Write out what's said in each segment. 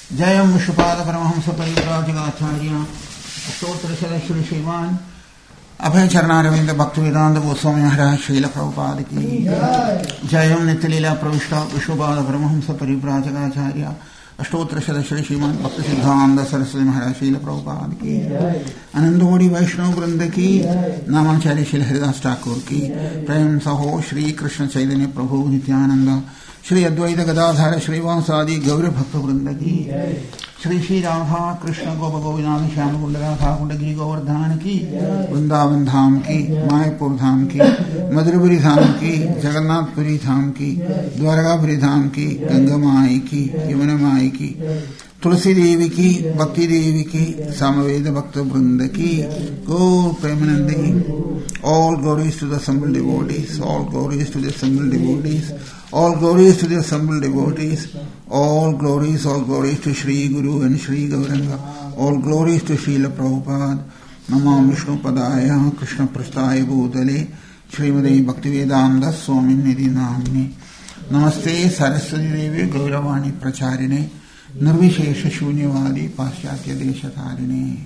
जयम विश्वपाद परमहंस परिव्राजकाचार्य अष्टोत्तर श्री श्रीमान अभय चरणारविंद भक्त वेदांत गोस्वामी महाराज श्रील प्रभुपाद की जयम नित्यलीला प्रविष्टा विश्वपाद परमहंस परिव्राजकाचार्य अष्टोत्तर श्री श्रीमान भक्त सिद्धांत सरस्वती महाराज श्रील प्रभुपाद की आनंदोड़ी वैष्णव वृंद की नामाचार्य श्री हरिदास ठाकुर की प्रेम सहो श्री कृष्ण चैतन्य प्रभु नित्यानंद श्री अद्वैत गदाधर श्रीवासादि गौर भक्त वृंद की श्री श्री राधा कृष्ण गोप गोविंद श्याम कुंड राधा कुंडगिरी गोवर्धन की वृंदावन धाम की मायापुर धाम की मधुरपुरी धाम की जगन्नाथपुरी धाम की द्वारकापुरी धाम की गंगा माई की यमुना माई की तुलसी देवी की भक्ति देवी की सामवेद भक्त वृंद की गौर Premanandi all glories to the assembled devotees, all glories to the assembled devotees, all glories to the assembled devotees, all glories to Shri Guru and Shri Gauranga, all glories to Srila Prabhupada. Namam Vishnu Padaya Krishna Prasthaya Bhutale Srimade Bhaktivedanta Swami Nidhi Namini Namaste Saraswati Devi Gauravani Pracharine Nirvishesha Shunyavadi Paschatya Deshatharine.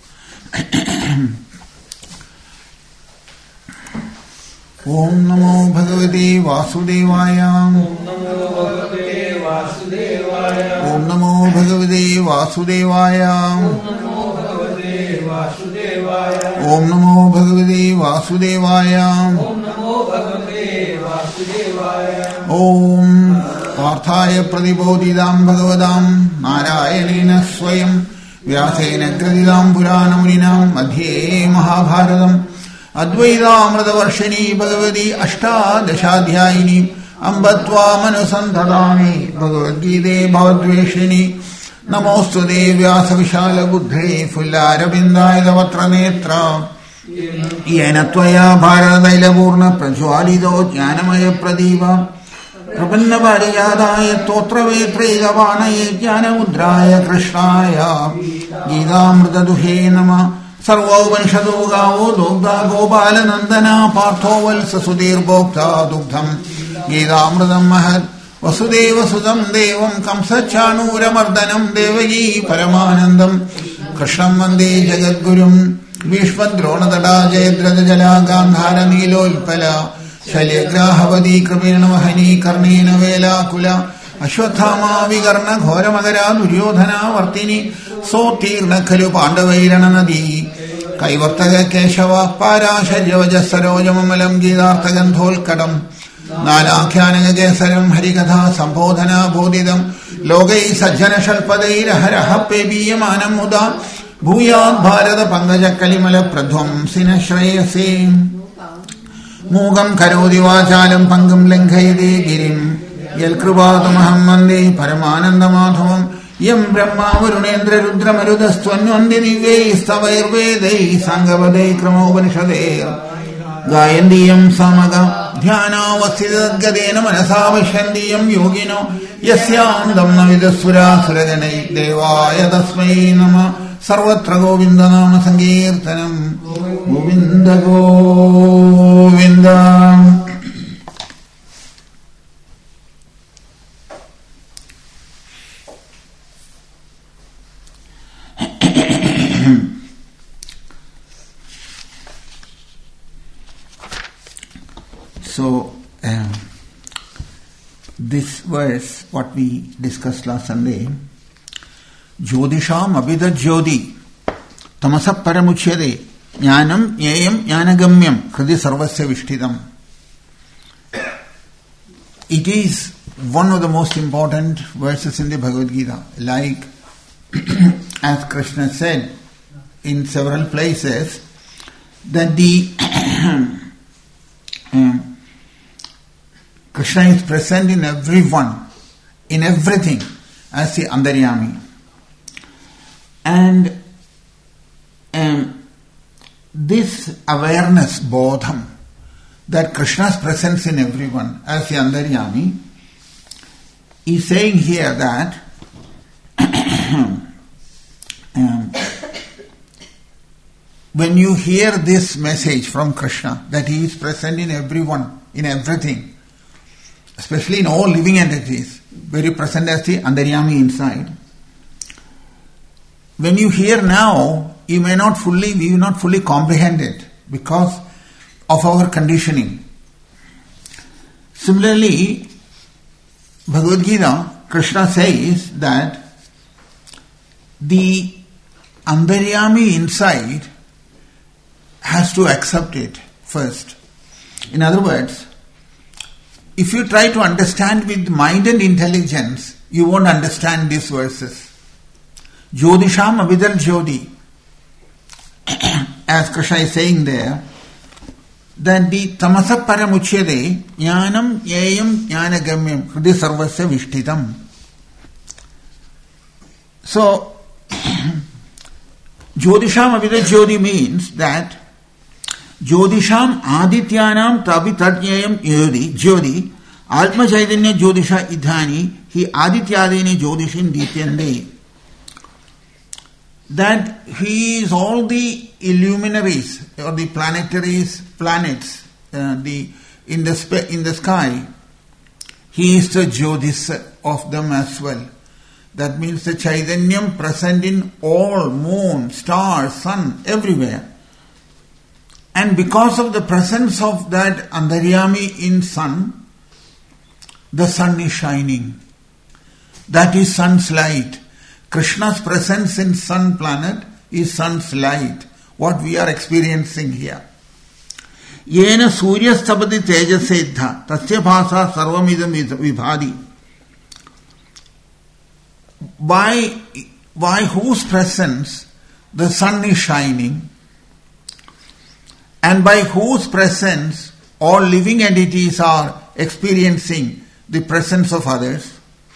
Om Namo Bhagavate Vasudevaya. Om Namo Bhagavate Vasudevaya. Om Namo Bhagavate Vasudevaya. Om Parthaya Pradibodhidam Bhagavadam Narayanena Swayam Vyasena Gradidam Puranamuninam Madhye Mahabharatam अद्वैतामृतवर्षिणी Bhagwati अष्टादशाध्यायिनी अम्बत्वामनुसन्धदामि भगवद्गीते भवद्वेषिणी नमोऽस्तुते व्यासविशालबुद्धे फुल्लारविन्दाय तवत्रनेत्र येन त्वया भारततैलपूर्णप्रज्वालितो ज्ञानमयप्रदीप प्रपन्नपारिजाताय स्तोत्रवेत्रैकपाणये ज्ञानमुद्राय कृष्णाय गीतामृतदुहे नमः सर्वोपनिषदो गावो दुग्धा गोपालनन्दना पार्थो वत्ससुधीर्भोक्ता दुग्धम् गीतामृतम् महत् वसुदेवसुतम् देवम् कंसचाणूरमर्दनम् देवकी परमानन्दम् कृष्णम् वन्दे जगद्गुरुम् भीष्मद्रोणतटा जयद्रथजला गान्धारनीलोत्पला शल्यग्राहवती कृपेण वहनी कर्णेन वेलाकुला अश्वत्थामा विकर्ण घोरमकरा दुर्योधना वर्तिनी सोत्तीर्ण खलु पाण्डवैरणनदी कैवर्तक केशव पाराशर्यवज सरोजममलम् गीतार्थगन्धोल्कटम् नानाख्यानकेसरम् हरिकथा सम्बोधना बोधितम् लोकै सज्जनशल्पदैरहरः पेबीयमानम् मुदा भूयात् भारत पङ्कजकलिमल प्रध्वंसिन श्रेयसे मूकम् करोति वाचालम् पङ्गुम् लङ्घयते गिरिम् यत्कृपातमहम् वन्दे परमानन्दमाधवम् यम् ब्रह्मा वरुणेन्द्र रुद्रमरुदस्त्वन्वन्दि दिव्यैस्तवैर्वेदैः साङ्गपदैः क्रमोपनिषदैः गायन्तीयम् समग ध्यानावस्थितद्गतेन मनसा पश्यन्तीयम् योगिनो यस्यान्दम् न विदुःसुरासुरगणैः देवाय तस्मै नमः. सर्वत्र गोविन्दनाम सङ्कीर्तनम् Govind Govind. So, this verse, what we discussed last Sunday, Jyodisham abhidhat jyoti tamasap paramuchyade jnanam jnayam jnanagamyam kriti sarvasya vishtitam. It is one of the most important verses in the Bhagavad Gita. Like, as Krishna said in several places, that the Krishna is present in everyone, in everything, as the Antaryami. And this awareness, bodham, that Krishna's presence in everyone, as the Antaryami, is saying here that when you hear this message from Krishna, that he is present in everyone, in everything, especially in all living entities, very present as the Antaryami inside, when you hear now, we will not fully comprehend it because of our conditioning. Similarly, Bhagavad Gita, Krishna says that the Antaryami inside has to accept it first. In other words, if you try to understand with mind and intelligence, you won't understand these verses. Jyodisham avidal jyoti. As Krishna is saying there, that the tamasa paramuchyade jnanam yayam jnanagamyam hridi sarvasya vishtitam. So, Jyodisham avidal jyoti means that Jyodisham adityanam tabi tadyayam jyoti Atma Chaitanya Jyodisha idhani he adityadini jyodishin dityande. That he is all the illuminaries or the planets in the sky. He is the Jyotis of them as well. That means the Chaitanyam present in all, moon, stars, sun, everywhere. And because of the presence of that Antaryami in sun, the sun is shining. That is sun's light. Krishna's presence in sun planet is sun's light. What we are experiencing here. Yena surya stabati tejasedha tasya bhasa sarvamidam vibhadi. By whose presence the sun is shining, and by whose presence all living entities are experiencing the presence of others.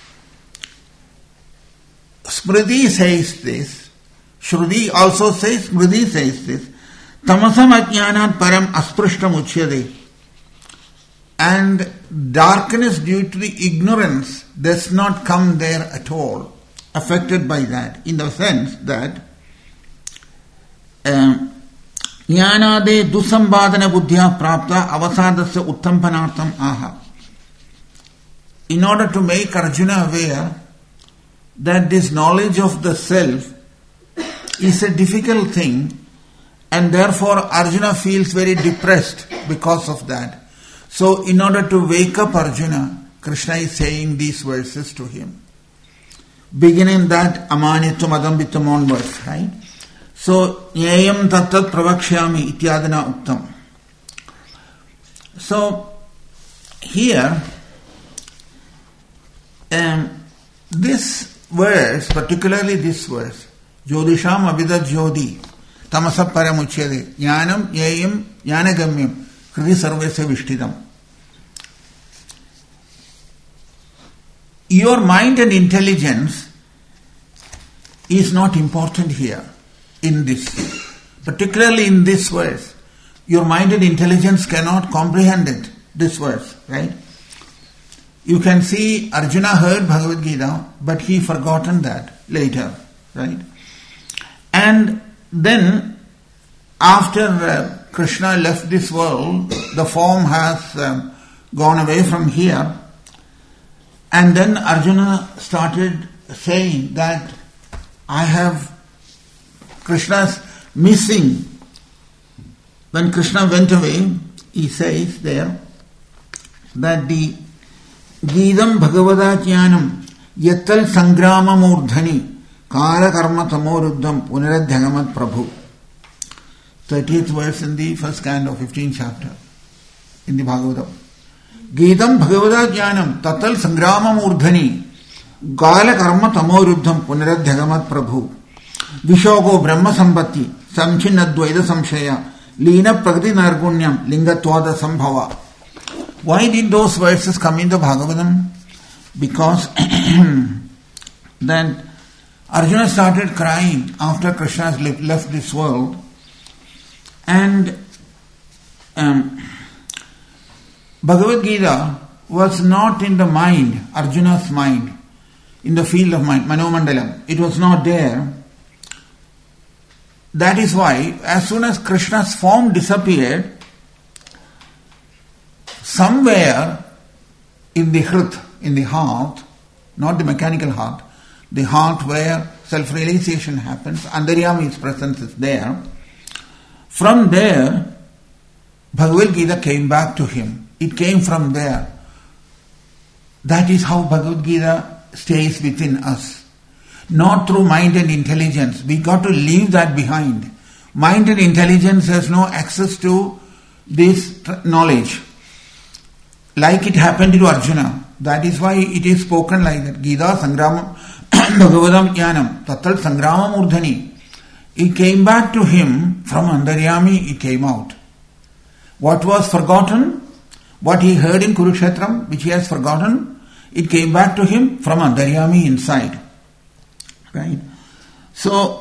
Smriti says this, Shruti also says, Smriti says this, Tamasam ajnanat param asprishtam uchyade. And darkness due to the ignorance does not come there at all, affected by that, in the sense that jnanade dusambadana buddhya prapta avasadasya uttampanartam aha. In order to make Arjuna aware that this knowledge of the self is a difficult thing, and therefore Arjuna feels very depressed because of that. So in order to wake up Arjuna, Krishna is saying these verses to him. Beginning that Amanitvam Adambitam onwards, right? So, Nyayam Tattat Pravakshyami Ityadana Uttam. So, here, this verse, particularly this verse, Jyodisham Abhida Jyoti, Tamasa Paramuchyade, Jnanam Nyayam Jnanagamyam, Kriti Sarvesya Vishtidam. Your mind and intelligence is not important here. In this, particularly in this verse, your mind and intelligence cannot comprehend it, this verse, right? You can see Arjuna heard Bhagavad Gita, but he forgotten that later, right? And then, after Krishna left this world, the form has gone away from here, and then Arjuna started saying that Krishna's missing. When Krishna went away, he says there that the Gidam Bhagavada Jnanam Yattal Sangrama Murdhani Kala Karma Tamoruddham Punaradhyagamat Prabhu. 30th verse in the first canto, 15th chapter in the Bhagavatam. Gidam Bhagavada Jnanam Tattal Sangrama Murdhani Kala Karma Tamoruddham Punaradhyagamat Prabhu. Vishogo Brahma Sambhati Samchinna Dvaida Samshaya Lina Prakriti Nargunyam Lingatwada Sambhava. Why did those verses come in the Bhagavatam? Because then Arjuna started crying after Krishna has left this world, and Bhagavad Gita was not in the mind, Arjuna's mind, in the field of mind, Manomandalam. It was not there. That is why, as soon as Krishna's form disappeared, somewhere in the heart, not the mechanical heart, the heart where self-realization happens. Antaryami's presence is there. From there, Bhagavad Gita came back to him. It came from there. That is how Bhagavad Gita stays within us. Not through mind and intelligence. We got to leave that behind. Mind and intelligence has no access to this knowledge. Like it happened to Arjuna. That is why it is spoken like that. Gita Sangramam Bhagavadam Jnanam Tatal Sangramam Urdhani. It came back to him from Antaryami, it came out. What was forgotten, what he heard in Kurukshetram, which he has forgotten, it came back to him from Antaryami inside. Right? So,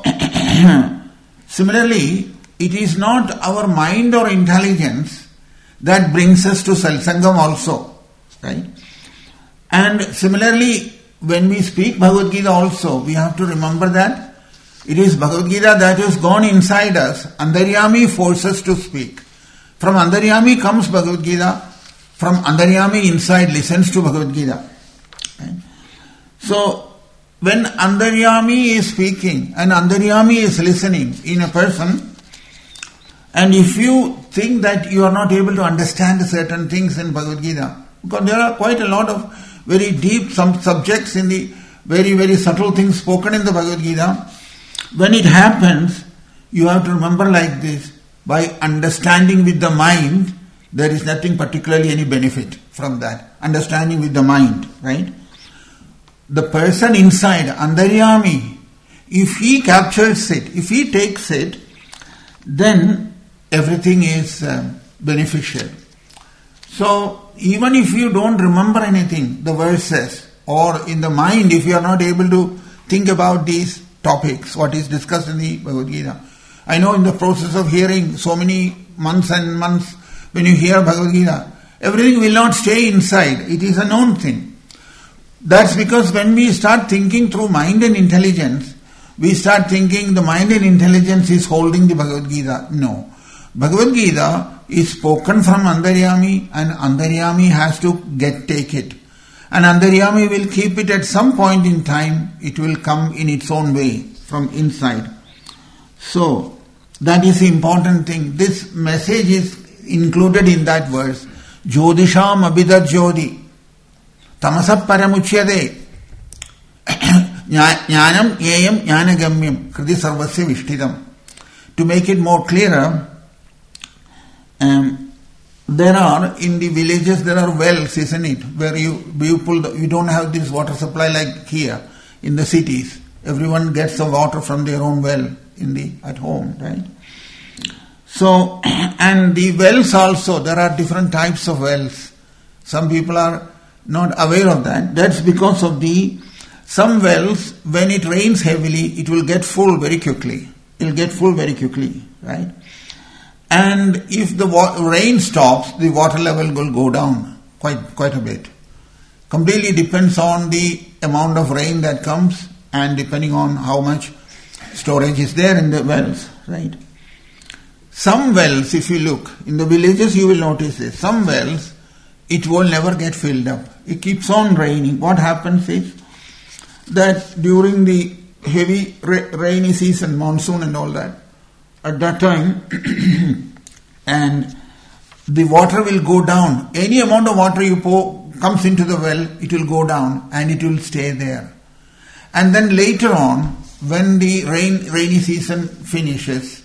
similarly, it is not our mind or intelligence that brings us to Satsangam also. Right? And similarly, when we speak Bhagavad Gita also, we have to remember that it is Bhagavad Gita that has gone inside us. Antaryami forces to speak. From Antaryami comes Bhagavad Gita. From Antaryami inside listens to Bhagavad Gita. Right? So, when Antaryami is speaking and Antaryami is listening in a person, and if you think that you are not able to understand certain things in Bhagavad Gita, because there are quite a lot of very deep subjects in the very, very subtle things spoken in the Bhagavad Gita, when it happens, you have to remember like this, by understanding with the mind, there is nothing particularly any benefit from that. Understanding with the mind, right? The person inside, Antaryami, if he captures it, if he takes it, then everything is beneficial. So, even if you don't remember anything, the verses, or in the mind, if you are not able to think about these topics, what is discussed in the Bhagavad Gita. I know in the process of hearing so many months and months, when you hear Bhagavad Gita, everything will not stay inside. It is a known thing. That's because when we start thinking through mind and intelligence, we start thinking the mind and intelligence is holding the Bhagavad Gita. No. Bhagavad Gita is spoken from Antaryami, and Antaryami has to take it. And Antaryami will keep it at some point in time. It will come in its own way from inside. So, that is the important thing. This message is included in that verse. Jodisham abhidar jodi tamasap paramuchyade jnanam yayam jnanagamyam kriti sarvasya vishtidam. To make it more clearer, there are, in the villages, there are wells, isn't it? Where you pull, you don't have this water supply like here in the cities. Everyone gets the water from their own well at home, right? So, and the wells also, there are different types of wells. Some people are not aware of that. That's because of some wells, when it rains heavily, it will get full very quickly. It will get full very quickly, right? And if the rain stops, the water level will go down quite a bit. Completely depends on the amount of rain that comes and depending on how much storage is there in the wells, right? Some wells, if you look, in the villages you will notice this. Some wells, it will never get filled up. It keeps on raining. What happens is that during the heavy rainy season, monsoon and all that, at that time, and the water will go down. Any amount of water you pour comes into the well, it will go down and it will stay there. And then later on, when the rainy season finishes,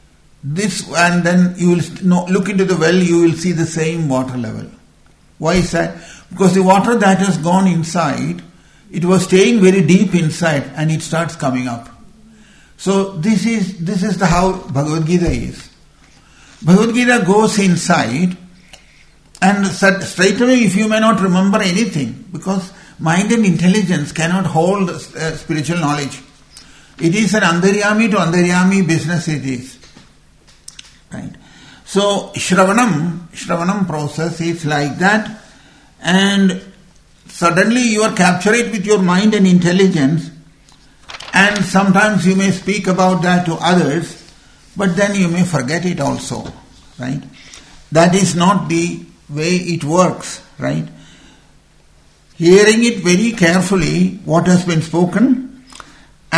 and then you will look into the well, you will see the same water level. Why is that? Because the water that has gone inside, it was staying very deep inside and it starts coming up. So this is how Bhagavad Gita is. Bhagavad Gita goes inside, and straight away, if you may not remember anything, because mind and intelligence cannot hold spiritual knowledge. It is an Antaryami to Antaryami business it is. Right? So Shravanam process is like that, and suddenly you are capture it with your mind and intelligence, and sometimes you may speak about that to others, but then you may forget it also, right? That is not the way it works, right? Hearing it very carefully, what has been spoken,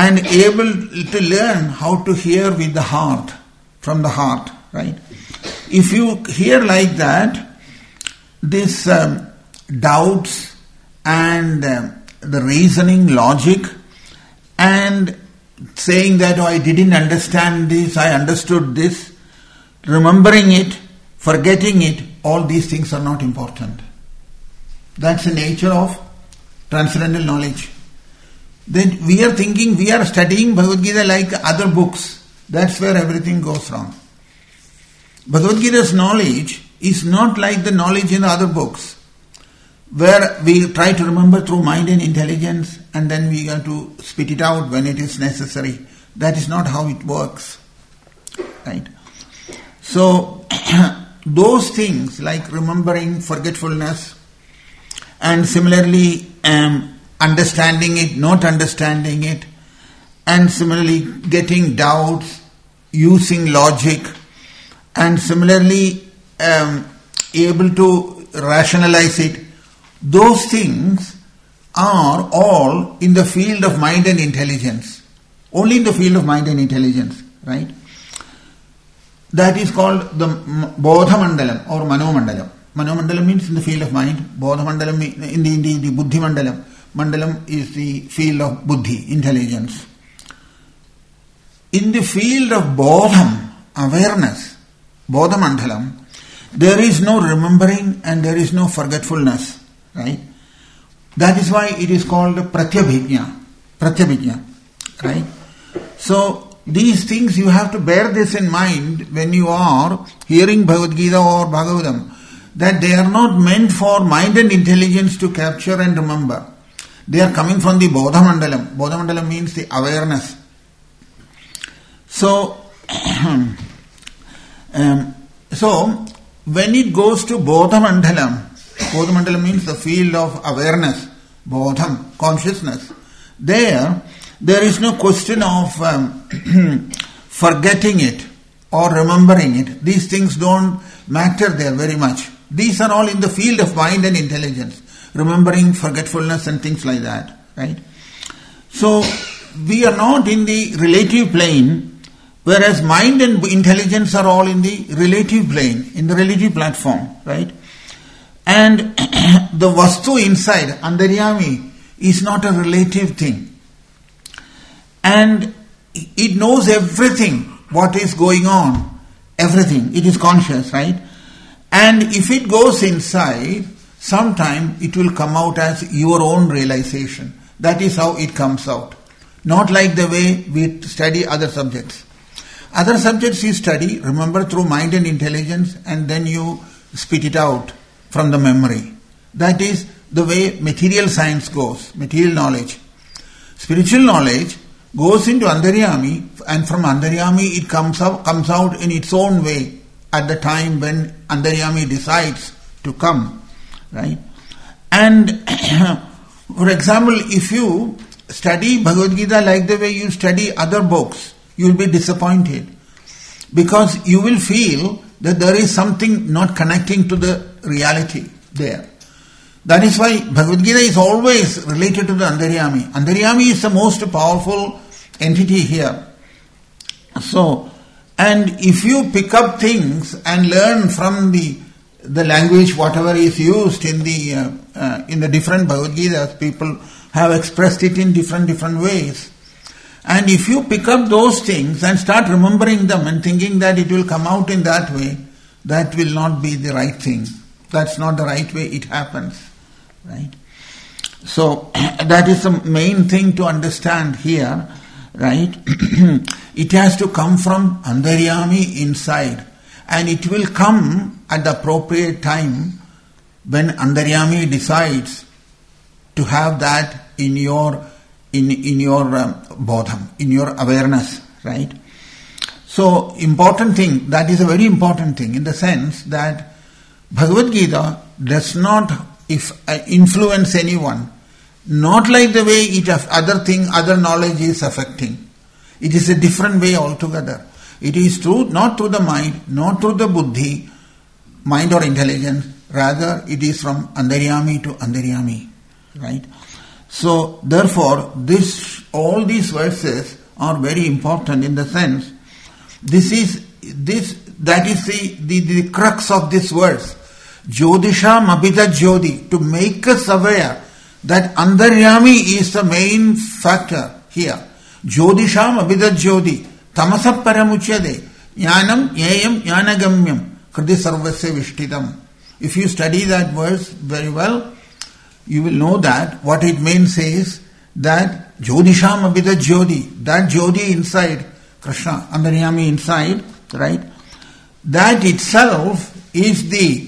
and able to learn how to hear with the heart, from the heart, right? If you hear like that, this doubts and the reasoning, logic, and saying that, oh, I didn't understand this, I understood this, remembering it, forgetting it, all these things are not important. That's the nature of transcendental knowledge. Then we are thinking we are studying Bhagavad Gita like other books. That's where everything goes wrong. Bhagavad Gita's knowledge is not like the knowledge in the other books, where we try to remember through mind and intelligence and then we have to spit it out when it is necessary. That is not how it works. Right? So, those things like remembering, forgetfulness, and similarly understanding it, not understanding it, and similarly getting doubts, using logic, and similarly able to rationalize it, those things are all in the field of mind and intelligence. Only in the field of mind and intelligence, right? That is called the Bodha Mandalam or Mano Mandalam. Mano Mandalam means in the field of mind. Bodha Mandalam in the Buddhi Mandalam. Mandalam is the field of Buddhi, intelligence. In the field of Bodham, awareness, Bodha Mandalam, there is no remembering and there is no forgetfulness, right? That is why it is called Pratyabhijna, right? So, these things you have to bear this in mind when you are hearing Bhagavad Gita or Bhagavatam, that they are not meant for mind and intelligence to capture and remember. They are coming from the Bodha Mandalam. Bodha Mandalam means the awareness. So, when it goes to Bodha Mandalam means the field of awareness, Bodham, consciousness. There is no question of forgetting it or remembering it. These things don't matter there very much. These are all in the field of mind and intelligence. Remembering, forgetfulness and things like that, right? So, we are not in the relative plane, whereas mind and intelligence are all in the relative plane, in the relative platform, right? And the Vastu inside, Antaryami, is not a relative thing. And it knows everything, what is going on, everything. It is conscious, right? And if it goes inside, sometime it will come out as your own realization. That is how it comes out. Not like the way we study other subjects. Other subjects you study, remember through mind and intelligence, and then you spit it out from the memory. That is the way material science goes, material knowledge. Spiritual knowledge goes into Antaryami, and from Antaryami it comes out in its own way at the time when Antaryami decides to come, right? And for example, if you study Bhagavad Gita like the way you study other books, you will be disappointed, because you will feel that there is something not connecting to the reality there. That is why Bhagavad Gita is always related to the Antaryami. Antaryami is the most powerful entity here. So, and if you pick up things and learn from the language, whatever is used in the different Bhagavad Gitas, people have expressed it in different ways. And if you pick up those things and start remembering them and thinking that it will come out in that way, that will not be the right thing. That's not the right way it happens, right? So, that is the main thing to understand here, right? It has to come from Antaryami inside, and it will come at the appropriate time when Antaryami decides to have that in your bodham, in your awareness, right? So, important thing, that is a very important thing in the sense that Bhagavad Gita does not influence anyone, not like the way other knowledge is affecting. It is a different way altogether. It is not through the mind, not through the buddhi, mind or intelligence, rather it is from Antaryami to Antaryami, right? So, therefore, all these verses are very important in the sense, that is the crux of this verse. Jyodisham abhida jyoti, to make us aware that Antaryami is the main factor here. Jyodisham abhida jyoti, tamasap paramuchyade, jnanam jnayam jnanagamyam, kriti sarvasya vishtidam. If you study that verse very well, you will know that what it means is that Jyodisham abhida jyoti, that jyoti inside Krishna, Antaryami inside, right? That itself is the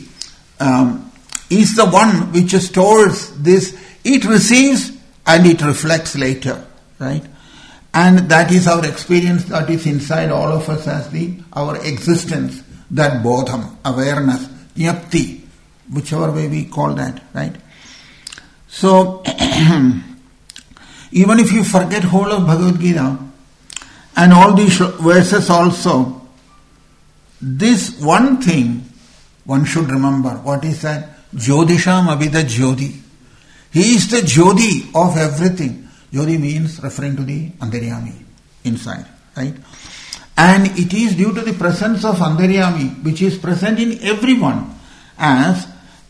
one which stores this. It receives and it reflects later, right? And that is our experience that is inside all of us as our existence, that bodham, awareness, jnapti, whichever way we call that, right? So, even if you forget whole of Bhagavad Gita and all these verses also, this one thing one should remember. What is that? Jyodisham abhida jyoti. He is the jyoti of everything. Jyoti means referring to the Antaryami inside, right? And it is due to the presence of Antaryami, which is present in everyone, and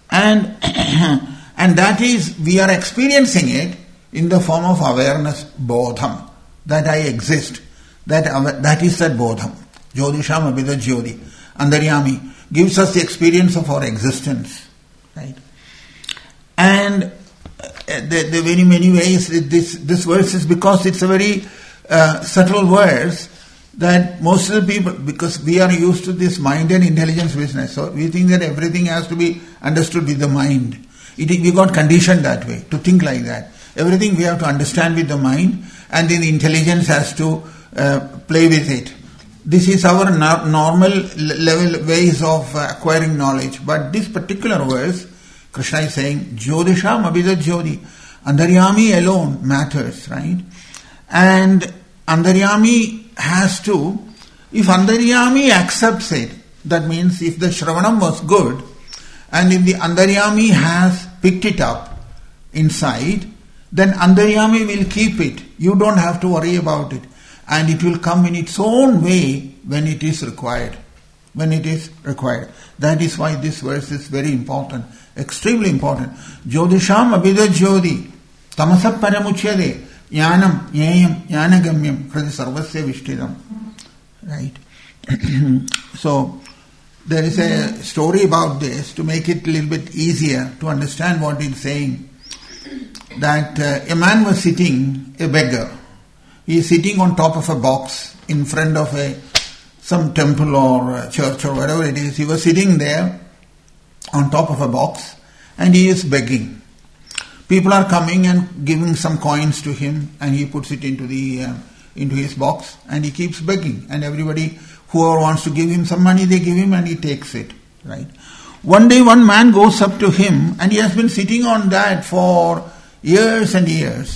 that is, we are experiencing it in the form of awareness, bodham, that I exist. That is that bodham. Jyodisham abhida jyoti. Antaryami gives us the experience of our existence, right? And the very many ways this verse is, because it's a very subtle verse, that most of the people, because we are used to this mind and intelligence business, so we think that everything has to be understood with the mind. We got conditioned that way, to think like that. Everything we have to understand with the mind, and then the intelligence has to play with it. This is our normal level ways of acquiring knowledge. But this particular verse, Krishna is saying, Jyodisham abhida jyoti. Antaryami alone matters, right? And Antaryami has to, if Antaryami accepts it, that means if the Shravanam was good, and if the Antaryami has picked it up inside, then Antaryami will keep it. You don't have to worry about it. And it will come in its own way when it is required. When it is required. That is why this verse is very important. Extremely important. Jyodisham abhida jyoti. Tamasap paramuchyade. Jnanam jnayam jnanagamyam. Kriti sarvasya vishtidam. Right? So, there is a story about this to make it a little bit easier to understand what it's saying. That a man was sitting, a beggar. He is sitting on top of a box in front of some temple or church or whatever it is. He was sitting there on top of a box and he is begging. People are coming and giving some coins to him, and he puts it into his box and he keeps begging. And everybody, whoever wants to give him some money, they give him and he takes it. Right? One day one man goes up to him and he has been sitting on that for years and years.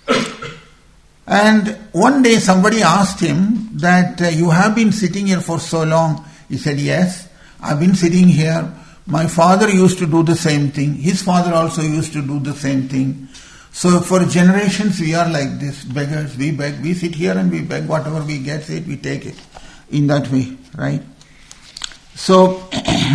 And one day somebody asked him that you have been sitting here for so long. He said, yes, I've been sitting here. My father used to do the same thing. His father also used to do the same thing. So for generations we are like this, beggars. We beg, we sit here and we beg. Whatever we get, we take it. In that way, right? So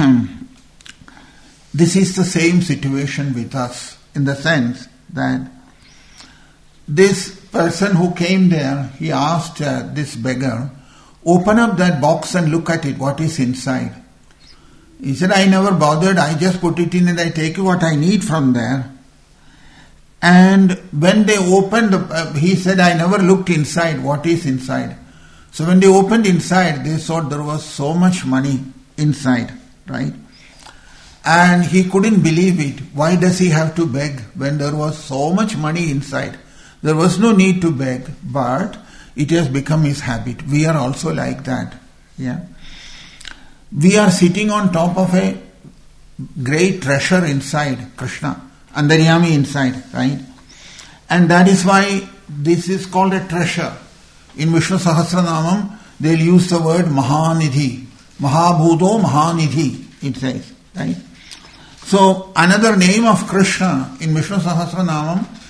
this is the same situation with us, in the sense that this person who came there, he asked this beggar, open up that box and look at it, what is inside. He said, I never bothered, I just put it in and I take what I need from there. And when they opened, he said, I never looked inside, what is inside. So when they opened inside, they saw there was so much money inside, right? And he couldn't believe it. Why does he have to beg when there was so much money inside? There was no need to beg, but it has become his habit. We are also like that. Yeah. We are sitting on top of a great treasure inside, Krishna, Antaryami inside, right? And that is why this is called a treasure. In Vishnu Sahasranamam, they'll use the word Mahanidhi. Mahabhuto Mahanidhi, it says, right? So, another name of Krishna in Vishnu Sahasranamam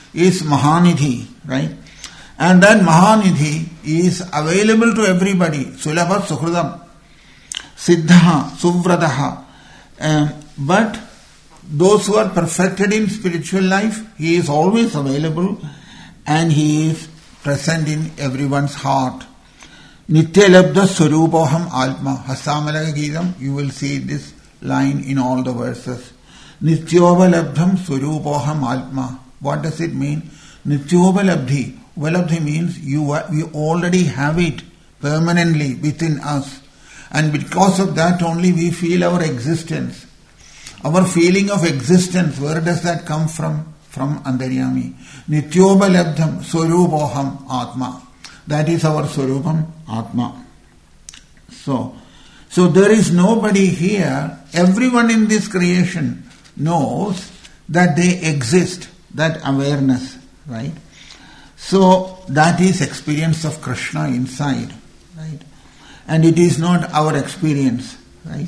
is Mahanidhi, right? And that Mahanidhi is available to everybody. Sulabha Suhridam, Siddha, Suvradaha. But those who are perfected in spiritual life, he is always available and he is present in everyone's heart. Nityalabdha Swarupoham Atma. Hasamalaga Geetam, you will see this line in all the verses. Nityobalabdham Swarupoham Atma. What does it mean? Nityobalabdhi. Valabdhi means we already have it permanently within us. And because of that only we feel our existence. Our feeling of existence, where does that come from? From Antaryami. Nityobalabdham Swarupoham Atma. That is our Swarupam Atma. So there is nobody here, everyone in this creation knows that they exist, that awareness, right? So that is experience of Krishna inside, right? And it is not our experience, right?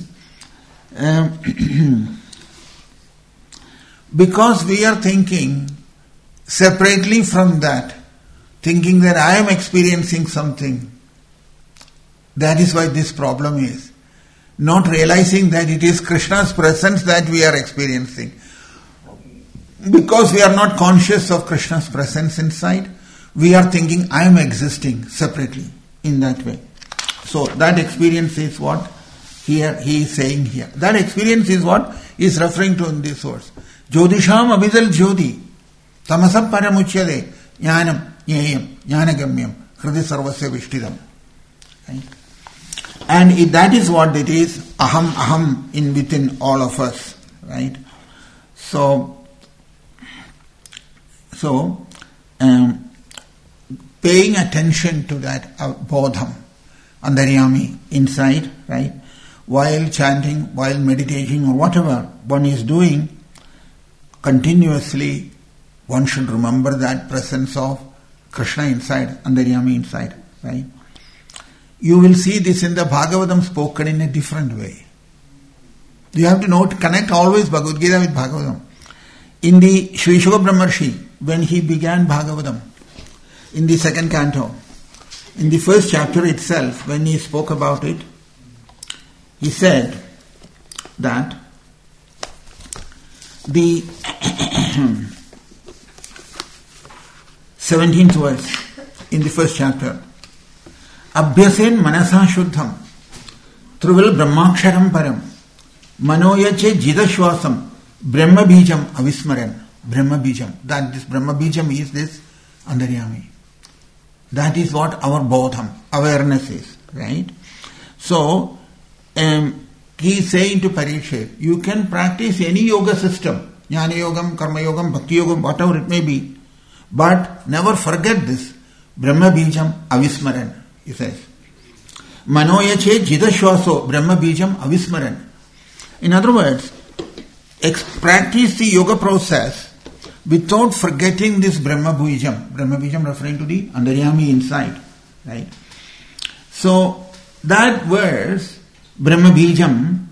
Because we are thinking separately from that, thinking that I am experiencing something. That is why this problem is. Not realizing that it is Krishna's presence that we are experiencing. Because we are not conscious of Krishna's presence inside, we are thinking I am existing separately in that way. So that experience is what here he is saying here. That experience is what he is referring to in this verse. Jyodisham abhidal jyoti tamasam paramuchyade jnanam jnayam jnanagamyam hridi sarvasya vishtidam. Right? And that is what it is, aham in within all of us. Right? So paying attention to that bodham, antaryami inside, right? While chanting, while meditating or whatever one is doing, continuously one should remember that presence of Krishna inside, antaryami inside, right? You will see this in the Bhagavatam spoken in a different way. You have to note, connect always Bhagavad Gita with Bhagavatam. In the Sri Shuka Brahmarshi, when he began Bhagavatam, in the second canto, in the first chapter itself, when he spoke about it, he said that the 17th verse in the first chapter, Abhyasen manasa shuddham Truvil brahmaksharam param manoyache jidashwasam brahma bijam avismaran. Brahma bijam. That this Brahma bijam is this antaryami. That is what our bodham, awareness is, right? So, he is saying to Parikshit, you can practice any yoga system, jnana yogam, karma yogam, bhakti yogam, whatever it may be, but never forget this, Brahma bijam avismaran, he says. Manoyache jidashwaso Brahma bijam avismaran. In other words, practice the yoga process without forgetting this Brahma bijam. Brahma bijam referring to the antaryami inside, right? So, that verse, Brahma bijam,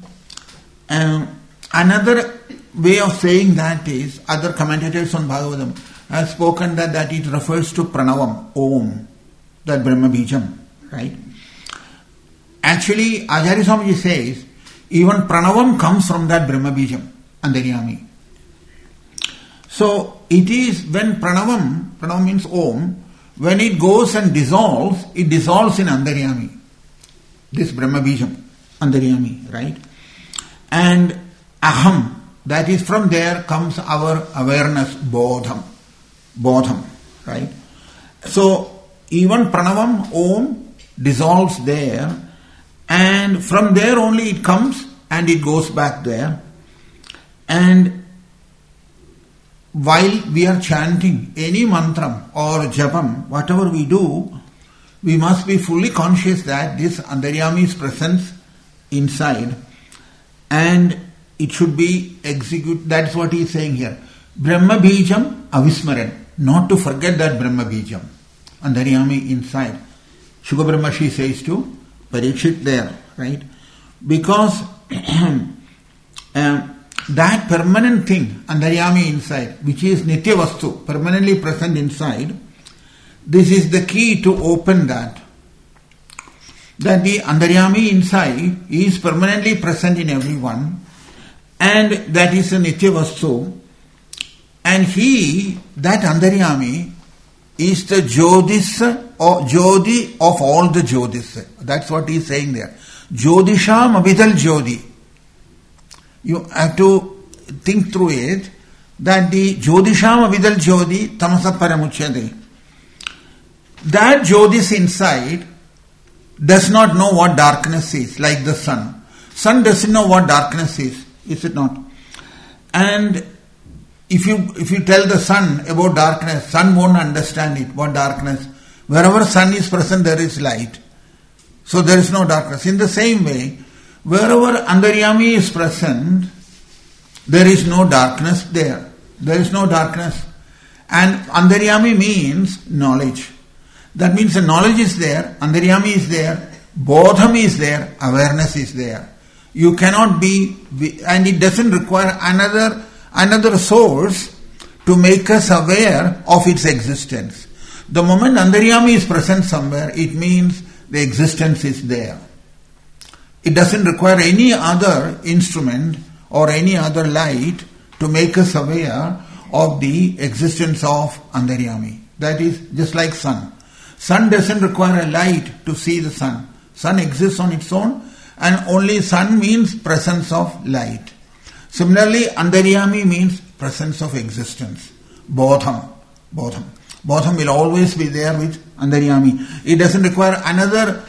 another way of saying that is, other commentators on Bhagavatam have spoken that it refers to pranavam, om, that Brahma bijam, right? Actually, Acharya Swamiji says, even pranavam comes from that Brahma bijam, antaryami. So, it is when pranavam means om, when it goes and dissolves in antaryami. This Brahma bijam, antaryami, right? And aham, that is from there comes our awareness, bodham, right? So, even pranavam, om, dissolves there, and from there only it comes and it goes back there. And while we are chanting any mantram or japam, whatever we do, we must be fully conscious that this antaryami's presence inside, and it should be executed. That's what he is saying here. Brahma bijam avismaran. Not to forget that Brahma bijam, antaryami inside. Shuka Brahmarshi says to Parikshit there, right? Because that permanent thing, Antaryami inside, which is Nitya Vastu, permanently present inside, this is the key to open that. That the Antaryami inside is permanently present in everyone, and that is a Nitya Vastu, and that Antaryami, is the Jyotis or Jyoti of all the Jyotis. That's what he is saying there. Jyotisham Abhidal Jyoti. You have to think through it, that the Jyotisham Abhidal Jyoti Tamasa Paramuchyate. That Jyotis inside does not know what darkness is, like the sun. Sun doesn't know what darkness is it not? And if you tell the sun about darkness, sun won't understand it, what darkness. Wherever sun is present, there is light. So there is no darkness. In the same way, wherever Antaryami is present, there is no darkness there. There is no darkness. And Antaryami means knowledge. That means the knowledge is there, Antaryami is there, Bodham is there, awareness is there. You cannot be, and it doesn't require another source to make us aware of its existence. The moment Antaryami is present somewhere, it means the existence is there. It doesn't require any other instrument or any other light to make us aware of the existence of Antaryami. That is just like sun. Sun doesn't require a light to see the sun. Sun exists on its own, and only sun means presence of light. Similarly, Antaryami means presence of existence. Bodham. Bodham will always be there with Antaryami. It doesn't require another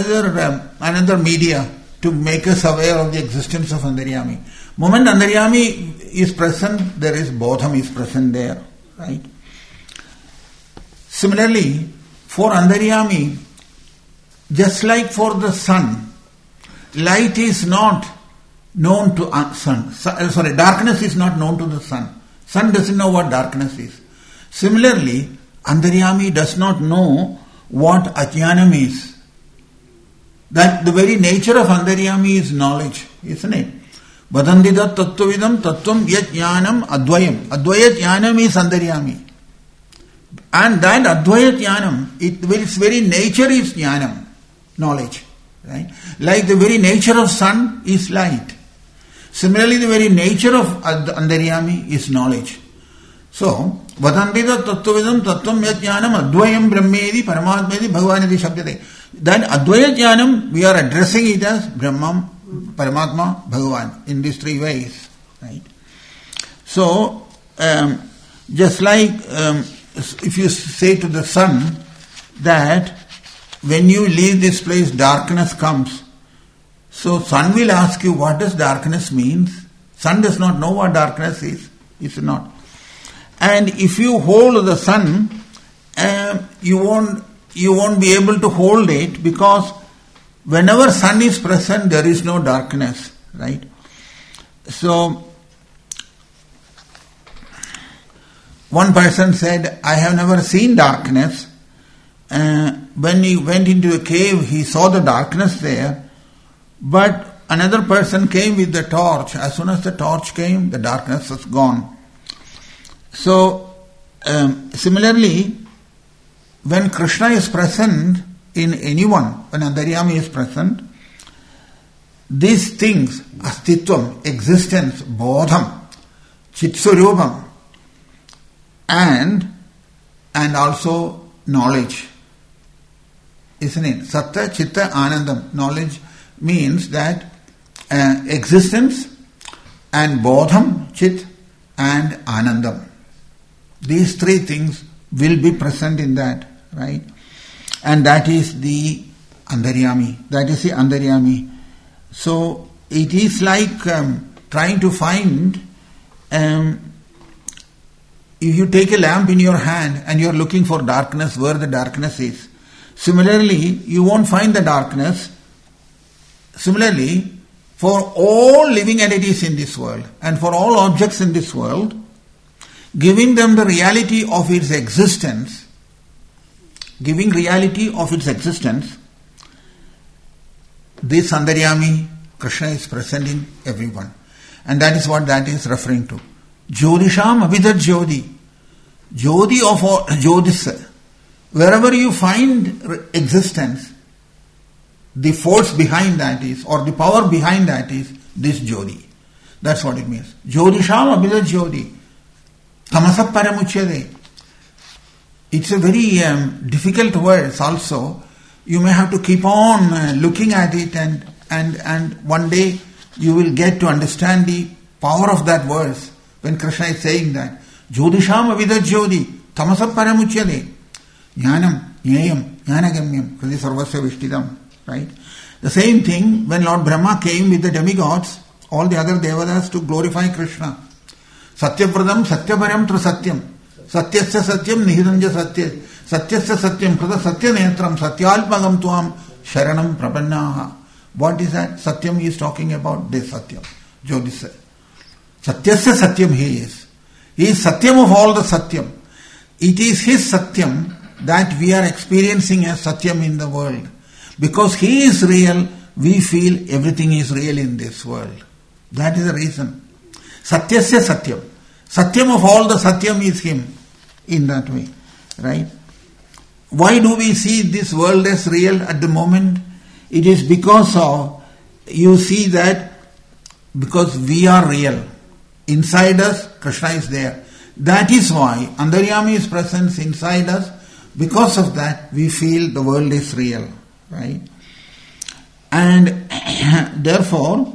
media to make us aware of the existence of Antaryami. Moment Antaryami is present, there is Bodham is present there. Right? Similarly, for Antaryami, just like for the sun, light is not known to sun. Darkness is not known to the sun. Sun doesn't know what darkness is. Similarly, Antaryami does not know what Ajnanam is. That the very nature of Antaryami is knowledge, isn't it? Vadandita tattvavidam tattvam yat jnanam advayam. Advaya jnanam is Antaryami. And that Advaya Jnanam, its very nature is Jnanam, knowledge. Right? Like the very nature of sun is light. Similarly, the very nature of Antaryami is knowledge. So, Vadandita tattvavidam tattvam yat jnanam advayam brahmedi paramatmedi bhagavanedi shabdate. That Advaya Jnanam, we are addressing it as Brahman, Paramatma, Bhagavan in these three ways. Right? So, just like if you say to the sun that when you leave this place, darkness comes. So sun will ask you, what does darkness mean? Sun does not know what darkness is. It's not. And if you hold the sun, you won't be able to hold it, because whenever sun is present, there is no darkness. Right? So, one person said, I have never seen darkness. When he went into a cave, he saw the darkness there. But another person came with the torch. As soon as the torch came, the darkness was gone. So, similarly, when Krishna is present in anyone, when Antaryami is present, these things, astitvam, existence, bodham, chitswarupam, and also knowledge, isn't it? Satta, Chitta, Anandam. Knowledge means that existence and Bodham, Chit and Anandam. These three things will be present in that, right? And that is the Antaryami. That is the Antaryami. So it is like trying to find, if you take a lamp in your hand and you are looking for darkness, where the darkness is. Similarly, you won't find the darkness. Similarly, for all living entities in this world and for all objects in this world, giving them the reality of its existence, this Antaryami, Krishna is present in everyone. And that is what that is referring to. Jyotisham Abhidat Jyoti. Jyoti of all, Jyotis. Wherever you find existence, the force behind that is, or the power behind that is, this Jyoti. That's what it means. Jyotisham Abhidat Jyoti. Tamasap Paramuchyade. It's a very difficult word also. You may have to keep on looking at it and one day you will get to understand the power of that verse when Krishna is saying that. Jyotisham Avidat Jyoti Tamasap Paramuchyade. Jnanam, Jnayam, Jnanagamyam, Kriti Sarvasya Vishtidam. Right? The same thing when Lord Brahma came with the demigods, all the other devatas to glorify Krishna. Satyapradam Satyaparam Tra Satyam. Satyasya Satyam Nihidanja Satya. Satyasya Satyam Krita Satya Netram Satyalpagam Tuam Sharanam Prapannaha. What is that? Satyam he is talking about this Satyam. Jyotisa. Satyasya Satyam he is. He is Satyam of all the Satyam. It is his Satyam that we are experiencing as Satyam in the world. Because he is real, we feel everything is real in this world. That is the reason. Satyasya Satyam. Satyam of all the Satyam is him. In that way. Right? Why do we see this world as real at the moment? It is because of, you see that, because we are real. Inside us, Krishna is there. That is why Antaryami's presence inside us, because of that, we feel the world is real. Right? And therefore,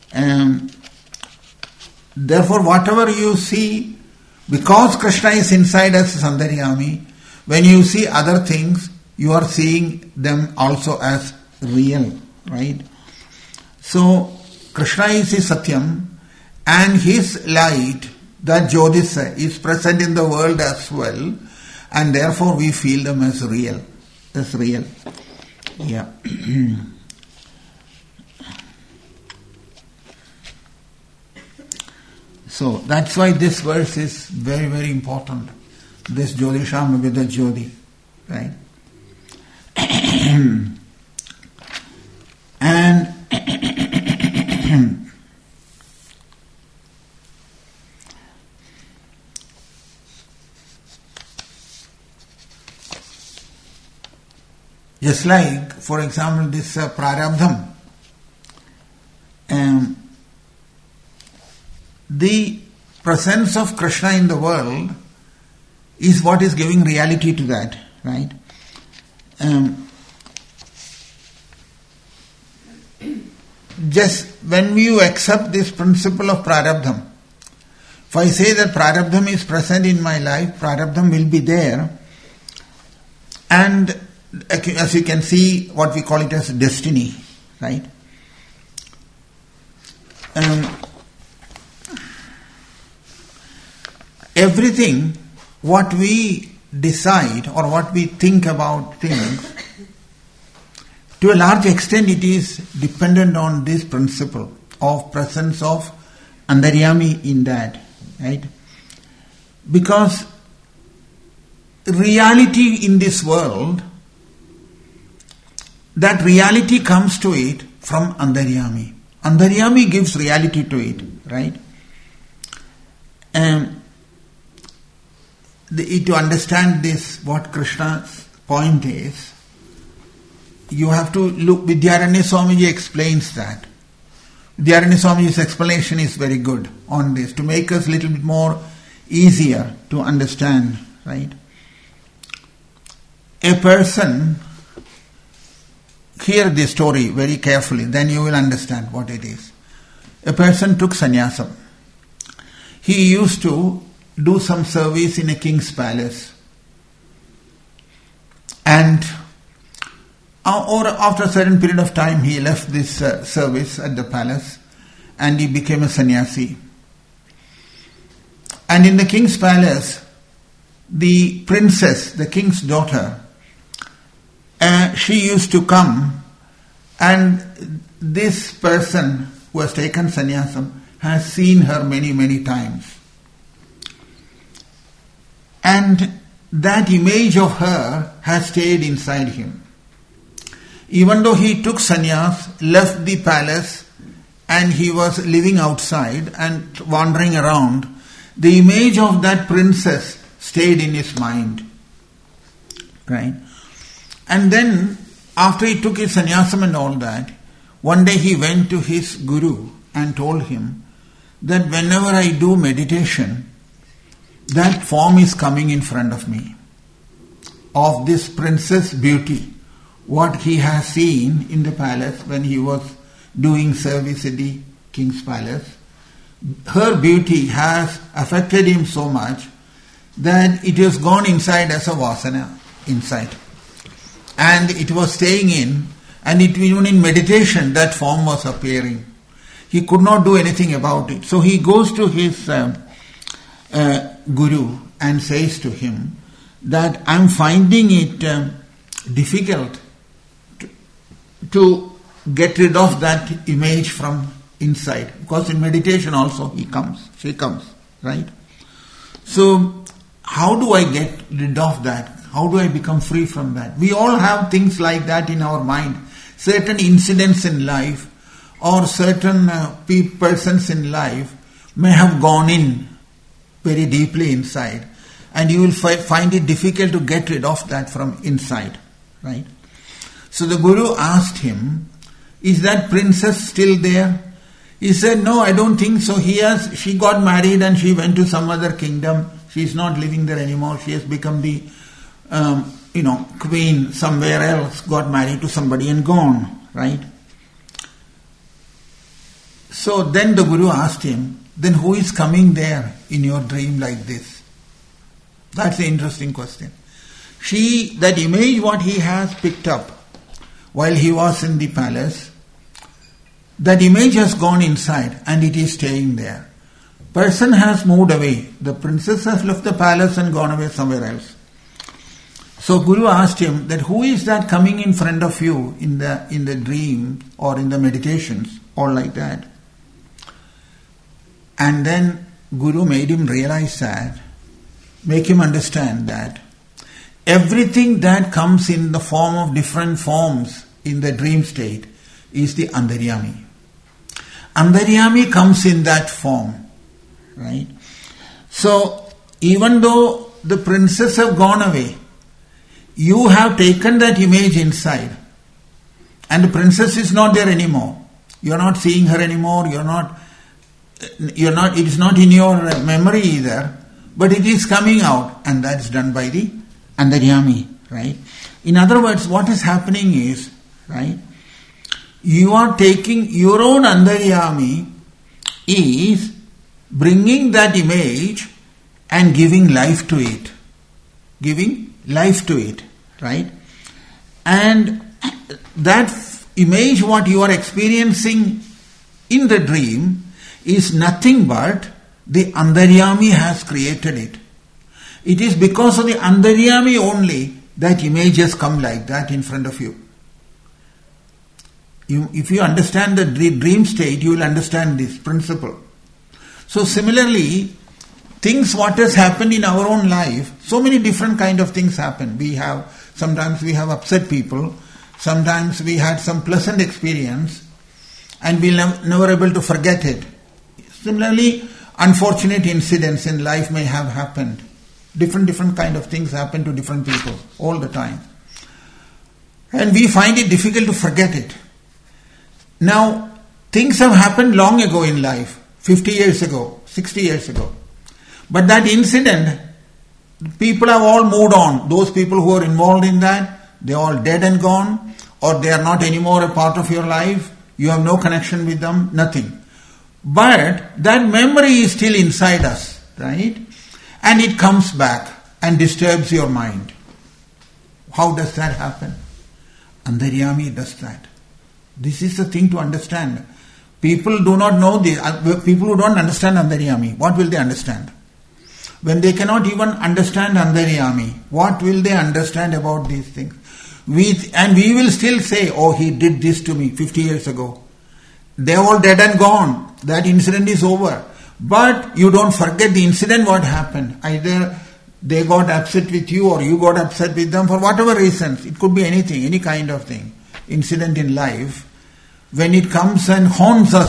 whatever you see, because Krishna is inside us as Antaryami, when you see other things, you are seeing them also as real. Right? So, Krishna is his Satyam, and his light, that Jyotisa, is present in the world as well, and therefore we feel them as real. As real. Yeah. So that's why this verse is very, very important. This Jyotisham Abhidat Jyoti. Right? And just like, for example, this Prarabdham, the presence of Krishna in the world is what is giving reality to that, right? Just when you accept this principle of Prarabdham, if I say that Prarabdham is present in my life, Prarabdham will be there, and as you can see, what we call it as destiny, right? Everything, what we decide or what we think about things, to a large extent it is dependent on this principle of presence of Antaryami in that, right? Because reality in this world, that reality comes to it from Antaryami. Antaryami gives reality to it, right? To understand this, what Krishna's point is, you have to look. Vidyaranya Swamiji explains that. Vidyaranya Swamiji's explanation is very good on this, to make us a little bit more easier to understand, right? A person, hear this story very carefully, then you will understand what it is. A person took sannyasam. He used to do some service in a king's palace. And or after a certain period of time, he left this service at the palace and he became a sannyasi. And in the king's palace, the princess, the king's daughter, she used to come, and this person who has taken sannyasam has seen her many, many times. And that image of her has stayed inside him. Even though he took sannyas, left the palace, and he was living outside and wandering around, the image of that princess stayed in his mind. Right? And then, after he took his sannyasam and all that, one day he went to his guru and told him that whenever I do meditation, that form is coming in front of me of this princess beauty, what he has seen in the palace when he was doing service at the king's palace. Her beauty has affected him so much that it has gone inside as a vasana inside. And it was staying in, and even in meditation that form was appearing. He could not do anything about it. So he goes to his guru and says to him that I'm finding it difficult to get rid of that image from inside. Because in meditation also she comes, right? So how do I get rid of that? How do I become free from that? We all have things like that in our mind. Certain incidents in life or certain persons in life may have gone in very deeply inside, and you will find it difficult to get rid of that from inside, right? So the guru asked him, is that princess still there? He said, no, I don't think so. She got married and she went to some other kingdom. She is not living there anymore. She has become the queen somewhere else, got married to somebody and gone, right? So then the guru asked him, then who is coming there in your dream like this? That's an interesting question. That image what he has picked up while he was in the palace, that image has gone inside and it is staying there. Person has moved away. The princess has left the palace and gone away somewhere else. So Guru asked him that who is that coming in front of you in the dream or in the meditations, or like that. And then Guru made him realize that, make him understand that everything that comes in the form of different forms in the dream state is the Antaryami. Antaryami comes in that form, right? So even though the princess have gone away, you have taken that image inside, and the princess is not there anymore. You are not seeing her anymore. It is not in your memory either, but it is coming out, and that is done by the Antaryami, right? In other words, what is happening is, right, you are taking your own Antaryami is bringing that image and giving life to it. Giving life to it, right? And that image what you are experiencing in the dream is nothing but the Antaryami has created it. It is because of the Antaryami only that image has come like that in front of you. If you understand the dream state, you will understand this principle. So similarly, things what has happened in our own life, so many different kind of things happen. Sometimes we have upset people, sometimes we had some pleasant experience, and we'll never able to forget it. Similarly, unfortunate incidents in life may have happened. Different kind of things happen to different people all the time. And we find it difficult to forget it. Now, things have happened long ago in life, 50 years ago, 60 years ago. But that incident, people have all moved on. Those people who are involved in that, they are all dead and gone, or they are not anymore a part of your life. You have no connection with them, nothing. But that memory is still inside us, right? And it comes back and disturbs your mind. How does that happen? Antaryami does that. This is the thing to understand. People do not know this. People who don't understand Antaryami, what will they understand? When they cannot even understand Antaryami, what will they understand about these things? We will still say, oh, he did this to me 50 years ago. They are all dead and gone. That incident is over. But you don't forget the incident what happened. Either they got upset with you or you got upset with them for whatever reasons. It could be anything, any kind of thing. Incident in life. When it comes and haunts us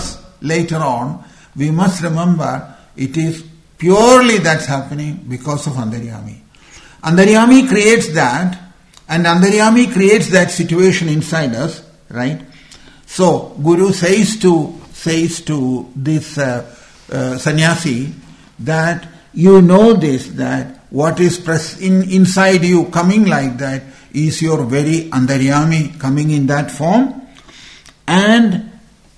later on, we must remember it is purely that's happening because of Antaryami. Antaryami creates that, and Antaryami creates that situation inside us, right? So, Guru says to this sannyasi that you know this, that what is inside you coming like that is your very Antaryami coming in that form, and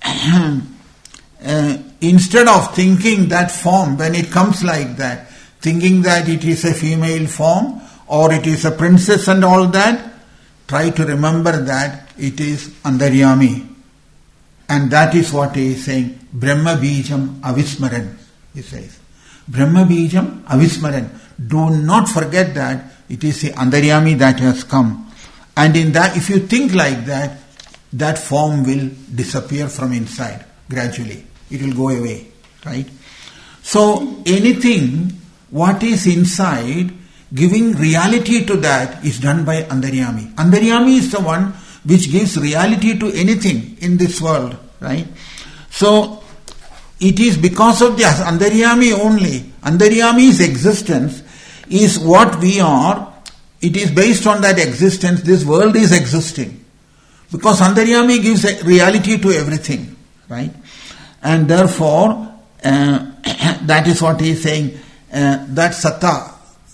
instead of thinking that form when it comes like that, thinking that it is a female form or it is a princess and all that, try to remember that it is Antaryami. And that is what he is saying. Brahma Bijam Avismaran, he says. Brahma Bijam Avismaran. Do not forget that it is the Antaryami that has come. And in that, if you think like that, that form will disappear from inside gradually. It will go away, right? So anything what is inside, giving reality to that is done by Antaryami. Antaryami is the one which gives reality to anything in this world, right? So it is because of the Antaryami only. Antaryami's existence is what we are. It is based on that existence. This world is existing. Because Antaryami gives a reality to everything, right? And therefore, that is what he is saying, that satta,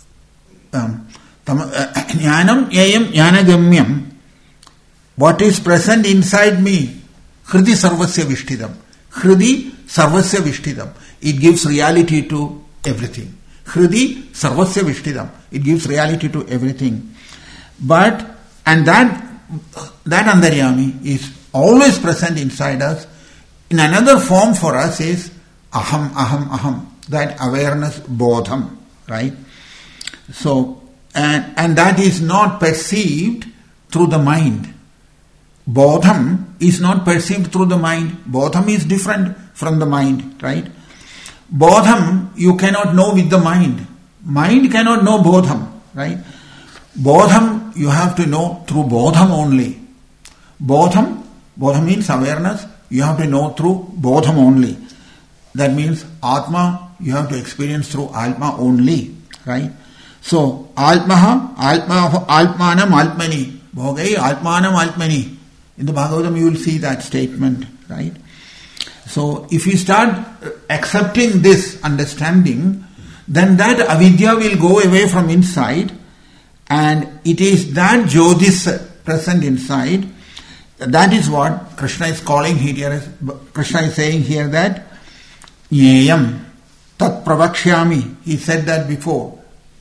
jnanam yayam jnanagamyam, what is present inside me, hridi sarvasya vishtidam. Hridi sarvasya vishtidam. It gives reality to everything. Hridi sarvasya vishtidam. It gives reality to everything. But, and that Antaryami is always present inside us. In another form for us is aham, aham, aham. That awareness, bodham, right? So, and that is not perceived through the mind. Bodham is not perceived through the mind. Bodham is different from the mind, right? Bodham you cannot know with the mind. Mind cannot know bodham, right? Bodham you have to know through bodham only. Bodham means awareness. You have to know through bodham only. That means Atma you have to experience through Atma only, right? So Atmanam Atmani, Bhogai Atmanam Atmani. In the Bhagavatam you will see that statement, right? So if you start accepting this understanding, then that avidya will go away from inside, and it is that Jyotis present inside. That is what Krishna is calling here. Krishna is saying here that Nyeyam Tat Pravakshyami. He said that before.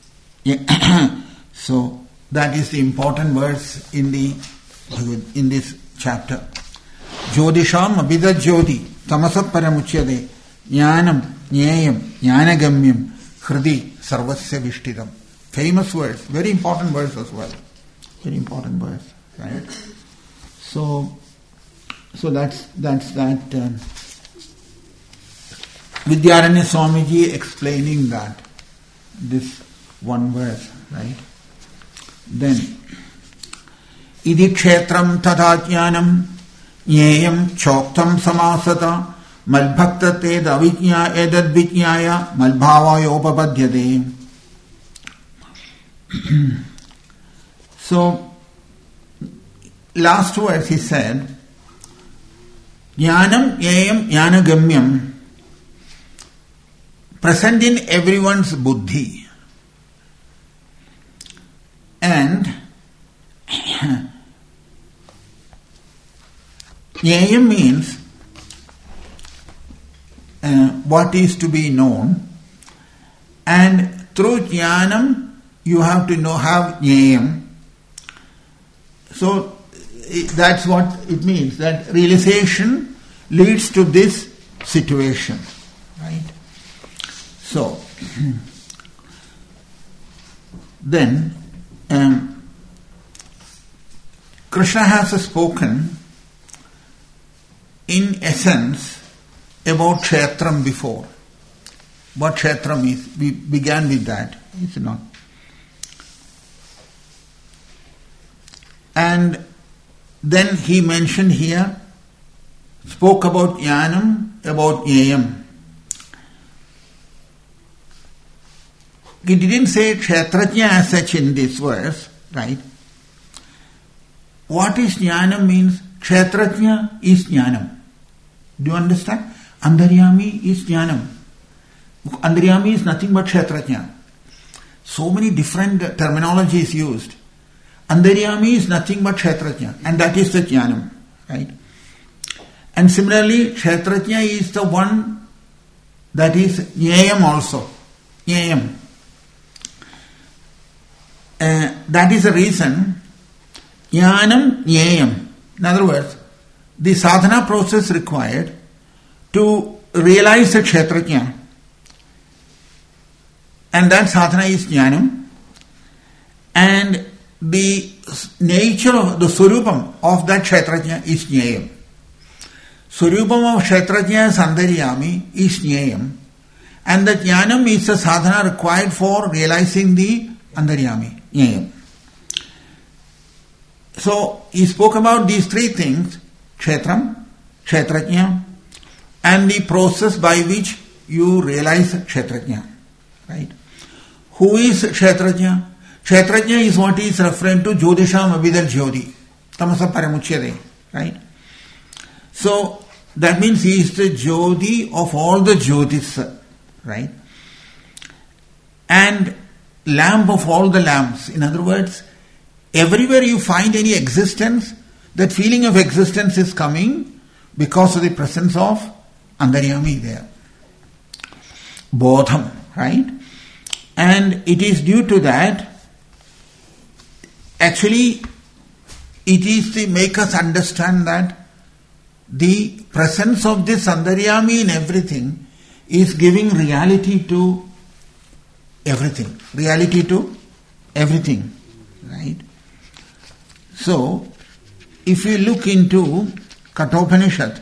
So that is the important verse in this chapter. Jyodisham Abhida Jyoti Tamasat Paramuchyade Jnanam Nyeyam Jnanagamyam Hridi Sarvasya Vishtidam. Famous verse, very important verse as well. Very important verse, right? So that's that. Vidyaranya Swamiji explaining that, this one verse, right? Then, Idi kshetram tadajnanam nyeyam choktam samasata malbhakta ted avijñā edad vijñāya malbhāvāyopapadyate. So, last verse he said, Jnanam Yayam Jnanagamyam, present in everyone's buddhi. And Jnayam means what is to be known, and through Jnanam you have to have Jnayam. So that's what it means, that realization leads to this situation, right? So then Krishna has spoken in essence about Kshetram before. What Kshetram is, we began with that, is it not? And then he mentioned here, spoke about Jnanam, about Jnayam. He didn't say Kshetrajna as such in this verse, right? What is Jnanam means? Kshetrajna is Jnanam. Do you understand? Antaryami is Jnanam. Antaryami is nothing but Kshetrajna. So many different terminologies used. Antaryami is nothing but Kshetrajna, and that is the Jnanam, right? And similarly, Kshetrajna is the one that is Jnayam also. Jnayam. That is the reason Jnanam, Jnayam. In other words, the sadhana process required to realize the Kshetrajna, and that sadhana is Jnanam, and the nature of the Swarupam of that Kshetrajna is Jnayam. Swarupam of Kshetrajna as Antaryami is Jnayam, and that Jnanam is the sadhana required for realizing the Antaryami, Jnayam. So he spoke about these three things: Kshetram, Kshetrajna, and the process by which you realize Kshetrajna. Right? Who is Kshetrajna? Kshetrajna is what is referring to Jyotisham Abhidar Jyoti. Tamasa Paramuchyate. Right? So that means he is the Jyoti of all the Jyotis. Right? And lamp of all the lamps. In other words, everywhere you find any existence, that feeling of existence is coming because of the presence of Antaryami there. Bodham, right? And it is due to that, actually, it is to make us understand that the presence of this Antaryami in everything is giving reality to everything. Reality to everything, right? So, if you look into Kathopanishad,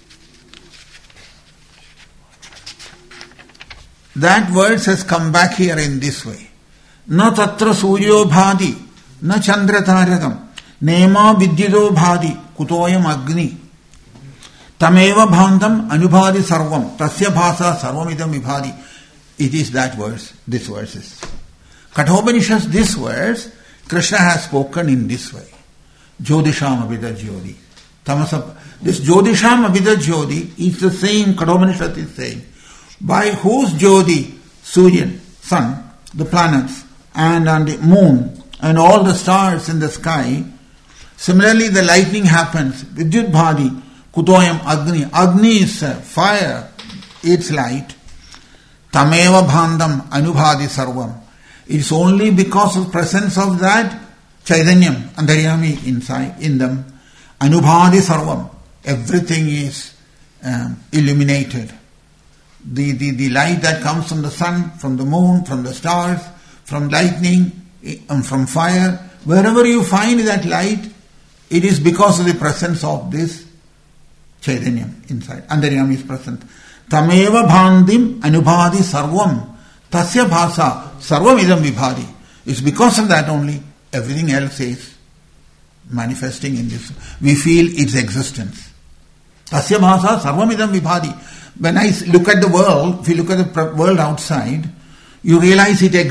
that verse has come back here in this way. Na tatra suryo bhadi, na chandra tarakam, nema vidyido bhadi, kutoyam agni, tameva bhandam anubhadi sarvam, tasya bhasa sarvamidam vibhadi. It is that verse, this verse is. Kathopanishad, this verse, Krishna has spoken in this way. Jyotisham Abhidar Jyoti. This Jyotisham Abhidar Jyoti is the same, Kathopanishad is saying, by whose Jyoti, Surya, sun, the planets, and the moon, and all the stars in the sky, similarly the lightning happens, Vidyut Bhadi, Kutoyam Agni. Agni is fire, its light. Tameva Bhandam Anubhadi Sarvam. It's only because of presence of that Chaitanyam, Antaryami inside, in them. Anubhadi Sarvam. Everything is illuminated. The light that comes from the sun, from the moon, from the stars, from lightning, and from fire, wherever you find that light, it is because of the presence of this Chaitanyam inside. Antaryami is present. Tameva bhandim anubhadi sarvam tasya bhasa sarvam idam vibhadi. It's because of that only everything else is manifesting in this. We feel its existence. Tasya bhasa sarvam idam vibhadi. When I look at the world, if you look at the world outside, you realize it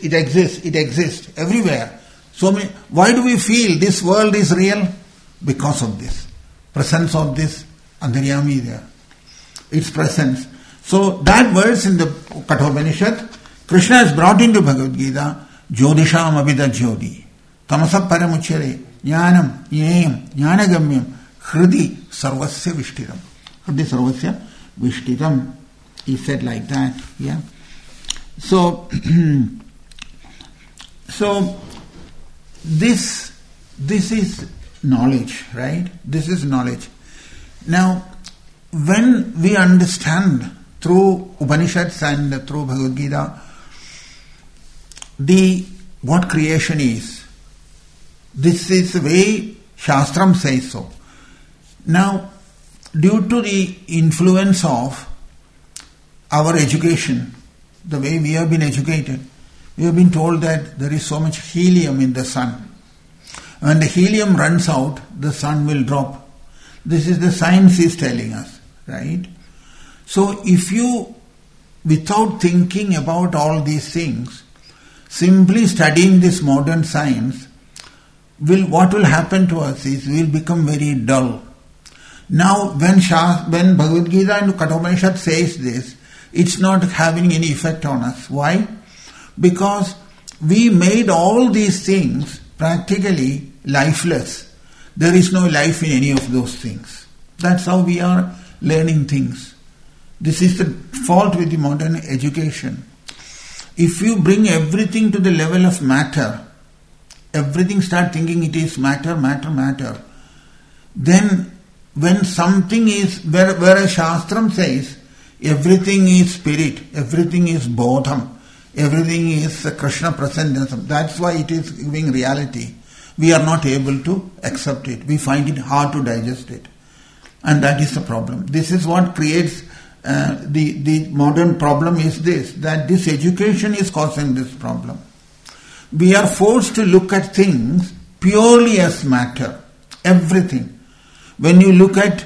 exists everywhere. So many. Why do we feel this world is real? Because of this presence of this Antaryami there. Its presence. So that verse in the Kathopanishad, Krishna has brought into Bhagavad Gita, Jyotisham Abhidar Jyoti, Tamasa Paramuchyate, Jnanam, Jnayam, Jnanagamyam, Hridi Sarvasya Vishtitam. Hridi Sarvasya Vishtitam. He said like that. Yeah. So this is knowledge, right? This is knowledge. Now, when we understand through Upanishads and through Bhagavad Gita what creation is, this is the way Shastram says so. Now, due to the influence of our education, the way we have been educated, we have been told that there is so much helium in the sun. When the helium runs out, the sun will drop. This is the science is telling us, right? So if you, without thinking about all these things, simply studying this modern science, what will happen to us is we will become very dull. Now when Bhagavad Gita and Kathopanishad says this, it's not having any effect on us. Why? Because we made all these things practically lifeless. There is no life in any of those things. That's how we are learning things. This is the fault with the modern education. If you bring everything to the level of matter, everything start thinking it is matter, then when something is, where a Shastram says, everything is spirit, everything is bodham, everything is Krishna presence, that's why it is giving reality. We are not able to accept it. We find it hard to digest it. And that is the problem. This is what creates the modern problem is this, that this education is causing this problem. We are forced to look at things purely as matter. Everything. When you look at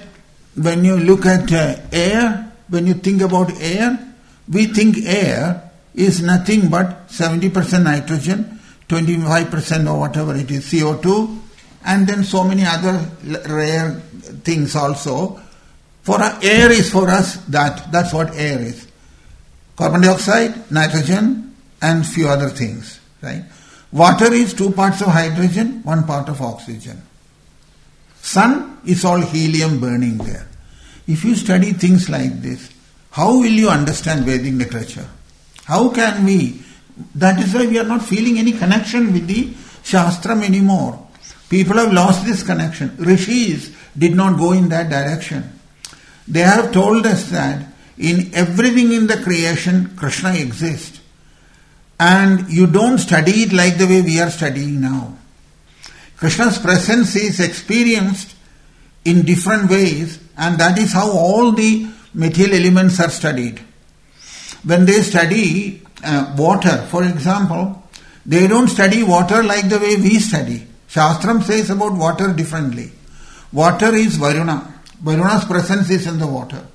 air, when you think about air, we think air is nothing but 70% nitrogen, 25% or whatever it is, CO2, and then so many other rare things also. Air is for us that's what air is. Carbon dioxide, nitrogen, and few other things. Right? Water is 2 parts of hydrogen, 1 part of oxygen. Sun is all helium burning there. If you study things like this, how will you understand Vedic literature? How can we? That is why we are not feeling any connection with the Shastram anymore. People have lost this connection. Rishis did not go in that direction. They have told us that in everything in the creation, Krishna exists. And you don't study it like the way we are studying now. Krishna's presence is experienced in different ways, and that is how all the material elements are studied. When they study water, for example, they don't study water like the way we study. Shastram says about water differently. Water is Varuna. Varuna's presence is in the water.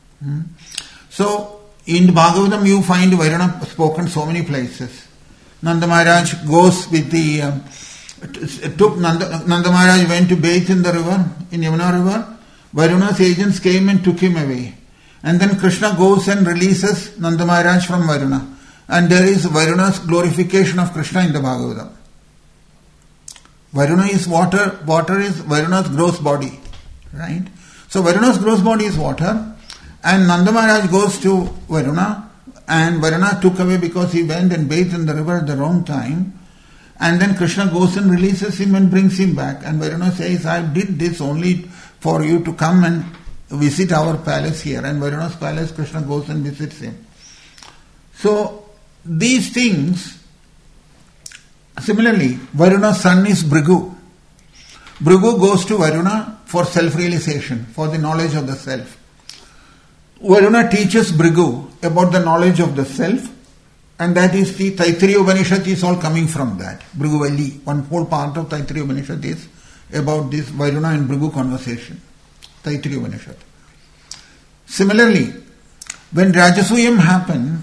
So, in Bhagavatam you find Varuna spoken so many places. Nanda Maharaj goes with the... Nanda Maharaj went to bathe in the river, in Yamuna river. Varuna's agents came and took him away. And then Krishna goes and releases Nanda Maharaj from Varuna. And there is Varuna's glorification of Krishna in the Bhagavatam. Varuna is water, water is Varuna's gross body. Right? So Varuna's gross body is water. And Nanda Maharaj goes to Varuna. And Varuna took away because he went and bathed in the river at the wrong time. And then Krishna goes and releases him and brings him back. And Varuna says, I did this only for you to come and visit our palace here. And Varuna's palace, Krishna goes and visits him. So, these things, similarly, Varuna's son is Bhrigu. Bhrigu goes to Varuna for self-realization, for the knowledge of the self. Varuna teaches Bhrigu about the knowledge of the self. And that is the Taittiriya Upanishad is all coming from that. Bhrigu, one whole part of Taittiriya Upanishad is about this Varuna and Bhrigu conversation. Taittiriya Upanishad. Similarly, when Rajasuyam happened,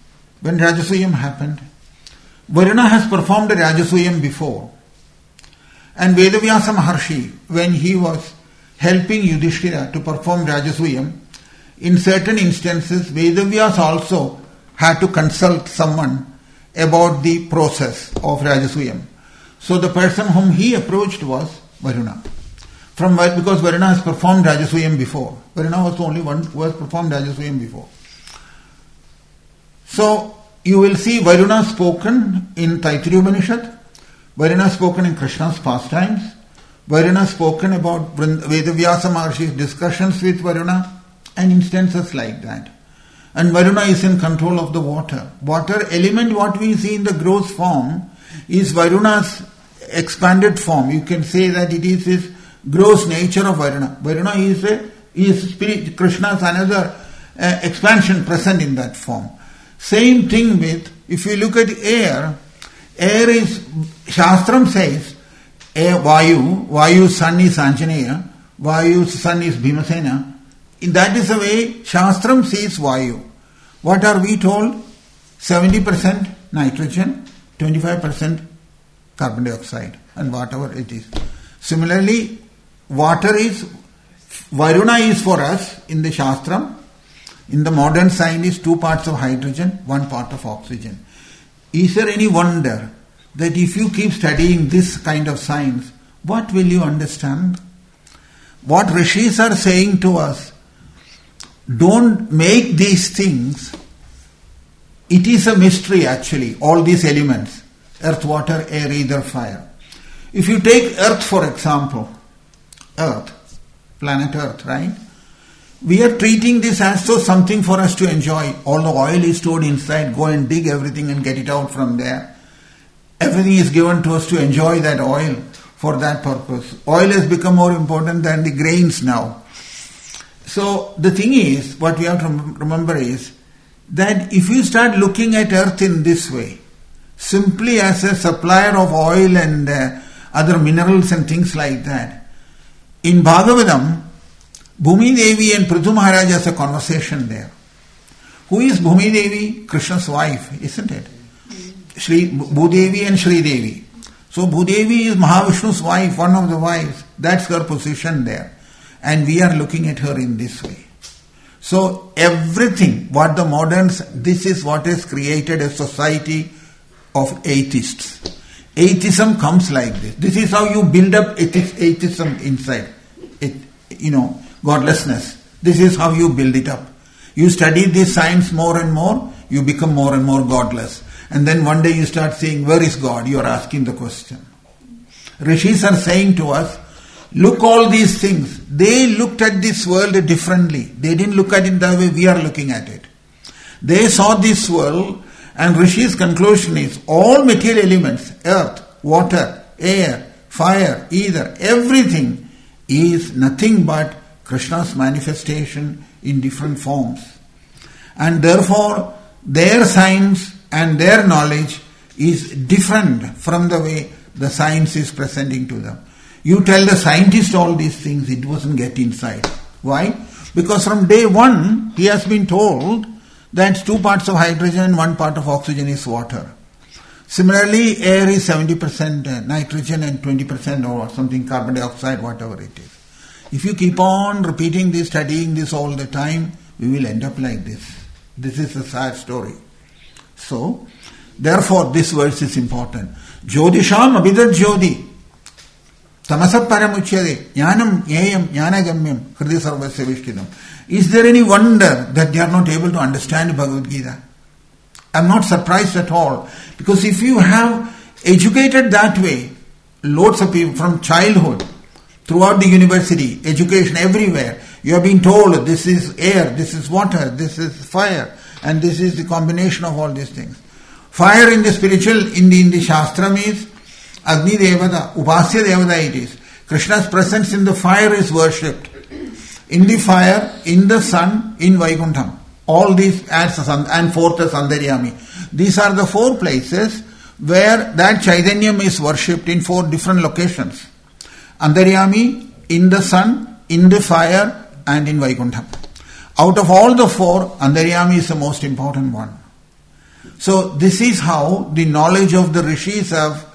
Varuna has performed a Rajasuyam before. And Vedavyasa Maharshi, when he was helping Yudhishthira to perform Rajasuyam, in certain instances, Vedavyasa also had to consult someone about the process of Rajasuyam. So the person whom he approached was Varuna. Because Varuna has performed Rajasuyam before. Varuna was the only one who has performed Rajasuyam before. So you will see Varuna spoken in Taittiriya Upanishad, Varuna spoken in Krishna's pastimes, Varuna spoken about Vedavyasa Maharshi's discussions with Varuna, and instances like that. And Varuna is in control of the water. Water element, what we see in the gross form, is Varuna's expanded form. You can say that it is his gross nature of Varuna. Varuna is spirit. Krishna's another expansion present in that form. Same thing with, if you look at air is, Shastram says, Vayu's son is Anjaneya, Vayu's son is Bhimasena. that is the way Shastram sees Vayu. What are we told? 70% nitrogen, 25% carbon dioxide and whatever it is. Similarly, water is, Varuna is for us in the Shastram. In the modern science is 2 parts of hydrogen, 1 part of oxygen. Is there any wonder that if you keep studying this kind of science, what will you understand? What rishis are saying to us, don't make these things. It is a mystery actually, all these elements, earth, water, air, ether, fire. If you take earth for example, earth, planet earth, right? We are treating this as though something for us to enjoy. All the oil is stored inside, go and dig everything and get it out from there. Everything is given to us to enjoy that oil for that purpose. Oil has become more important than the grains now. So the thing is, what we have to remember is that if you start looking at earth in this way, simply as a supplier of oil and other minerals and things like that, in Bhagavatam, Bhumi Devi and Prithu Maharaj has a conversation there. Who is Bhumi Devi? Krishna's wife, isn't it? Bhudevi and Shri Devi. So Bhudevi is Mahavishnu's wife, one of the wives. That's her position there. And we are looking at her in this way. So everything, what the moderns, this is what has created a society of atheists. Atheism comes like this. This is how you build up atheism inside. Godlessness. This is how you build it up. You study this science more and more, you become more and more godless. And then one day you start saying, where is God? You are asking the question. Rishis are saying to us, look all these things. They looked at this world differently. They didn't look at it the way we are looking at it. They saw this world, and Rishi's conclusion is all material elements, earth, water, air, fire, ether, everything is nothing but Krishna's manifestation in different forms. And therefore, their science and their knowledge is different from the way the science is presenting to them. You tell the scientist all these things, it doesn't get inside. Why? Because from day one, he has been told that 2 parts of hydrogen and 1 part of oxygen is water. Similarly, air is 70% nitrogen and 20% or something carbon dioxide, whatever it is. If you keep on repeating this, studying this all the time, we will end up like this. This is a sad story. So, therefore, this verse is important. Jyodisham abhidad jyoti tamasat paramuchyade jnanam jnayam jnanagamyam hridi sarvasya vishkidam. Is there any wonder that they are not able to understand Bhagavad Gita? I am not surprised at all. Because if you have educated that way, loads of people from childhood, throughout the university, education, everywhere, you have been told this is air, this is water, this is fire, and this is the combination of all these things. Fire in the spiritual, in the Shastram is Agni Devata, Upasya Devata it is. Krishna's presence in the fire is worshipped. In the fire, in the sun, in Vaikuntham. All these and fourth is Antaryami. These are the 4 places where that Chaitanyam is worshipped in 4 different locations. Antaryami, in the sun, in the fire, and in Vaikuntham. Out of all the 4, Antaryami is the most important one. So this is how the knowledge of the Rishis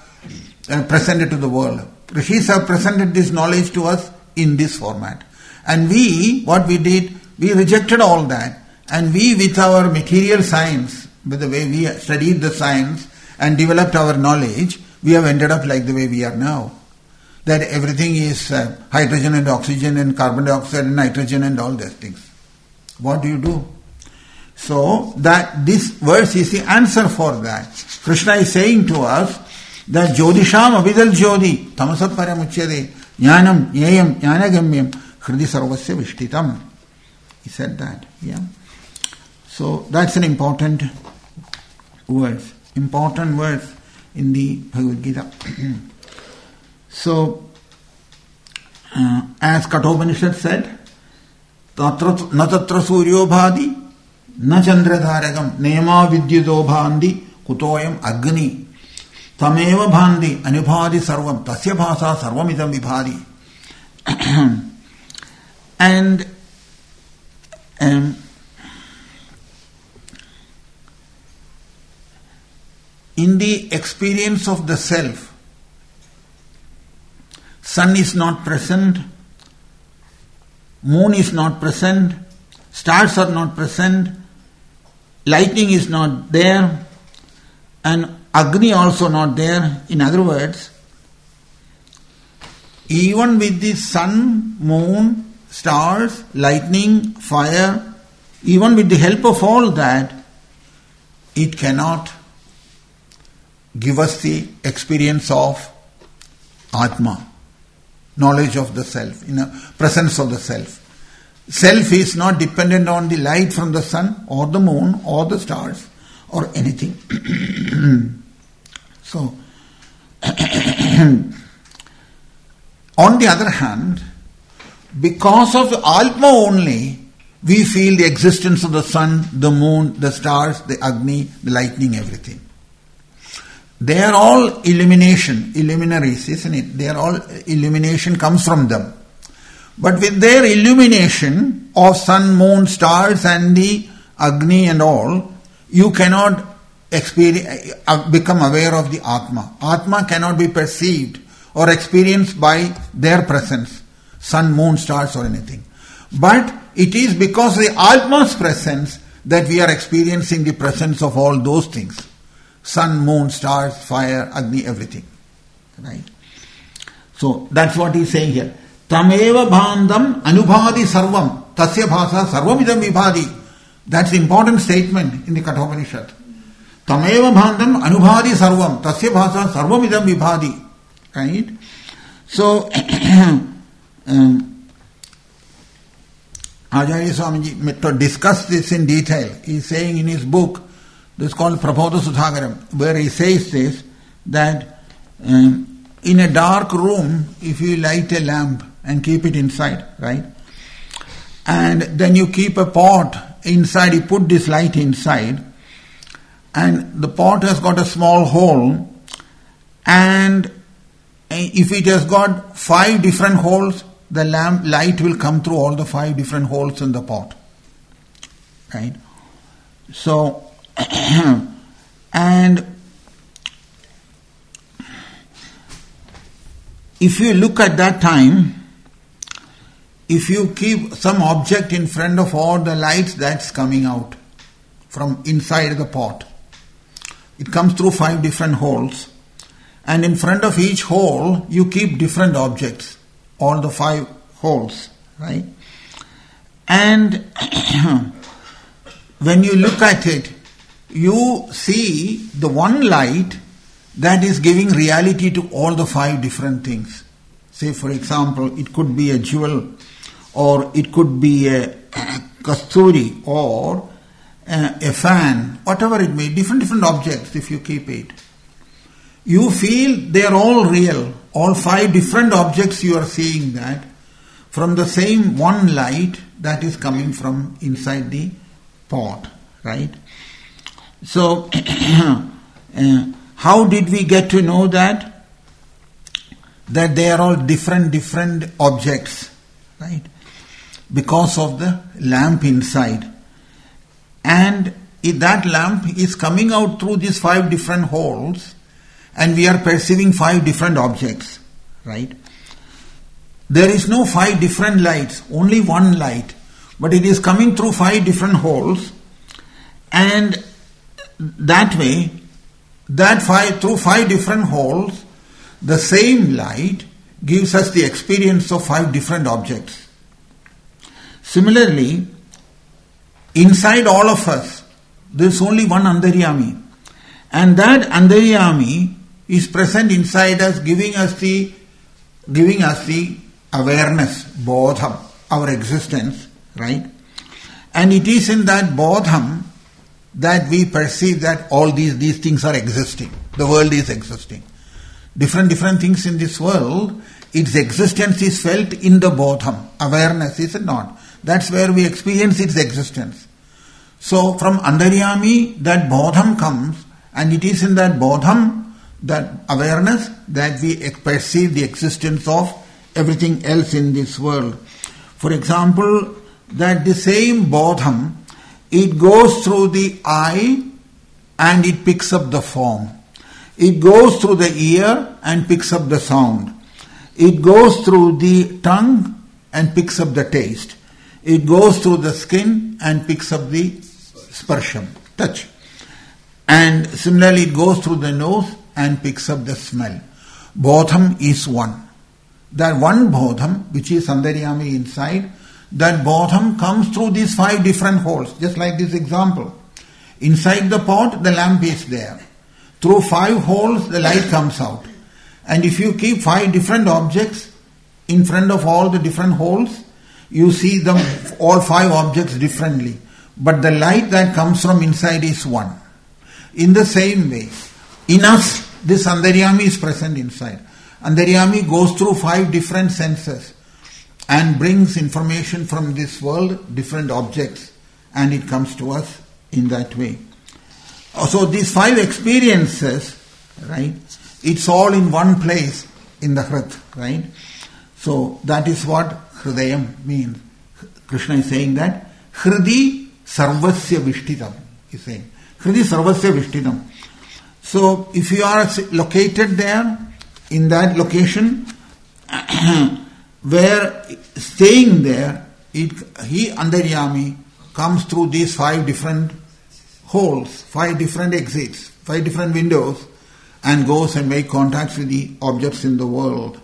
have presented to the world. Rishis have presented this knowledge to us in this format. And what we did, we rejected all that. And we, with our material science, with the way we studied the science and developed our knowledge, we have ended up like the way we are now. That everything is hydrogen and oxygen and carbon dioxide and nitrogen and all those things. What do you do? So, that this verse is the answer for that. Krishna is saying to us that Jyodisham abhidal jyoti tamasat paramuchyade jnanam jnayam jnanagamyam hridi sarvasya vishtitam. He said that. Yeah. So, that's an important verse. Important verse in the Bhagavad Gita. So, as Kathopanishad said, na tatra suryo bhadi na chandradharagam nema vidyudo bhandi kutoyam agni tameva bhandi anubhadi sarvam tasya bhasa sarvamidam vibhadi. And in the experience of the self, sun is not present, moon is not present, stars are not present, lightning is not there, and Agni also not there. In other words, even with the sun, moon, stars, lightning, fire, even with the help of all that, it cannot give us the experience of Atma, knowledge of the self, presence of the self. Self is not dependent on the light from the sun or the moon or the stars or anything. So, on the other hand, because of Atma only, we feel the existence of the sun, the moon, the stars, the Agni, the lightning, everything. They are all illuminaries, isn't it? They are all illumination comes from them. But with their illumination of sun, moon, stars and the Agni and all, you cannot become aware of the Atma. Atma cannot be perceived or experienced by their presence, sun, moon, stars or anything. But it is because of the Atma's presence that we are experiencing the presence of all those things. Sun, moon, stars, fire, Agni, everything. Right? So that's what he's saying here. Tameva bhandam anubhadi sarvam tasya bhasa sarvamidam vibhadi. That's the important statement in the Kathopanishad. Tameva bhandam anubhadi sarvam tasya bhasa sarvamidam vibhadi. Right? So, Acharya Swamiji to discuss this in detail. He is saying in his book, this is called Prabodha Sudhakaram, where he says this, that in a dark room, if you light a lamp and keep it inside, right? And then you keep a pot inside, you put this light inside, and the pot has got a small hole, and if it has got 5 different holes, the light will come through all the 5 different holes in the pot. Right? So, and if you look at that time, if you keep some object in front of all the lights that's coming out from inside the pot, it comes through 5 different holes, and in front of each hole you keep different objects, all the 5 holes, right? And when you look at it, you see the one light that is giving reality to all the 5 different things. Say, for example, it could be a jewel, or it could be a kasturi, or a fan, whatever it may be, different objects. If you keep it, you feel they are all real. All 5 different objects you are seeing that from the same one light that is coming from inside the pot, right? So, how did we get to know that? That they are all different objects, right? Because of the lamp inside. And if that lamp is coming out through these 5 different holes, and we are perceiving 5 different objects, right? There is no 5 different lights, only one light, but it is coming through 5 different holes, and that way, through 5 different holes, the same light gives us the experience of 5 different objects. Similarly, inside all of us, there is only one Antaryami, and that Antaryami is present inside us, giving us the awareness, bodham, our existence, right? And it is in that bodham that we perceive that all these things are existing. The world is existing. Different things in this world, its existence is felt in the bodham, awareness, is it not? That's where we experience its existence. So from Antaryami, that bodham comes, and it is in that bodham, that awareness, that we perceive the existence of everything else in this world. For example, that the same bodham, it goes through the eye and it picks up the form. It goes through the ear and picks up the sound. It goes through the tongue and picks up the taste. It goes through the skin and picks up the sparsham, touch. And similarly it goes through the nose and picks up the smell. Bodham is one. That one bodham, which is Antaryami inside, that bodham comes through these 5 different holes, just like this example. Inside the pot, the lamp is there. Through 5 holes, the light comes out. And if you keep 5 different objects in front of all the different holes, you see them, all 5 objects differently. But the light that comes from inside is one. In the same way, in us, this Antaryami is present inside. Antaryami goes through 5 different senses and brings information from this world, different objects, and it comes to us in that way. So these 5 experiences, right, it's all in one place in the Hrit, right? So that is what Hridayam means. Krishna is saying that Hridi Sarvasya Vishtitam, he is saying. Hridi Sarvasya Vishtitam. So if you are located there, in that location, where staying there, he Antaryami comes through these 5 different holes, 5 different exits, 5 different windows, and goes and make contacts with the objects in the world.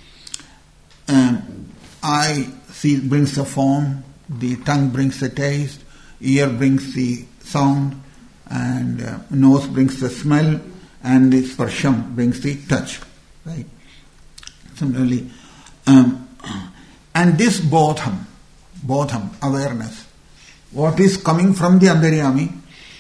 Eye brings the form, the tongue brings the taste, ear brings the sound, and nose brings the smell, and the sparsham brings the touch. Right? Similarly, and this bodham, awareness, what is coming from the Antaryami,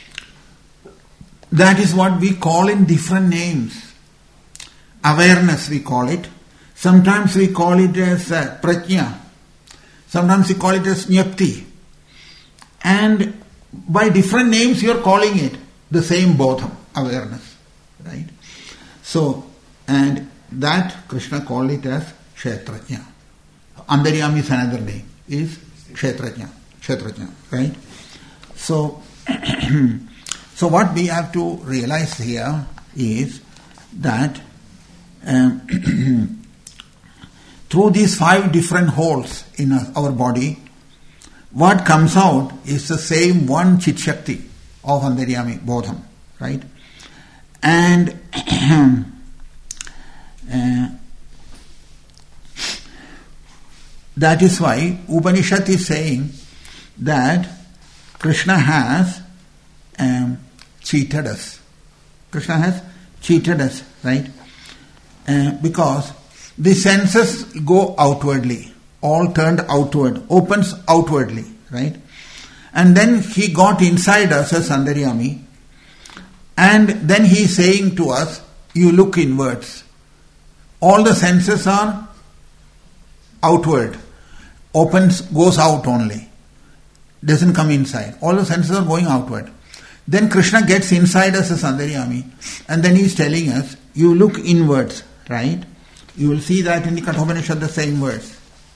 that is what we call in different names. Awareness we call it. Sometimes we call it as prajna. Sometimes we call it as jnapti. And by different names you are calling it the same bodham, awareness. Right? So, and that Krishna called it as Kshetrajna. Antaryami is another name, is Kshetrajna, right? So, so what we have to realize here is that through these 5 different holes in our body, what comes out is the same one Chit Shakti of Antaryami, Bodham, right? And that is why Upanishad is saying that Krishna has cheated us. Krishna has cheated us, right? Because the senses go outwardly, all turned outward, opens outwardly, right? And then he got inside us as Antaryami, and then he is saying to us, you look inwards. All the senses are outward, opens, goes out only, doesn't come inside. All the senses are going outward. Then Krishna gets inside us as Antaryami, and then he is telling us, you look inwards, right? You will see that in the Kathopanishad, the same words.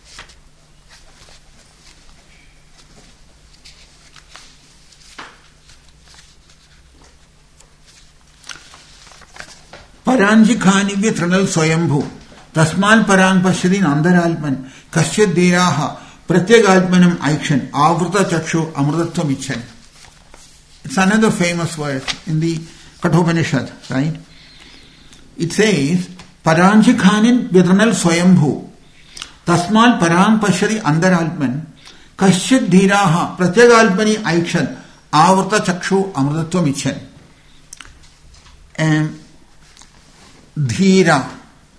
Paranjikhani Trinal Swayambhu Tasmal Parang Pashyadin Andaralpan Kasyad Diraha Pratyagalpanam Aikshan Avrta Chakshu Amrutatvam Ichan. It's another famous word in the Kathopanishad, right? It says Paranjikhanin Vitranal Swayambhu Tasmal Parang Pashyadi Andaralpan Kasyad Diraha Pratyagalpani Aikshan Avrta Chakshu Amrutatvam Ichan. And Dhira.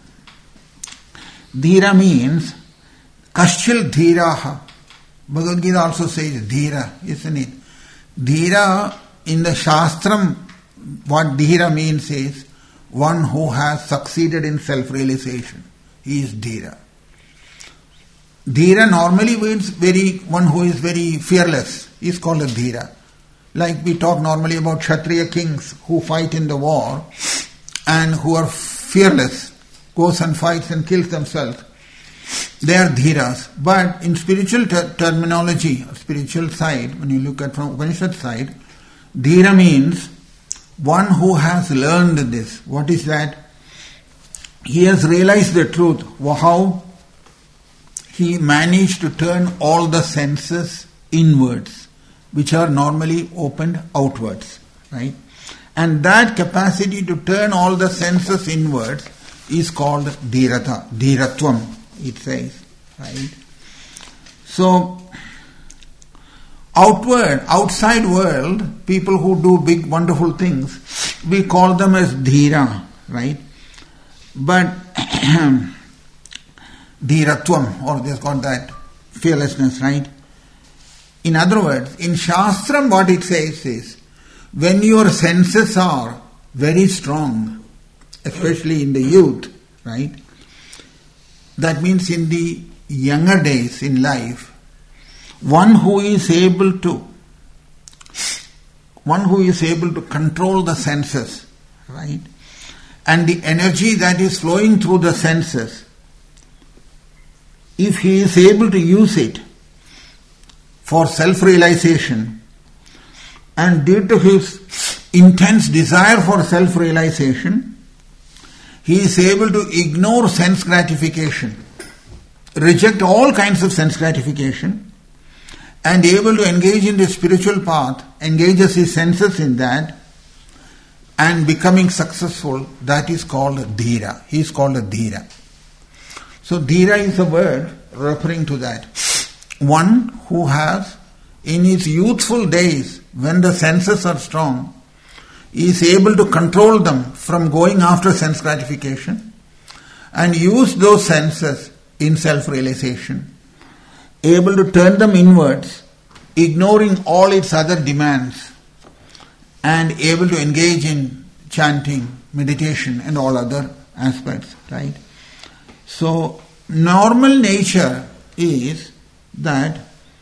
Dhira means Kashchil Dhiraha. Bhagavad Gita also says Dhira, isn't it? Dhira in the Shastram, what Dhira means is one who has succeeded in self-realization. He is Dhira. Dhira normally means one who is very fearless. He is called a Dhira. Like we talk normally about Kshatriya kings who fight in the war and who are fearless, goes and fights and kills themselves. they are dhiras. But in spiritual terminology, spiritual side, when you look at from Upanishad side, dhira means one who has learned this. What is that? He has realized the truth. How he managed to turn all the senses inwards, which are normally opened outwards, right? And that capacity to turn all the senses inwards is called dhirata, dhiratvam, it says, right? So, outside world, people who do big, wonderful things, we call them as dhira, right? But dhiratvam, or they've got that fearlessness, right? In other words, in Shastram what it says is, when your senses are very strong, especially in the youth, right? That means in the younger days in life, one who is able to control the senses, right? And the energy that is flowing through the senses, if he is able to use it for self-realization, and due to his intense desire for self-realization, he is able to ignore sense gratification, reject all kinds of sense gratification, and able to engage in the spiritual path, engages his senses in that, and becoming successful, that is called dhira. He is called a dhira. So dhira is a word referring to that. One who has, in his youthful days, when the senses are strong, is able to control them from going after sense gratification and use those senses in self-realization, able to turn them inwards, ignoring all its other demands, and able to engage in chanting, meditation and all other aspects, right? So, normal nature is that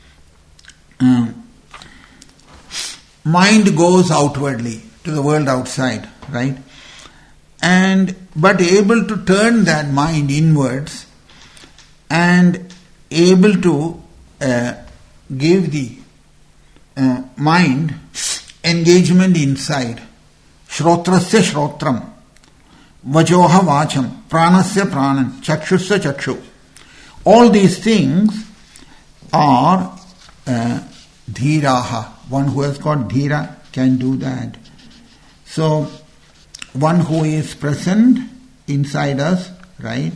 mind goes outwardly to the world outside, right? But able to turn that mind inwards and able to give the mind engagement inside. Shrotrasya shrotram, vajoha vacham, pranasya pranan, chakshusya chakshu. All these things are dhiraha. One who has got dhira can do that. So, one who is present inside us, right,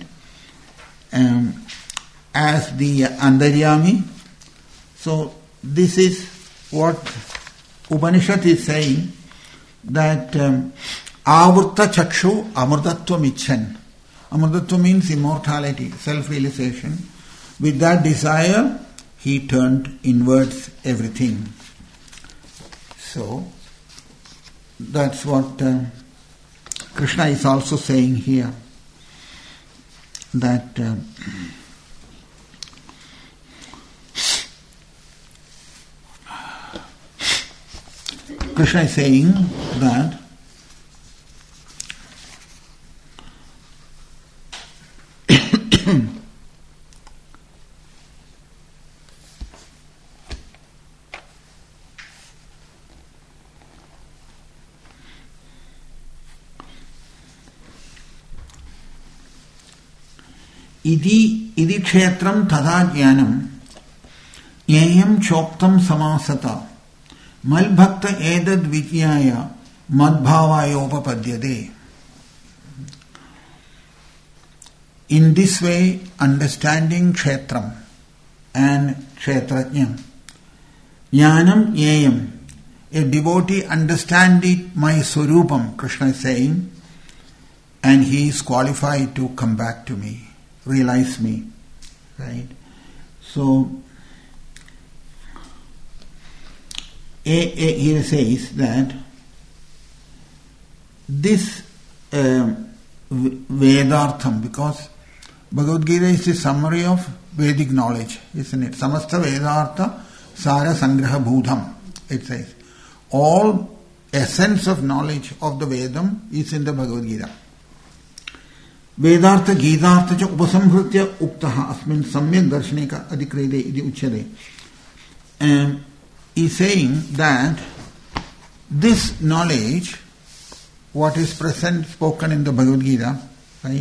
as the Antaryami. So, this is what Upanishad is saying, that Avurta Chakshu Amrtatvam Ichan. Amrtatvam means immortality, self-realization. With that desire, he turned inwards everything. So, that's what Krishna is also saying here. That Krishna is saying that इति क्षेत्रम तथा ज्ञानम ज्ञेयम चोक्तम समासता मलभक्त एतद् विज्ञाय मद्भावायोपपद्यते. In this way, understanding kshetram and kshetrajnam, jnanam jneyam, a devotee understanding my swarupam, Krishna is saying, and he is qualified to come back to me, realize me, right? So, here says that this Vedartham, because Bhagavad Gita is the summary of Vedic knowledge, isn't it? Samasta Vedartha Sara Sangraha Bhudham, it says. All essence of knowledge of the Vedam is in the Bhagavad Gita. वेदार्थ गीतार्थ च उपसंहृत्य उक्तः अस्मिन् सम्यक् दर्शने का अधिक्रियते इति उच्यते. Is saying that this knowledge, what is present, spoken in the Bhagavad Gita, right?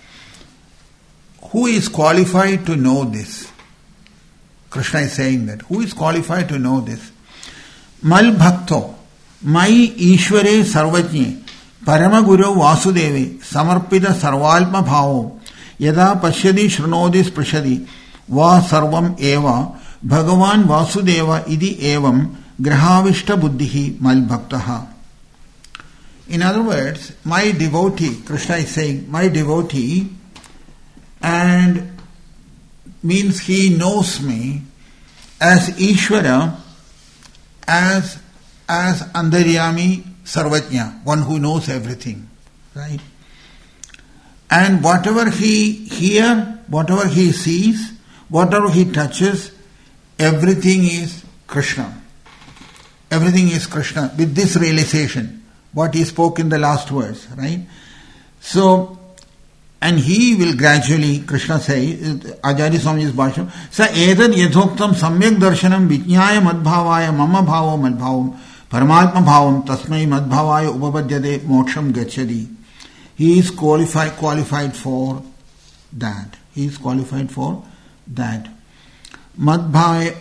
Who is qualified to know this? Krishna is saying that. Who is qualified to know this? Mal bhakto, mai ishvare sarvajne, paramaguru vasudeve, samarpita sarvalpa bhavo, yada pashyadi shrunodi sprishadi, va sarvam eva, Bhagavan Vasudeva idi evam grahavishta buddhihi mal bhaktaha. In other words, my devotee, Krishna is saying, my devotee, and means he knows me as Ishvara, as Antaryami Sarvajna, one who knows everything, right? And whatever he hears, whatever he sees, whatever he touches, everything is Krishna. Everything is Krishna. With this realization, what he spoke in the last verse, right? So, and he will gradually, Krishna says, Acharya Swami's Bhasham, Sa edad yadhoktam samyak darshanam vijñāya madbhavāya mama bhāvo madbhavam paramatma bhavam tasmai madbhavāya upapadyate moksham gacchadi. He is qualified for that. He is qualified for that. Madbhavaya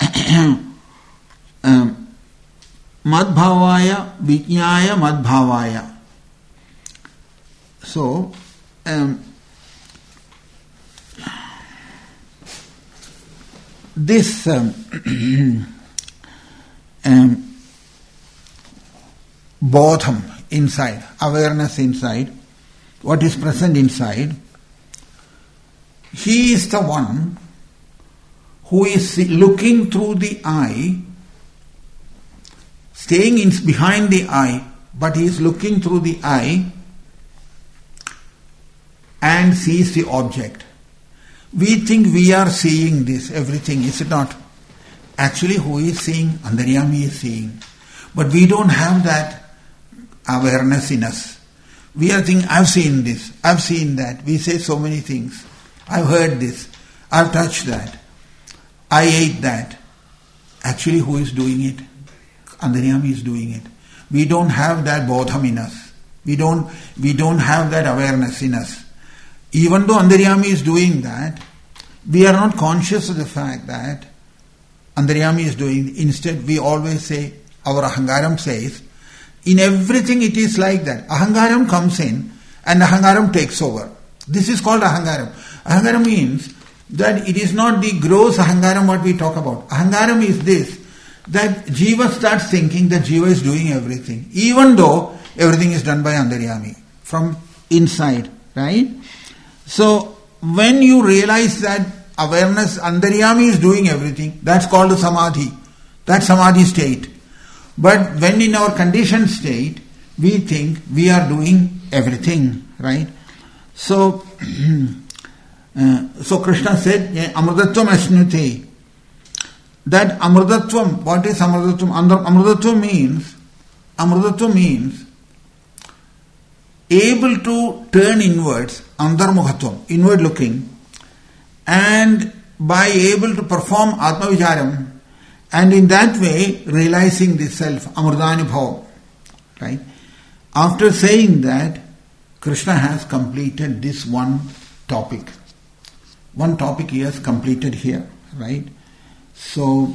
vijñāya madbhavāya. So, this bodham inside, awareness inside, what is present inside, he is the one who is looking through the eye, staying behind the eye, but he is looking through the eye and sees the object. We think we are seeing this, everything, is it not? Actually, who is seeing? Antaryami is seeing. But we don't have that awareness in us. We are thinking, I've seen this, I've seen that. We say so many things. I've heard this, I've touched that, I ate that. Actually, who is doing it? Antaryami is doing it. We don't have that bodham in us. We don't have that awareness in us. Even though Antaryami is doing that, we are not conscious of the fact that Antaryami is doing. Instead, we always say, our Ahangaram says, in everything it is like that. Ahangaram comes in and Ahangaram takes over. This is called Ahangaram. Ahangaram means that it is not the gross Ahangaram what we talk about. Ahangaram is this, that Jiva starts thinking that Jiva is doing everything, even though everything is done by Antaryami from inside, right? So, when you realize that awareness, Antaryami is doing everything, that's called a Samadhi. That's Samadhi state. But when in our conditioned state, we think we are doing everything, right? So, so Krishna said, Amrutatvam asnute. That Amrutatvam, what is Amrutatvam? Amrutatvam means able to turn inwards, Antarmukhatvam, inward looking, and by able to perform Atma Vicharam, and in that way realizing the self, Amrutanubhava, right? After saying that, Krishna has completed this one topic. One topic he has completed here, right? So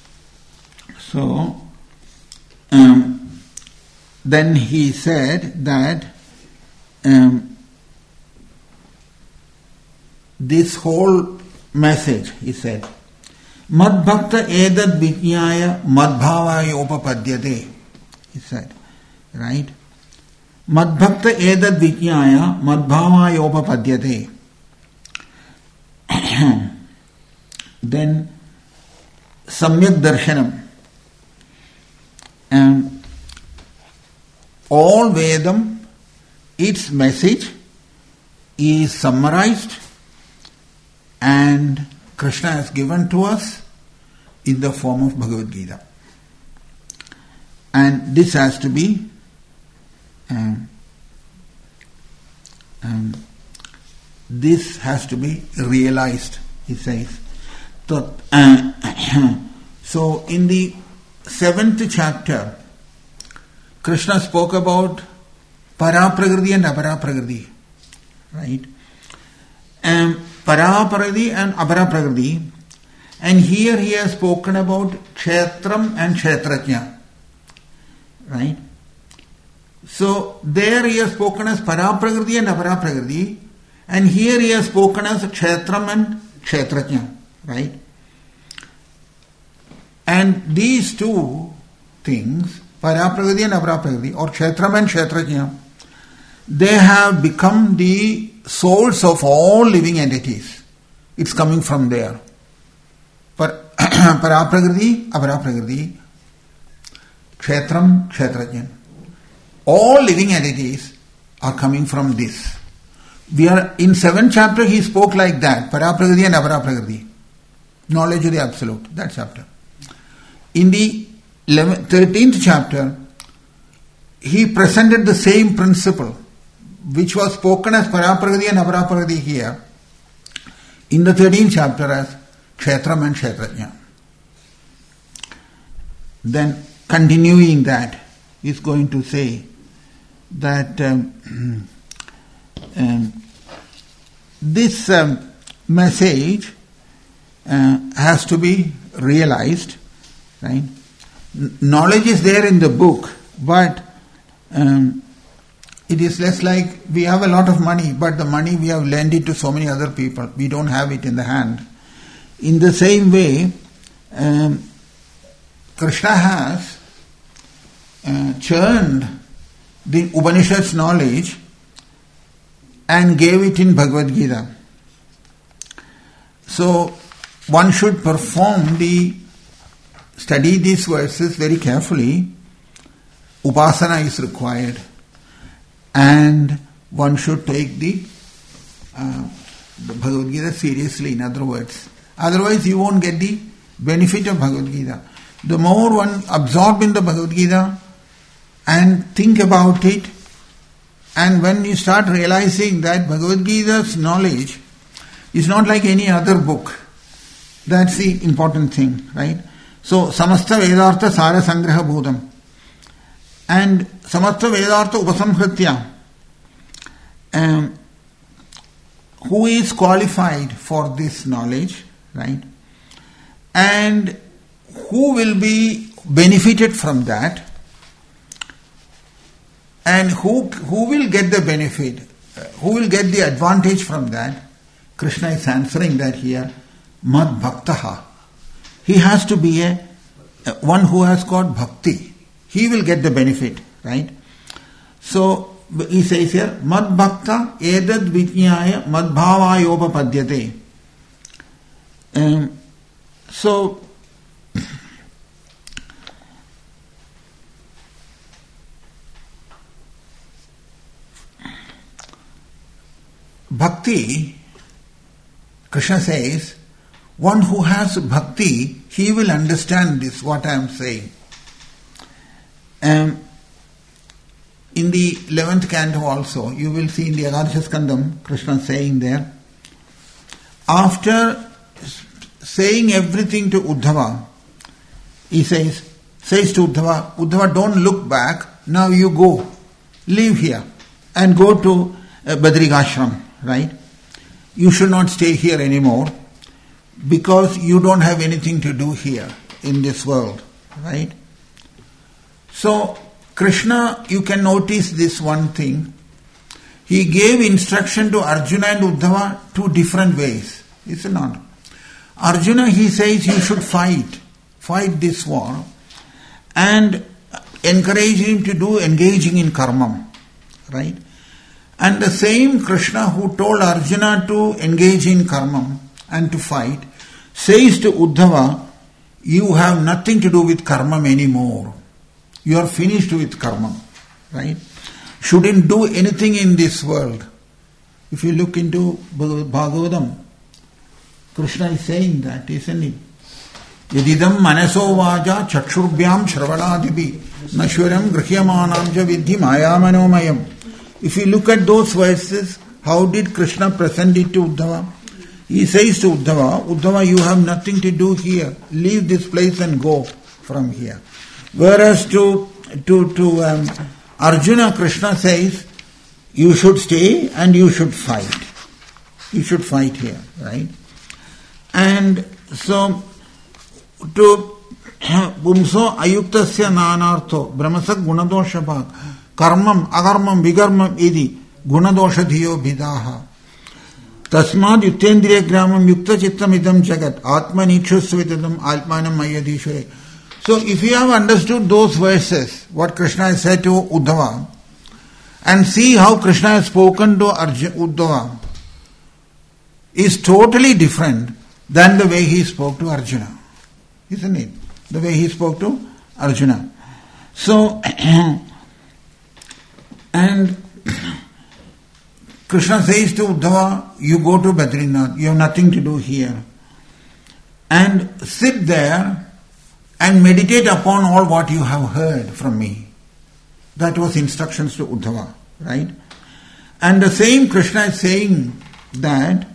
then he said that this whole message, he said, Mad bhakta edad vijñāya madbhavāya upapadyate, he said, right? Mad bhakta edad vijñāya madbhavāya upapadyate. Then Samyak Darshanam. And all Vedam, its message is summarized and Krishna has given to us in the form of Bhagavad Gita. And this has to be this has to be realized, he says. So in the 7th chapter, Krishna spoke about Paraprakriti and Aparaprakriti, right? Paraprakriti and Aparaprakriti, and here he has spoken about Kshetram and Kshetrajna, right? So there he has spoken as Paraprakriti and Aparaprakriti, and here he has spoken as Kshetram and Kshetrajna, right? And these two things, Paraprakriti and Aparaprakriti, or Kshetram and Kshetrajna, they have become the source of all living entities. It's coming from there. Paraprakriti, Aparaprakriti, Kshetram, Kshetrajna. All living entities are coming from this. We are in 7th chapter, he spoke like that, Paraprakriti and Aparaprakriti. Knowledge of the Absolute, that chapter. In the 13th chapter, he presented the same principle, which was spoken as Paraprakriti and Aparaprakriti here, in the 13th chapter as Kshetram and Kshetrajna. Then, continuing that, he is going to say that this message has to be realized, right? Knowledge is there in the book, but it is less like we have a lot of money, but the money we have lent it to so many other people. We don't have it in the hand. In the same way, Krishna has churned the Upanishad's knowledge and gave it in Bhagavad Gita. So one should study these verses very carefully. Upasana is required, and one should take the Bhagavad Gita seriously, in other words. Otherwise you won't get the benefit of Bhagavad Gita. The more one absorbed in the Bhagavad Gita and think about it, and when you start realizing that Bhagavad Gita's knowledge is not like any other book, that's the important thing, right? So, Samasta Vedartha Sara Sangraha Bhudam, and Samasta Vedartha Upasamhritya, who is qualified for this knowledge, right? And who will be benefited from that, and who will get the benefit, who will get the advantage from that? Krishna is answering that here. Mad Bhaktaha. He has to be a one who has got bhakti. He will get the benefit, right? So he says here, Mad Bhakta edad vijñāya mad bhāvāyopa padyate. So bhakti, Krishna says, one who has bhakti, he will understand this, what I am saying. In the 11th canto also, you will see in the Ekadasha Skandam, Krishna saying there, after saying everything to Uddhava, he says to Uddhava, don't look back, now you go, leave here and go to Badrikashram, right? You should not stay here anymore because you don't have anything to do here in this world, right? So, Krishna, you can notice this one thing. He gave instruction to Arjuna and Uddhava two different ways. Is it not? Arjuna, he says you should fight this war and encourage him to do engaging in karma, right? And the same Krishna who told Arjuna to engage in karma and to fight, says to Uddhava, you have nothing to do with karma anymore. You are finished with karma, right? Shouldn't do anything in this world. If you look into Bhagavatam, Krishna is saying that, isn't it? Yadidam manaso vaja chakshurbyam shravanadibi nashwaram grihyamanam ja vidhi mayamanomayam. If you look at those verses, how did Krishna present it to Uddhava? He says to Uddhava, Uddhava, you have nothing to do here. Leave this place and go from here. Whereas to Arjuna, Krishna says, you should stay and you should fight. You should fight here, right? And so, to Pumso ayuktasya nanartho brahmasak gunadosha bhag karmam agarmam vigarmam idi gunadosha dhiyo bhidaha tasmad yuktendriya gramam yukta chittam idam jagat atma nichusvitadam alpanam mayadishore. So if you have understood those verses, what Krishna has said to Uddhava, and see how Krishna has spoken to Uddhava, is totally different than the way he spoke to Arjuna. Isn't it? The way he spoke to Arjuna. So, and Krishna says to Uddhava, you go to Badrinath, you have nothing to do here. And sit there and meditate upon all what you have heard from me. That was instructions to Uddhava, right? And the same Krishna is saying that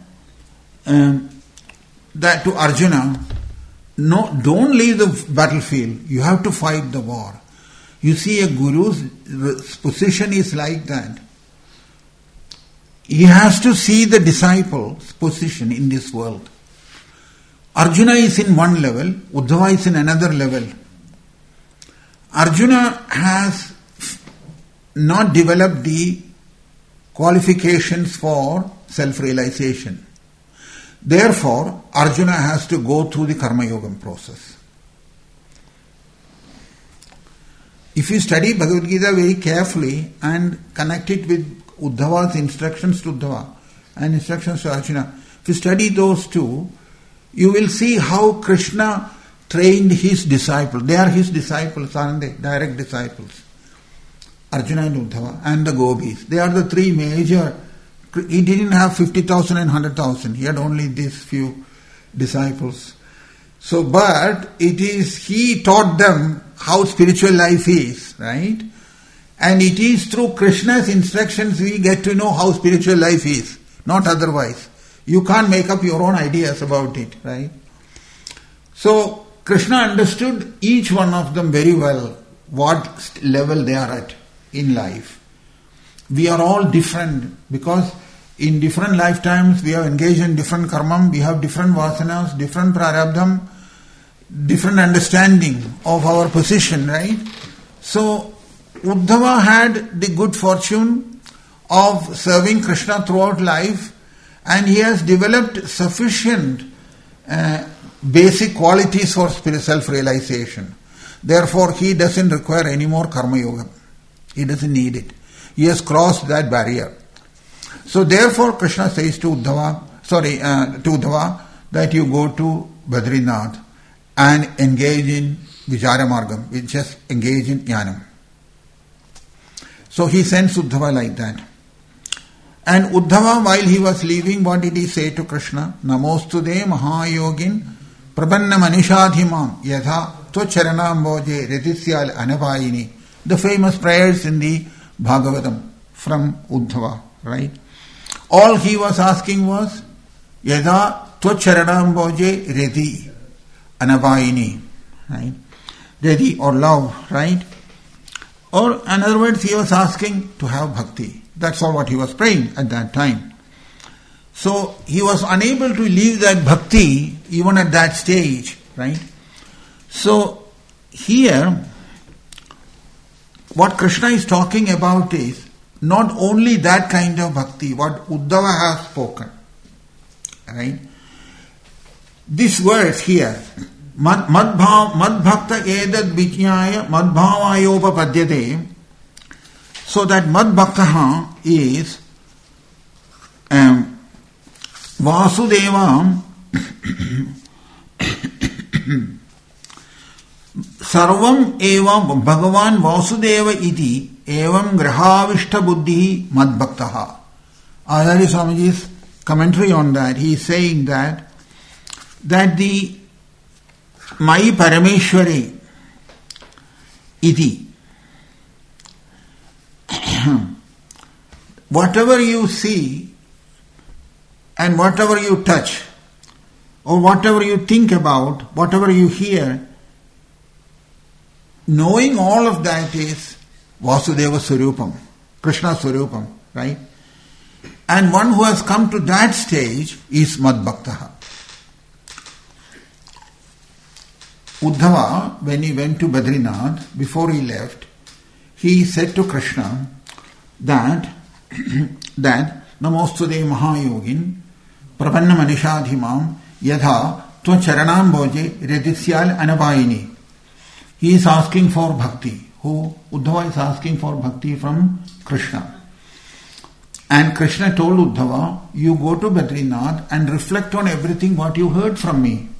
to Arjuna, no, don't leave the battlefield. You have to fight the war. You see, a guru's position is like that. He has to see the disciple's position in this world. Arjuna is in one level, Uddhava is in another level. Arjuna has not developed the qualifications for self-realization. Therefore, Arjuna has to go through the Karma Yoga process. If you study Bhagavad Gita very carefully and connect it with Uddhava's instructions to Uddhava and instructions to Arjuna, if you study those two, you will see how Krishna trained his disciples. They are his disciples, aren't they? Direct disciples. Arjuna and Uddhava and the gopis. They are the three major. He didn't have 50,000 and 100,000. He had only these few disciples. So, but he taught them how spiritual life is, right? And it is through Krishna's instructions we get to know how spiritual life is, not otherwise. You can't make up your own ideas about it, right? So, Krishna understood each one of them very well, what level they are at in life. We are all different because in different lifetimes we have engaged in different karmam, we have different vasanas, different prarabdham, different understanding of our position, right? So, Uddhava had the good fortune of serving Krishna throughout life, and he has developed sufficient basic qualities for self-realization. Therefore, he doesn't require any more karma yoga. He doesn't need it. He has crossed that barrier. So therefore, Krishna says to Uddhava that you go to Badrinath and engage in Vichara Margam, which just engage in Jnanam. So he sends Uddhava like that. And Uddhava, while he was leaving, what did he say to Krishna? Namostude Mahayogin Prabanna Manishadhimam Yadha Tvacharanamboje Retisyal Anavayini. The famous prayers in the Bhagavatam from Uddhava, right? All he was asking was Yadha Tvacharanamboje Reti Anavayini, right? Reti or love, right? Or in other words, he was asking to have bhakti. That's all what he was praying at that time. So he was unable to leave that bhakti even at that stage, right? So here, what Krishna is talking about is not only that kind of bhakti, what Uddhava has spoken, right? This verse here, Madbhakta edad vijñāya madbhāvāyopapadyate. So that Madbhaktaha is Vasudeva Sarvam eva Bhagavan Vasudeva iti evam grahavishta buddhi Madbhaktaha. Acharya Swamiji's commentary on that, he is saying that the Mai Parameshwari iti, whatever you see and whatever you touch, or whatever you think about, whatever you hear, knowing all of that is Vasudeva Swarupam, Krishna Swarupam, right? And one who has come to that stage is Madbhaktaha. Uddhava, when he went to Badrinath, before he left, he said to Krishna that Namostude Mahayogin Prapanna Manishadhimam Yadha Tva Charanam Bhoje Redisyal Anabhayini. He is asking for bhakti. Uddhava is asking for bhakti from Krishna. And Krishna told Uddhava, you go to Badrinath and reflect on everything what you heard from me.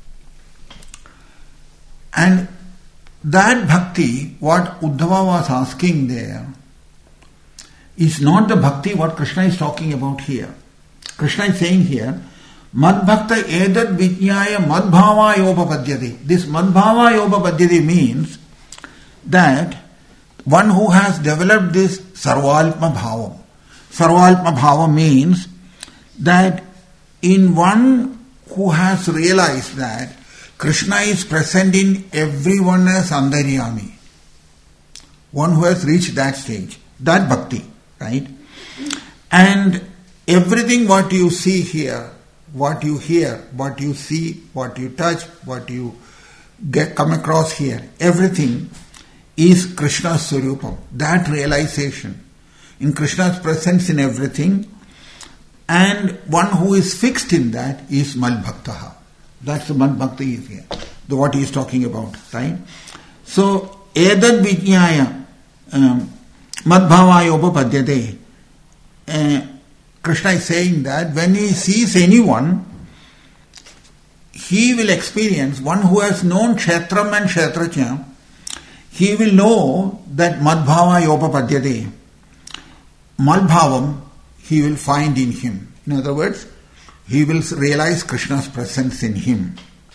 And that bhakti, what Uddhava was asking there, is not the bhakti what Krishna is talking about here. Krishna is saying here, Madbhakta edad vijñāya madbhāvā yopapadyate. This madbhāvā yopapadyate means that one who has developed this sarvalpma bhava. Sarvalpma bhava means that in one who has realized that Krishna is present in everyone as Antaryami. One who has reached that stage. That bhakti, right? And everything what you see here, what you hear, what you see, what you touch, what you come across here, everything is Krishna's Swarupam. That realization in Krishna's presence in everything, and one who is fixed in that is Madbhaktaha. That's the Madbhakta is here, what he is talking about, right? So, edad vijñāya madbhāvāya upapadyate. Krishna is saying that when he sees anyone, he will experience, one who has known Kshetram and Kshetrajna, he will know that madbhāvāya upapadyate. Madbhavam he will find in him. In other words, he will realize Krishna's presence in him.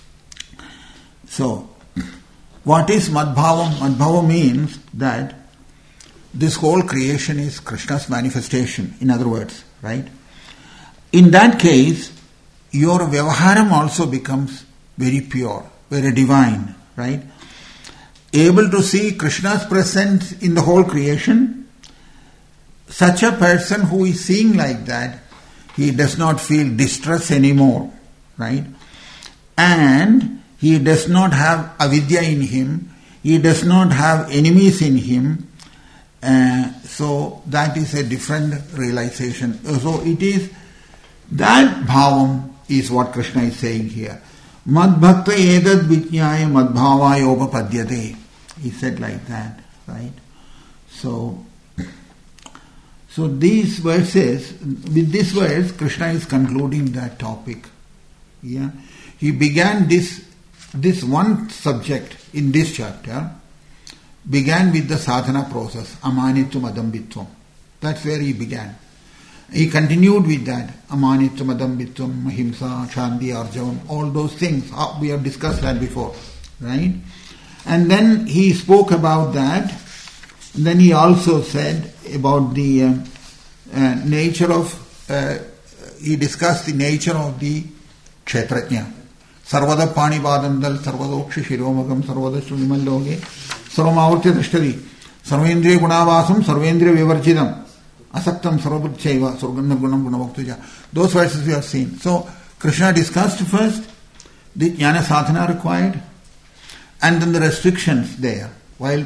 So, what is Madbhavam? Madbhava means that this whole creation is Krishna's manifestation, in other words, right? In that case, your Vyavaharam also becomes very pure, very divine, right? Able to see Krishna's presence in the whole creation, such a person who is seeing like that, he does not feel distress anymore, right? And he does not have avidya in him, he does not have enemies in him, so that is a different realization. So it is, that bhavam is what Krishna is saying here. Madbhakta edad vijñāya madbhāvāya upapadyate. He said like that, right? So these verses, with this verse, Krishna is concluding that topic. Yeah, he began this one subject in this chapter, began with the sadhana process, amanitvam adambitvam. That's where he began. He continued with that, amanitvam adambitvam, ahimsa, shanti, arjavam, all those things. We have discussed that before, right? And then he spoke about that. And then he also said about the nature of, he discussed the nature of the Kshetrajna. Sarvada Panibadandal, Sarvadoksha Shiromagam, Sarvada Sunimalloge, Sarvamavartya Drishtari, Sarvendriya Gunavasam, Sarvendriya Vivarjidam, Asaktam Sarvabhutchaiva, Surgandha Gunam Gunavaktuja. Those verses we have seen. So, Krishna discussed first the jnana sadhana required, and then the restrictions there while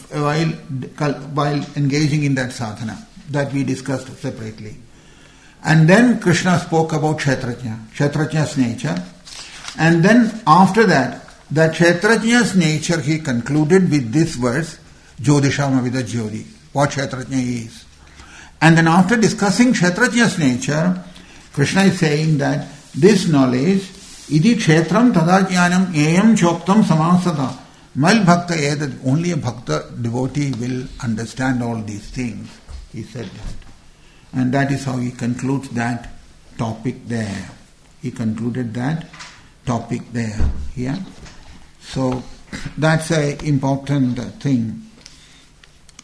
engaging in that sadhana that we discussed separately. And then Krishna spoke about Kshetrajna's nature. And then after that Kshetrajna's nature he concluded with this verse, Jyotisham Avida Jyoti, what Kshetrajna is. And then after discussing Kshetrajna's nature, Krishna is saying that this knowledge, Idi Kshetram Tada Jnanam Eyam Choktam Samasata, Mal Bhakta Edad, only a Bhakta devotee will understand all these things. He said that. And that is how he concludes that topic there. He concluded that topic there. Yeah? So, that's an important thing.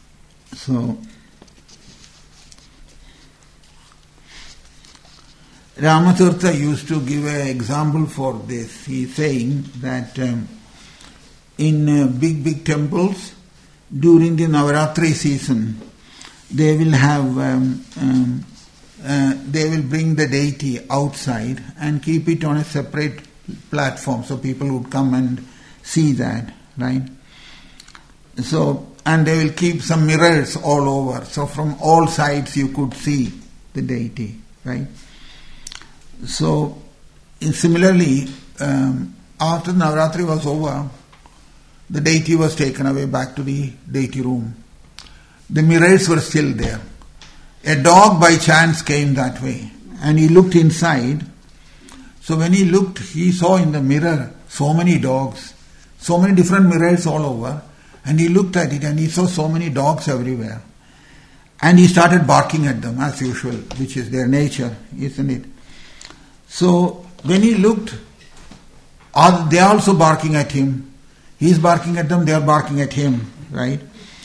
So, Ramatirtha used to give an example for this. He is saying that in big temples, during the Navaratri season, they will have, they will bring the deity outside and keep it on a separate platform so people would come and see that, right? So, and they will keep some mirrors all over, so from all sides you could see the deity, right? So, similarly, after Navaratri was over, the deity was taken away back to the deity room. The mirrors were still there. A dog by chance came that way and he looked inside. So when he looked, he saw in the mirror so many dogs, so many different mirrors all over, and he looked at it and he saw so many dogs everywhere. And he started barking at them as usual, which is their nature, isn't it? So when he looked, they are also barking at him. He is barking at them, they are barking at him, right?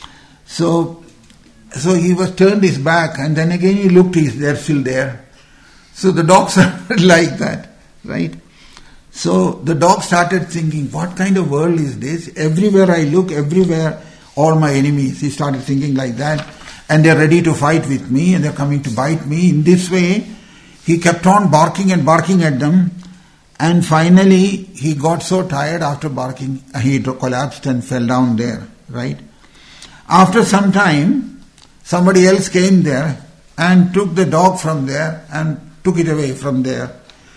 So he was turned his back and then again he looked, they're still there. So the dogs are like that, right? So the dog started thinking, what kind of world is this? Everywhere I look, everywhere all my enemies. He started thinking like that. And they're ready to fight with me and they're coming to bite me. In this way, he kept on barking at them. And finally, he got so tired after barking, he collapsed and fell down there, right? After some time, somebody else came there and took the dog from there and took it away from there.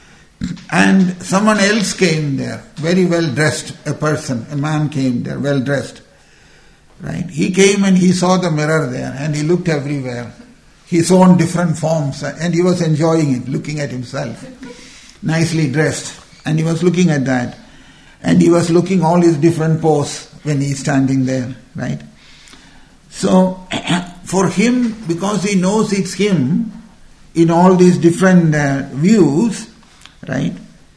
And someone else came there, very well dressed, a man came there, well dressed, right? He came and he saw the mirror there and he looked everywhere. He saw in different forms and he was enjoying it, looking at himself. Nicely dressed, and he was looking at that, and he was looking all his different poses when he is standing there, right? So for him, because he knows it's him in all these different views, right?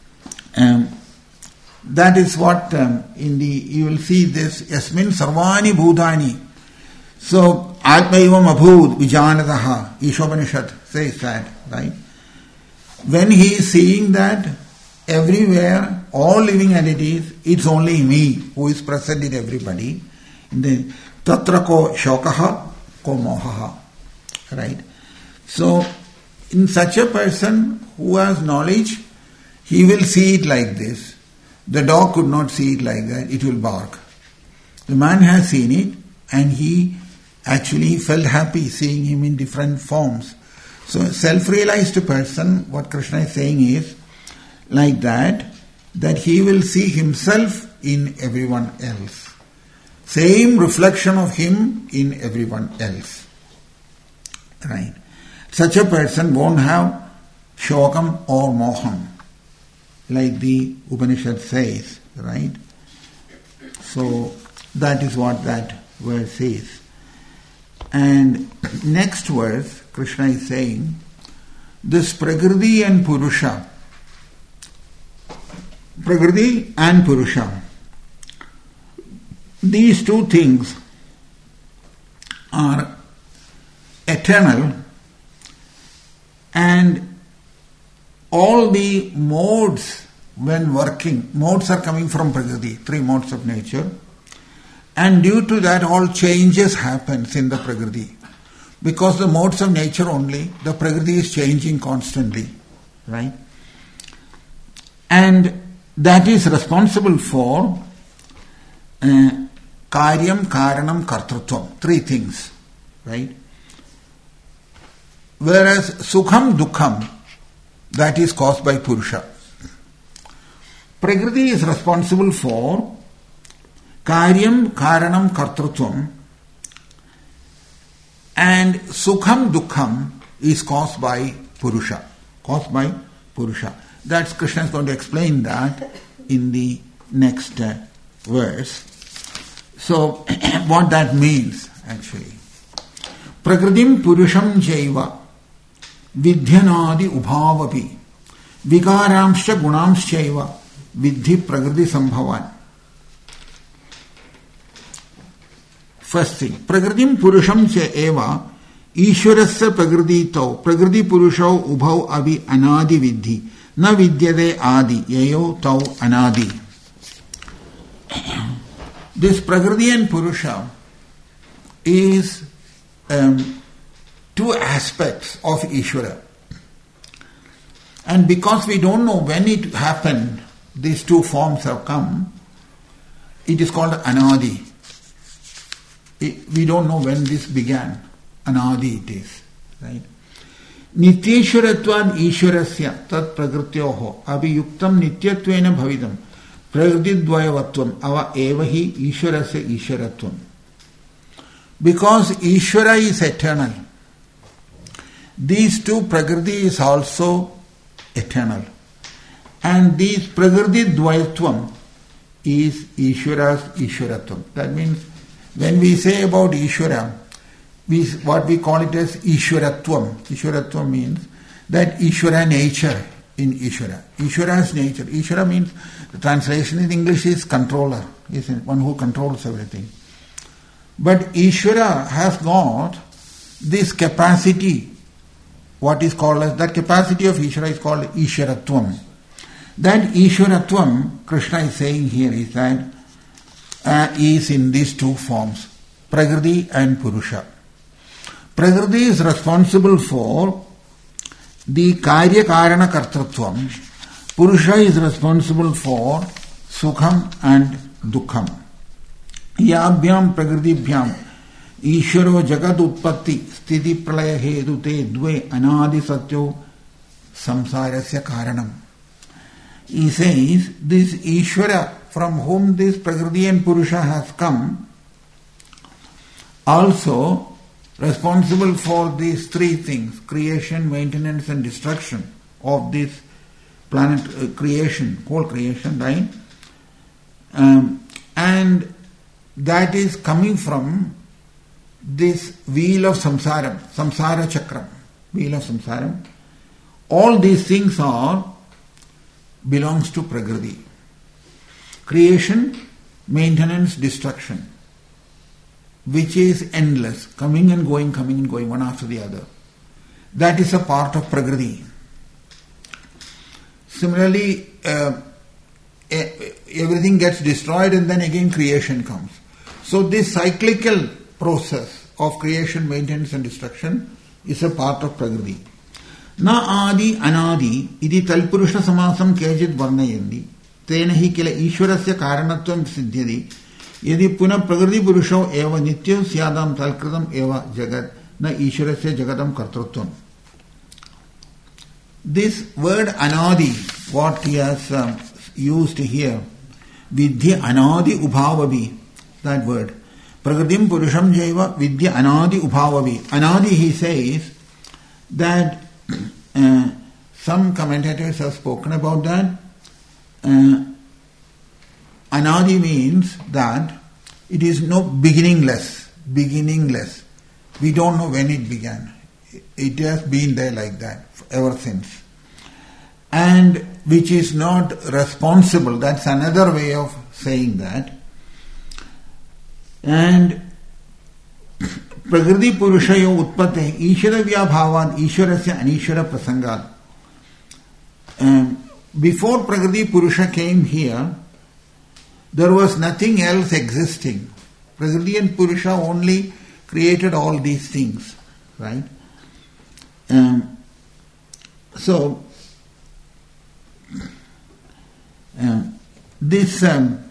That is what you will see this Yasmin Sarvani Bhutani. So Atmaivam Abhut Vijanataha, Ishopanishad says that, right? When he is seeing that everywhere, all living entities, it's only me who is present in everybody. Tatra ko shokaha ko mohaha. Right? So, in such a person who has knowledge, he will see it like this. The dog could not see it like that, it will bark. The man has seen it and he actually felt happy seeing him in different forms. So a self-realized person, what Krishna is saying is like that he will see himself in everyone else. Same reflection of him in everyone else. Right? Such a person won't have shokam or moham, like the Upanishad says, right? So that is what that verse says. And next verse, Krishna is saying, this Prakriti and Purusha, these two things are eternal, and all the modes when working, modes are coming from Prakriti, 3 modes of nature, and due to that all changes happens in the Prakriti. Because the modes of nature only, the Prakriti is changing constantly, right? And that is responsible for Karyam, Karanam, Kartrutvam, 3 things, right? Whereas Sukham, Dukkham, that is caused by Purusha. Prakriti is responsible for Karyam, Karanam, Kartrutvam, and Sukham, Dukkham is caused by Purusha. That's Krishna is going to explain that in the next verse. So, what that means actually. Prakritim Purusham Jaiva Vidhyanadi Ubhavapi Vikaramscha Gunamschaiva Vidhi Prakriti Sambhavan. First thing, Prakritim Purusham Cha Eva Ishwarasya prakriti tau, prakriti purushau ubhau abhi anadi vidhi, na vidyade adi, yayo tau anadi. This prakriti and purusha is two aspects of Ishvara. And because we don't know when it happened, these two forms have come, it is called anadi. We don't know when this began. Anadi it is. Right? Nityeshwaratvad Ishwarasya tat prakrityoho abhiyuktam nityatvena bhavidam prakritidvayavatvam ava evahi Ishwarasya Ishwaratvam. Because Ishvara is eternal, these two Prakriti is also eternal. And this Prakriti Dvayatvam is Ishvara's Ishwaratvam. That means when we say about Ishvara, what we call it as Ishwaratvam. Ishwaratvam means that Ishvara nature in Ishvara. Ishvara's nature. Ishvara means, the translation in English is controller, is one who controls everything. But Ishvara has got this capacity, what is called as, that capacity of Ishvara is called Ishwaratvam. That Ishwaratvam, Krishna is saying here, is that is in these two forms, Prakriti and Purusha. Prakriti is responsible for the Karya Karana Kartratvam. Purusha is responsible for Sukham and Dukkham. Yabhyam Prakritibhyam Ishvaro Jagat Utpatti Sthiti Pralaya Hedute Dve Anadi Satyo Samsarasya Karanam. He says, this Ishvara from whom this Prakriti and Purusha has come, also responsible for these three things, creation, maintenance and destruction of this planet, creation, whole creation, right? And that is coming from this wheel of samsara, samsara chakram, wheel of samsara. All these things belongs to Prakriti. Creation, maintenance, destruction, which is endless, coming and going, one after the other. That is a part of Prakriti. Similarly, everything gets destroyed and then again creation comes. So this cyclical process of creation, maintenance and destruction is a part of Prakriti. Na adi anadi iti talpurusha samasam kejit varnayandi tena hi kila ishwarasya karanatvam siddhyadi yadi puna prakriti purusho eva nityam syadam talkritam eva jagat na ishwarasya jagatam kartrutvam. This word anadi, what he has used here, vidya anadi ubhavavi, that word. Prakritim purusham jaiva vidya anadi ubhavavi. Anadi, he says that some commentators have spoken about that. Anadi means that it is no beginningless. We don't know when it began. It has been there like that ever since. And which is not responsible. That's another way of saying that. And Prakriti Purushayo Utpate Ishvara Vyabhavan Ishvarasya Anishvara Prasangat. Before Prakriti Purusha came here, there was nothing else existing. Prakriti and Purusha only created all these things, right? This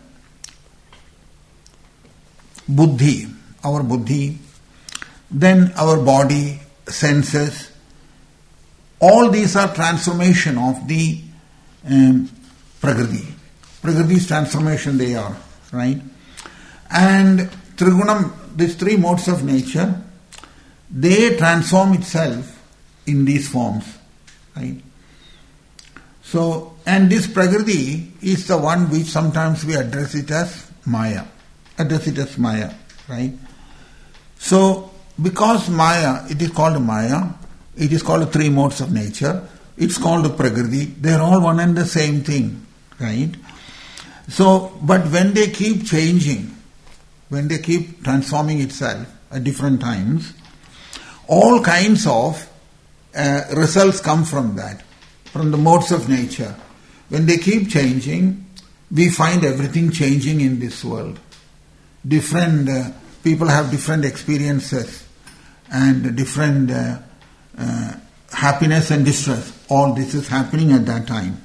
buddhi, our buddhi, then our body, senses, all these are transformation of the Prakriti. Prakriti's transformation they are, right? And Trigunam, these three modes of nature, they transform itself in these forms, right? So, and this Prakriti is the one which sometimes we address it as Maya, right? So, because Maya, it is called Maya, it is called three modes of nature, it's called Prakriti, they are all one and the same thing, right? So, but when they keep changing, when they keep transforming itself at different times, all kinds of results come from that, from the modes of nature. When they keep changing, we find everything changing in this world. Different people have different experiences and different happiness and distress. All this is happening at that time.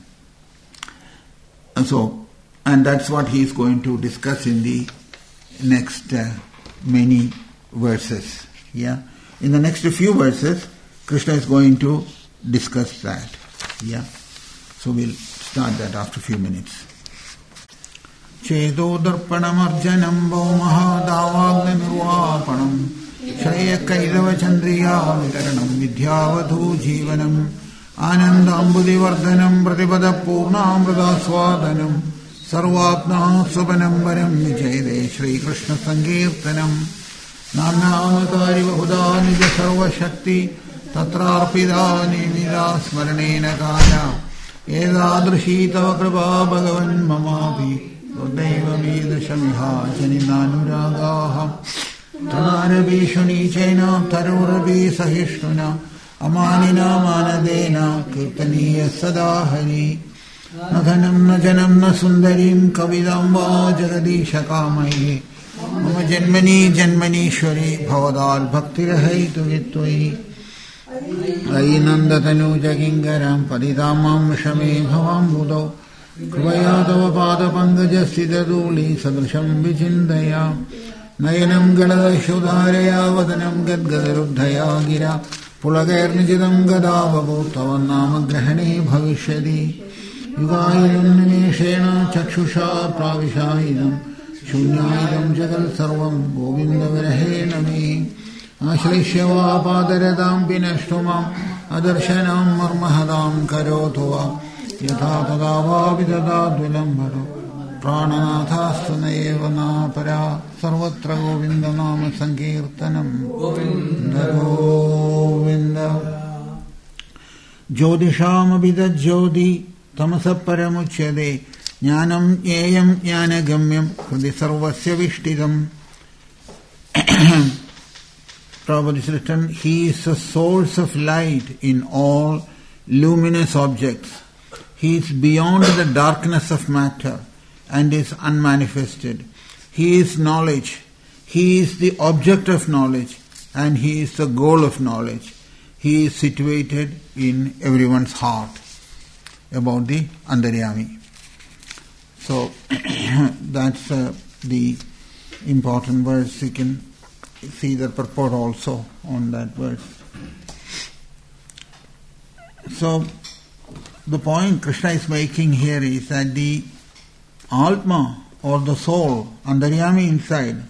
And that's what he is going to discuss in the next many verses. Yeah, in the next few verses, Krishna is going to discuss that. Yeah, so we'll start that after a few minutes. Chedo darpanam arjanam bhaumaha davagna nirvapanam Shraya kaidava chandriya vitaranam vidyavadhu jivanam Anandambudi vardhanam pratipada purnamrita swadanam Sarvatna subanambaram vijayade Shri Krishna Sankirtanam Namnamatari vahuda nija sarva shakti Tatrarpida nimida smaranena kaya Edadrishi tava kripa bhagavan mamapi Daiva vidashamiha janinanuragaha Tanarabi shuni chena tarurabi sahishnuna Amanina manadena kirtaniya sadahari Nadhanam na janam na sundarim kavidam va jagadisha kamaye Mama janmani shwari bhavadal bhaktirahaitu vitvai Ainandatanu jagingaram padidamam shame bhavam budo Kruvaya tava pada pangajastidaduli sadrisham vichindaya Nayanam galada shodharaya vadanam gadgadaruddhaya gira Pulagairnijidam gadavavu tavan grahane bhavishyadi Yugayam nimeshena chakshusha pravishayidam Shunyayidam jagal sarvam govinda virahena me Ashlishyava padaradam pinashtumam Adarshanam marmahadam karotova Yatha tadava vidada dvilambaro Prananathastu naiva napara Sarvatra govinda nama sankirtanam Govinda Jodisham abhidad jodi Tamasa paramuchyade Jnanam jneyam jnanagamyam Hrudi sarvasya vishtidam Prabhupada is written, he is the source of light in all luminous objects. He is beyond the darkness of matter and is unmanifested. He is knowledge. He is the object of knowledge and he is the goal of knowledge. He is situated in everyone's heart. About the Antaryami. So that's the important verse. You can see the purport also on that verse. So the point Krishna is making here is that the Atma or the soul, Antaryami inside,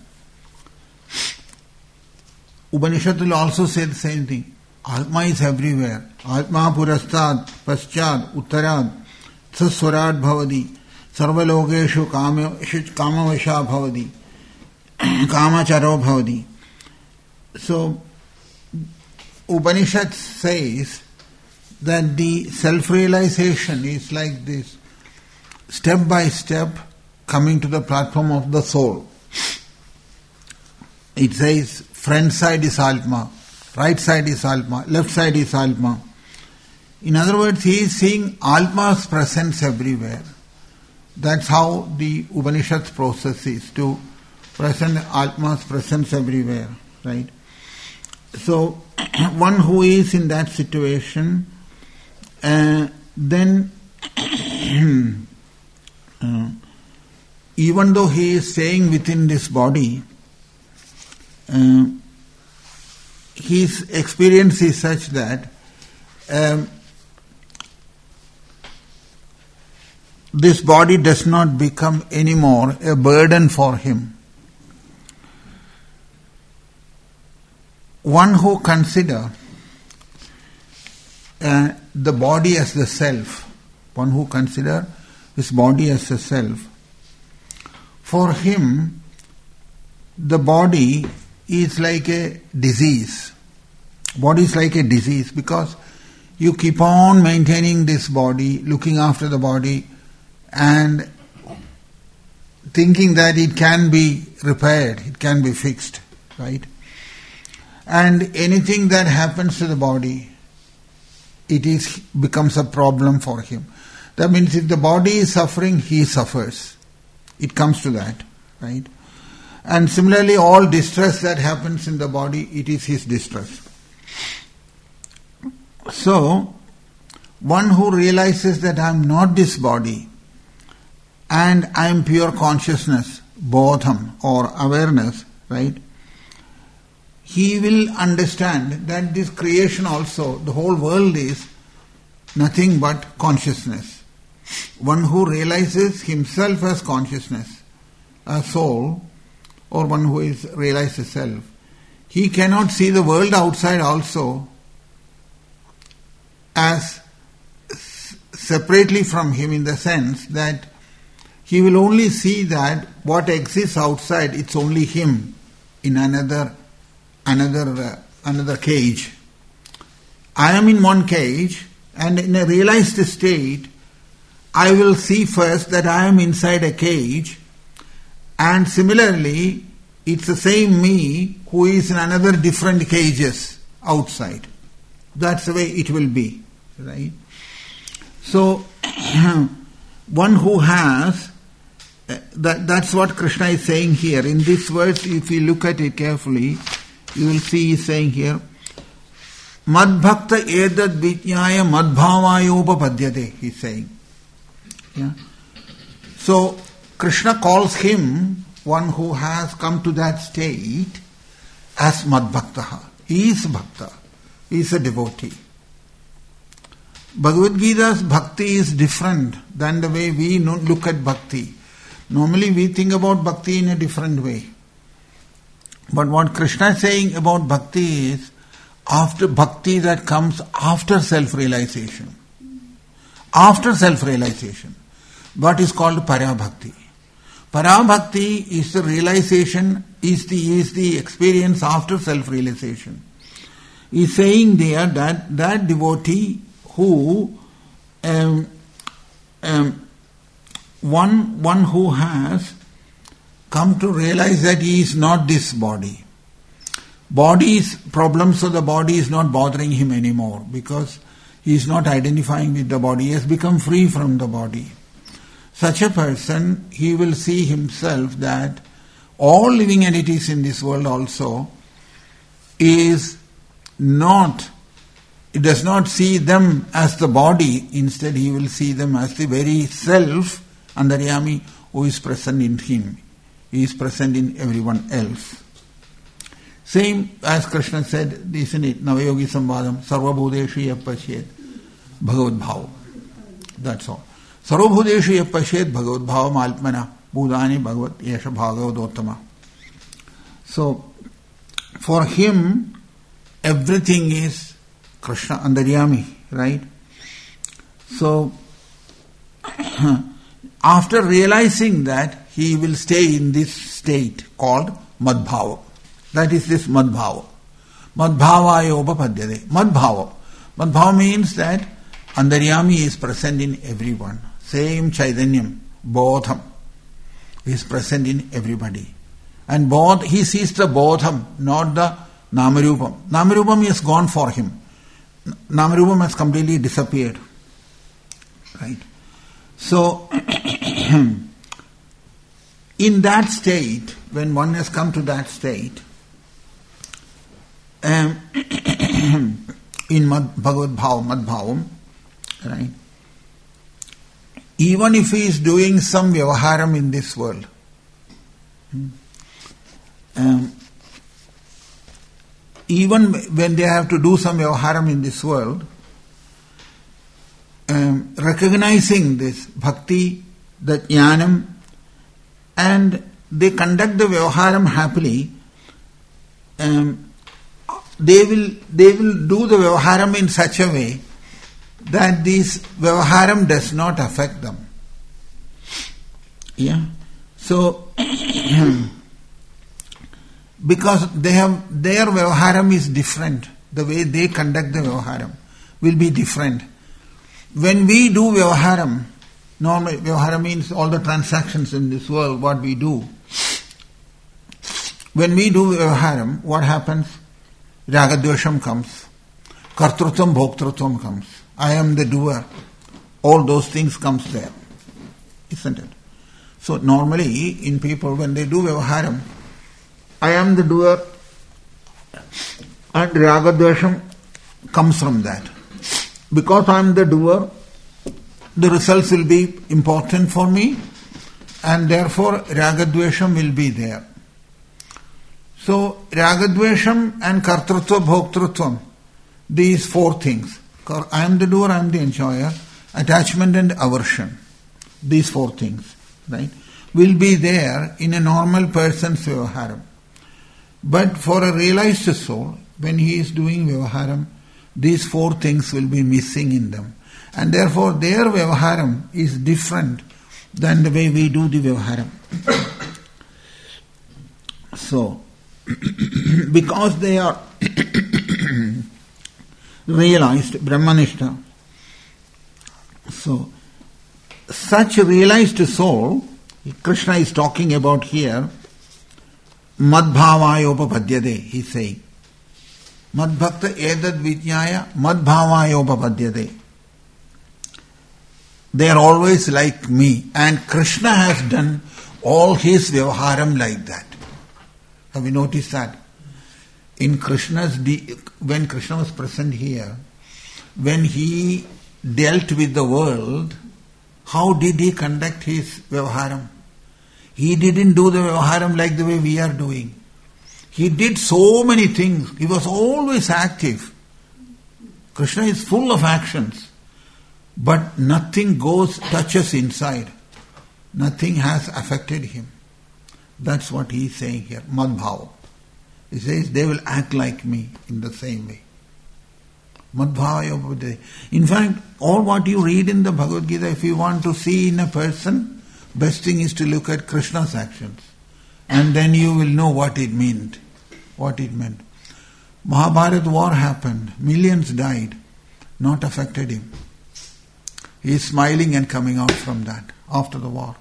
Upanishad will also say the same thing. Atma is everywhere. Atma purastad, paschad, uttarad, saswarad bhavadi, sarvalogeshu kamavasha bhavadi, kamacharo bhavadi. So, Upanishad says that the self-realization is like this, step by step coming to the platform of the soul. It says, front side is Atma, right side is Atma, left side is Atma. In other words, he is seeing Atma's presence everywhere. That's how the Upanishad's process is, to present Atma's presence everywhere, right? So, one who is in that situation, then even though he is staying within this body, his experience is such that this body does not become anymore a burden for him. One who considers the body as the self, one who considers his body as the self, for him the body is like a disease. Body is like a disease because you keep on maintaining this body, looking after the body, and thinking that it can be repaired, it can be fixed, right? And anything that happens to the body, becomes a problem for him. That means if the body is suffering, he suffers. It comes to that, right? And similarly, all distress that happens in the body, it is his distress. So, one who realizes that I am not this body and I am pure consciousness, bodham or awareness, right? He will understand that this creation also, the whole world is nothing but consciousness. One who realizes himself as consciousness, a soul, or one who realizes self, he cannot see the world outside also as separately from him, in the sense that he will only see that what exists outside, it's only him in another cage. I am in one cage, and in a realized state, I will see first that I am inside a cage, and similarly, it's the same me who is in another different cages outside. That's the way it will be, right? So, one who has, that's what Krishna is saying here. In this verse, if you look at it carefully, you will see he's saying here, Madbhakta edad vijñāya madbhāvāyopapadyate, he's saying. Yeah. So, Krishna calls him, one who has come to that state, as Madbhaktaha. He is Bhakta. He is a devotee. Bhagavad Gita's bhakti is different than the way we look at bhakti. Normally we think about bhakti in a different way. But what Krishna is saying about bhakti is after bhakti that comes after self-realization. After self-realization. What is called parabhakti. Parabhakti is the realization, is the experience after self-realization. He is saying there that devotee who one who has come to realize that he is not this body. Problems of the body is not bothering him anymore because he is not identifying with the body. He has become free from the body. Such a person, he will see himself that all living entities in this world also is not, it does not see them as the body, instead he will see them as the very self, Antaryami, who is present in him. He is present in everyone else. Same as Krishna said, isn't it? Navayogi Samvadam, Sarvabhudeshu Yapashyet Bhagavad Bhava. That's all. Sarvabhudeshu Yapashyet Bhagavad Bhava Malpmana Budhani Bhagavad Yesha Bhagavadottama. So, for him, everything is Krishna Antaryami, right? So, after realizing that, he will stay in this state called Madbhava. That is this Madbhava. Madbhāvāyopapadyate. Madbhava. Madbhava means that Antaryami is present in everyone. Same Chaitanyam, Bodham, is present in everybody. And he sees the Bodham, not the Namarupam. Namarupam is gone for him. Namarupam has completely disappeared. Right? So, in that state, when one has come to that state, in Bhagavad Bhava, Madbhavam, right? Even if he is doing some vyavaharam in this world, even when they have to do some vyavaharam in this world, recognizing this bhakti, the jnanam, and they conduct the vyavaharam happily, they will do the vyavaharam in such a way that this vyavaharam does not affect them. Yeah. So, because their vyavaharam is different, the way they conduct the vyavaharam will be different. When we do vyavaharam, normally vyavaharam means all the transactions in this world, what we do. When we do vyavaharam, what happens? Ragadvesham comes. Kartrutvam, bhoktrutvam comes. I am the doer. All those things comes there. Isn't it? So normally in people when they do Vyavaharam, I am the doer and Ragadvesham comes from that. Because I am the doer, the results will be important for me and therefore Ragadvesham will be there. So Ragadvesham and Kartrutva, Bhoktrutvam, these four things. I am the doer, I am the enjoyer, attachment and aversion. These four things, right, will be there in a normal person's Vyavaharam. But for a realized soul, when he is doing Vyavaharam, these four things will be missing in them. And therefore their Vyavaharam is different than the way we do the Vyavaharam. So, because they are realized, Brahmanishta, so such a realized soul, Krishna is talking about here, Madbhavayopapadyade, he is saying. Madbhakta edad vijnaya madbhavayopapadyade. They are always like me. And Krishna has done all his Vyavaharam like that. Have you noticed that? In Krishna's, when Krishna was present here, when he dealt with the world, how did he conduct his Vyavaharam? He didn't do the Vyavaharam like the way we are doing. He did so many things. He was always active. Krishna is full of actions. But nothing touches inside. Nothing has affected him. That's what he is saying here. Madbhava. He says they will act like me in the same way. Madbhava. In fact, all what you read in the Bhagavad Gita, if you want to see in a person, best thing is to look at Krishna's actions. And then you will know what it meant. Mahabharata war happened. Millions died. Not affected him. He is smiling and coming out from that after the war.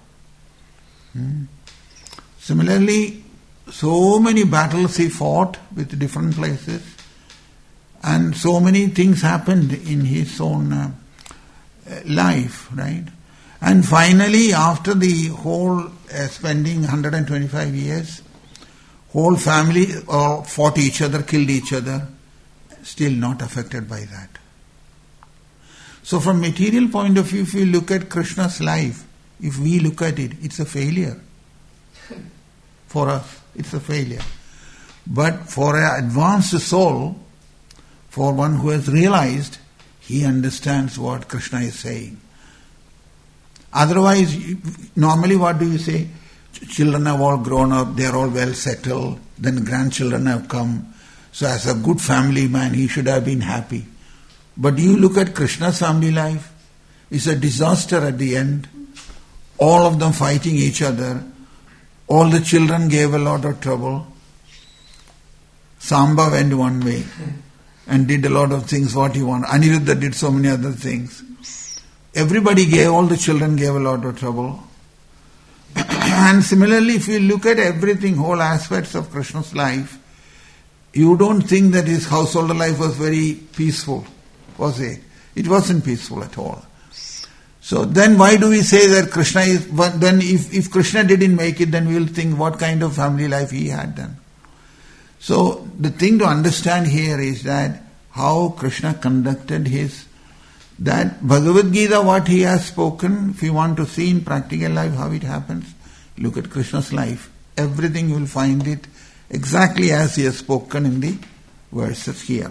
Similarly, so many battles he fought with different places, and so many things happened in his own life, right? And finally, after the whole spending 125 years, whole family fought each other, killed each other, still not affected by that. So from material point of view, if you look at Krishna's life, if we look at it, it's a failure. For us, it's a failure. But for an advanced soul, for one who has realized, he understands what Krishna is saying. Otherwise, normally what do you say? Children have all grown up, they are all well settled, then grandchildren have come. So as a good family man, he should have been happy. But you look at Krishna's family life, it's a disaster at the end. All of them fighting each other. All the children gave a lot of trouble. Samba went one way and did a lot of things what he wanted. Aniruddha did so many other things. All the children gave a lot of trouble. And similarly, if you look at everything, whole aspects of Krishna's life, you don't think that his household life was very peaceful, was it? It wasn't peaceful at all. So then why do we say that Krishna is, then if Krishna didn't make it, then we will think what kind of family life he had then. So the thing to understand here is that how Krishna conducted that Bhagavad Gita, what he has spoken, if you want to see in practical life how it happens, look at Krishna's life. Everything you will find it exactly as he has spoken in the verses here.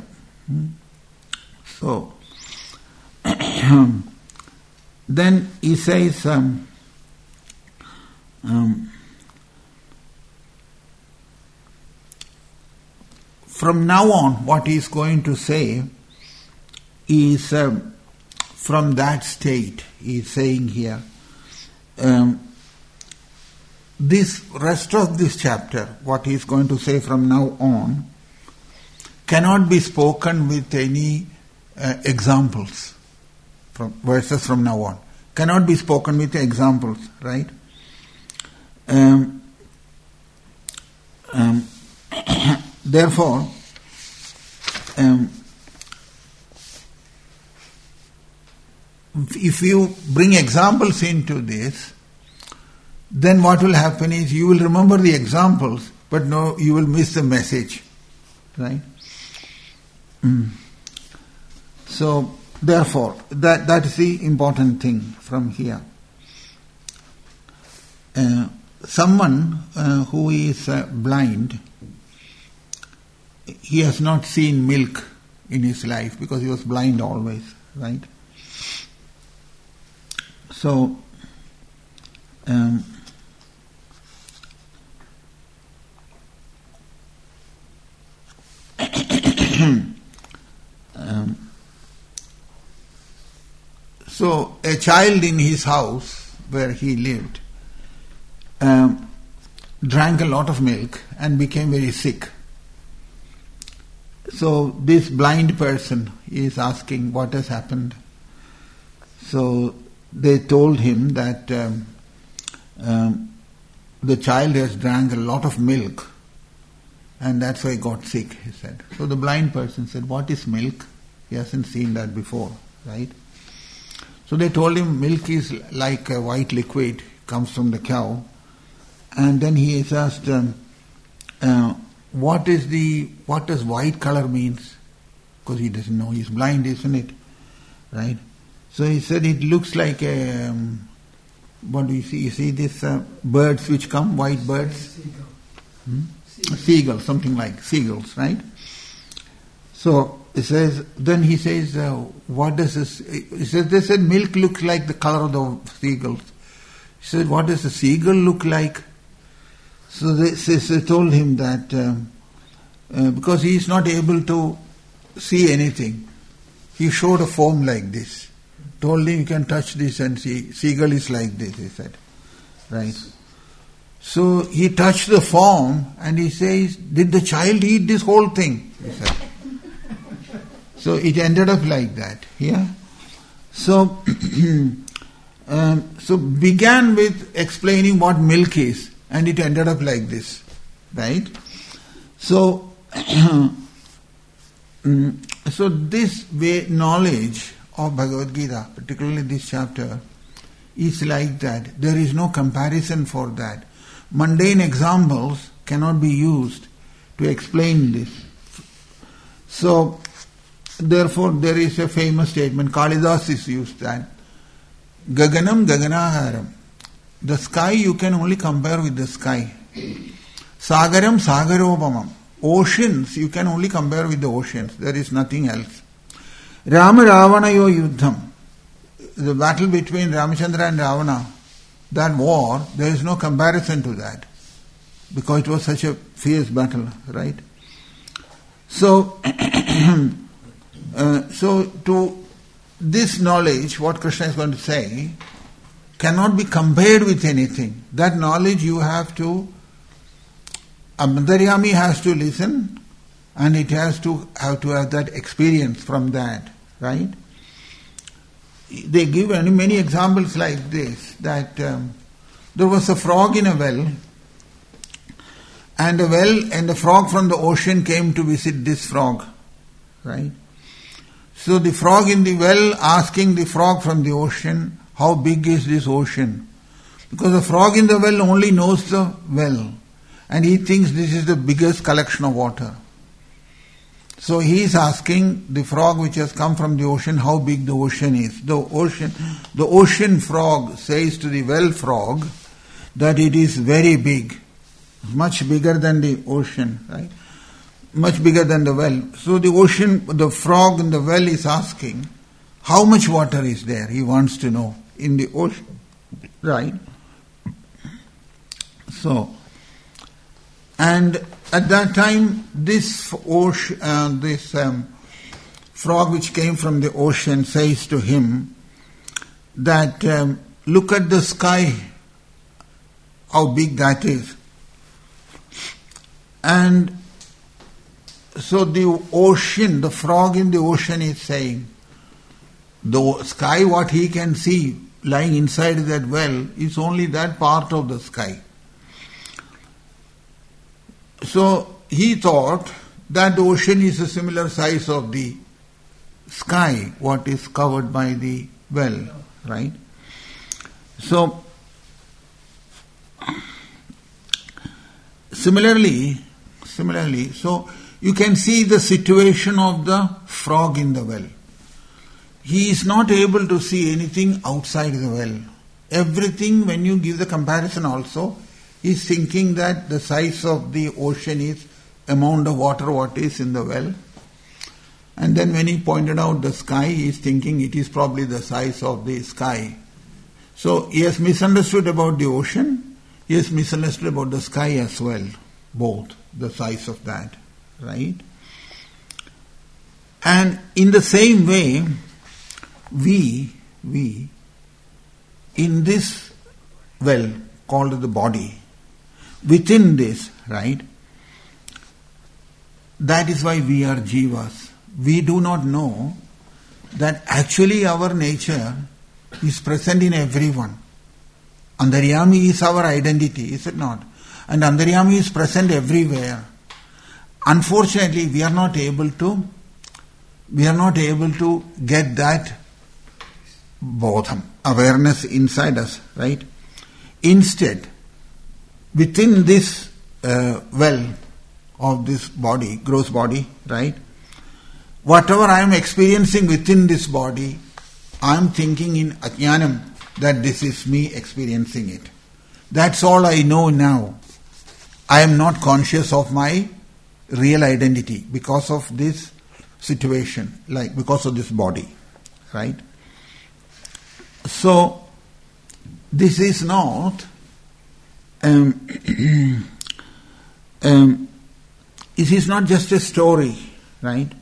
So, then he says, from now on, what he is going to say is from that state, he is saying here, this rest of this chapter, what he is going to say from now on, cannot be spoken with any examples. From verses from now on cannot be spoken with examples, right? Therefore, if you bring examples into this, then what will happen is you will remember the examples, but no, you will miss the message. Right? So, therefore, that is the important thing from here. Someone who is blind, he has not seen milk in his life because he was blind always, right? So, so a child in his house where he lived drank a lot of milk and became very sick. So this blind person is asking what has happened. So they told him that the child has drank a lot of milk and that's why he got sick, he said. So the blind person said, what is milk? He hasn't seen that before, right? So they told him milk is like a white liquid, comes from the cow. And then he is asked, what does white color means? Because he doesn't know, he's blind, isn't it? Right? So he said it looks like a, what do you see? You see these birds which come, white birds? Seagull, something like seagulls, right? So he says, then he says, what does this, he says, they said milk looks like the color of the seagulls. He said, what does the seagull look like? So they told him that because he is not able to see anything, he showed a form like this. Told him you can touch this and see, seagull is like this, he said. Right. So he touched the form and he says, did the child eat this whole thing? He said. So it ended up like that. Yeah. So, so began with explaining what milk is. And it ended up like this, right? So, so this way knowledge of Bhagavad Gita, particularly this chapter, is like that. There is no comparison for that. Mundane examples cannot be used to explain this. So, therefore, there is a famous statement, Kalidas is used that, Gaganam Gaganaharam. The sky you can only compare with the sky. Sagaram Sagarobamam. Oceans you can only compare with the oceans. There is nothing else. Rama Ravanayo Yuddham. The battle between Ramachandra and Ravana, that war, there is no comparison to that. Because it was such a fierce battle, right? So, so to this knowledge, what Krishna is going to say, cannot be compared with anything. That knowledge you have to, a Mandaryami has to listen and it has to have that experience from that, right? They give many examples like this, that there was a frog in a well and the frog from the ocean came to visit this frog, right? So the frog in the well asking the frog from the ocean, how big is this ocean? Because the frog in the well only knows the well and he thinks this is the biggest collection of water. So he is asking the frog which has come from the ocean how big the ocean is. The ocean frog says to the well frog that it is very big, much bigger than the ocean, right? Much bigger than the well. So the frog in the well is asking, how much water is there? He wants to know in the ocean, right? So, and at that time, this frog which came from the ocean says to him that look at the sky, how big that is. And so the ocean, the frog in the ocean is saying, the sky, what he can see lying inside that well, is only that part of the sky. So he thought that the ocean is a similar size of the sky, what is covered by the well, right? So, similarly, so you can see the situation of the frog in the well. He is not able to see anything outside the well. Everything, when you give the comparison also, he is thinking that the size of the ocean is amount of water what is in the well. And then when he pointed out the sky, he is thinking it is probably the size of the sky. So he has misunderstood about the ocean, he has misunderstood about the sky as well, both, the size of that, right? And in the same way, we in this well called the body, within this, right, that is why we are jivas. We do not know that actually our nature is present in everyone. Antaryami is our identity, is it not? And Antaryami is present everywhere. Unfortunately, we are not able to get that bodham, awareness inside us, right? Instead, within this well of this body, gross body, right? Whatever I am experiencing within this body, I am thinking in ajnanam that this is me experiencing it. That's all I know now. I am not conscious of my real identity because of this situation, like because of this body, right? So, this is not it is not just a story, right?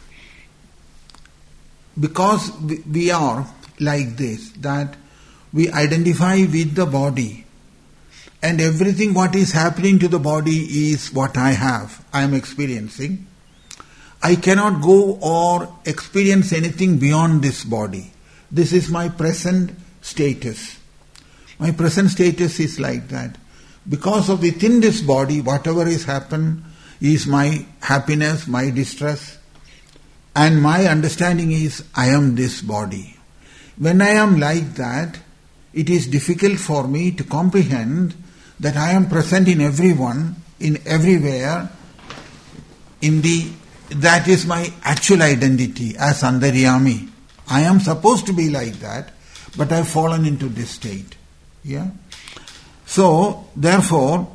Because we are like this, that we identify with the body, and everything what is happening to the body is what I have, I am experiencing. I cannot go or experience anything beyond this body. This is my present status. My present status is like that. Because of within this body, whatever is happened is my happiness, my distress, and my understanding is I am this body. When I am like that, it is difficult for me to comprehend that I am present in everyone, in everywhere, that is my actual identity as Antaryami. I am supposed to be like that, but I have fallen into this state. Yeah. So, therefore,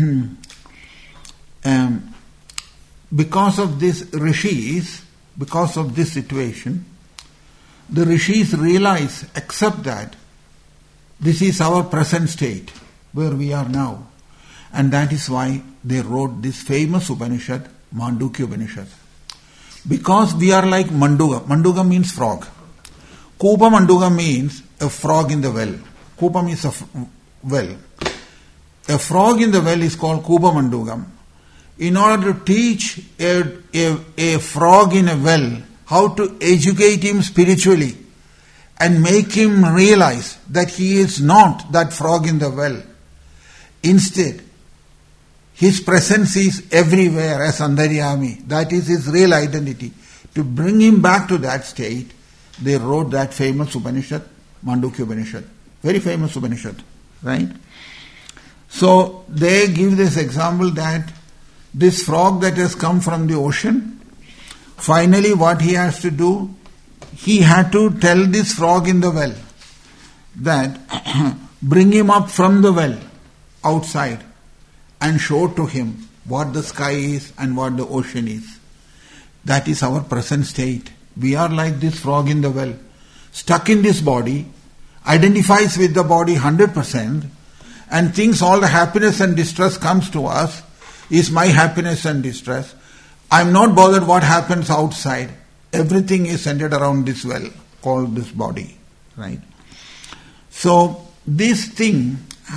because of this rishis, because of this situation, the rishis realize, accept that this is our present state, where we are now. And that is why they wrote this famous Upanishad, Mandukya Upanishad. Because we are like Manduga. Manduga means frog. Kupa Manduga means a frog in the well. Kupa means a well. A frog in the well is called Kupa Mandugam. In order to teach a frog in a well how to educate him spiritually and make him realize that he is not that frog in the well. Instead, his presence is everywhere as Antaryami. That is his real identity. To bring him back to that state, they wrote that famous Upanishad, Mandukya Upanishad. Very famous Upanishad, right? So they give this example that this frog that has come from the ocean, finally what he has to do, he had to tell this frog in the well that bring him up from the well outside and show to him what the sky is and what the ocean is. That is our present state. We are like this frog in the well, stuck in this body, identifies with the body 100%, and thinks all the happiness and distress comes to us is my happiness and distress. I am not bothered what happens outside. Everything is centered around this well called this body, right? So this thing,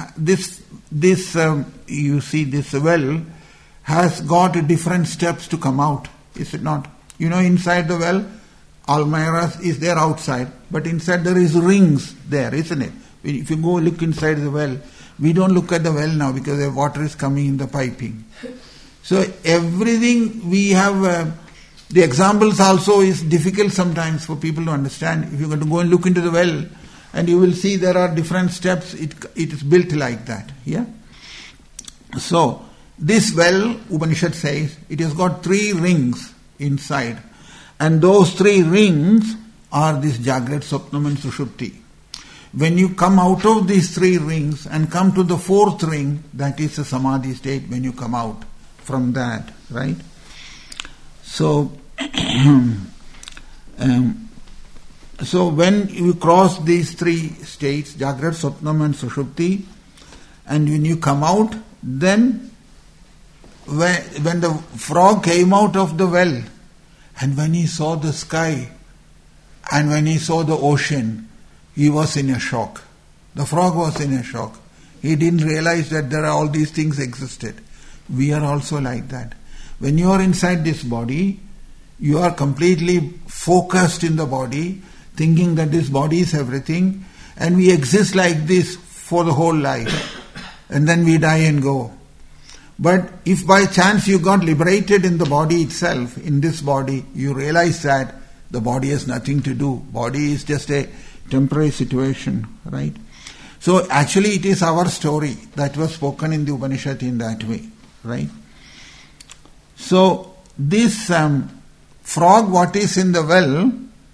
you see, this well has got different steps to come out, is it not? You know, inside the well, Almira is there outside, but inside there is rings there, isn't it? If you go look inside the well, we don't look at the well now because the water is coming in the piping. So everything we have, the examples also is difficult sometimes for people to understand. If you're going to go and look into the well, and you will see there are different steps, it is built like that. Yeah. So this well, Upanishad says, it has got 3 rings inside. And those 3 rings are this Jagrat, Swapnam and Sushupti. When you come out of these 3 rings and come to the 4th ring, that is the Samadhi state when you come out from that, right? So, so when you cross these 3 states, Jagrat, Swapnam and Sushupti, and when you come out, then when the frog came out of the well, and when he saw the sky, and when he saw the ocean, he was in a shock. The frog was in a shock. He didn't realize that there are all these things existed. We are also like that. When you are inside this body, you are completely focused in the body, thinking that this body is everything, and we exist like this for the whole life. And then we die and go. But if by chance you got liberated in the body itself, in this body, you realize that the body has nothing to do. Body is just a temporary situation, right? So actually it is our story that was spoken in the Upanishad in that way, right? So this frog, what is in the well,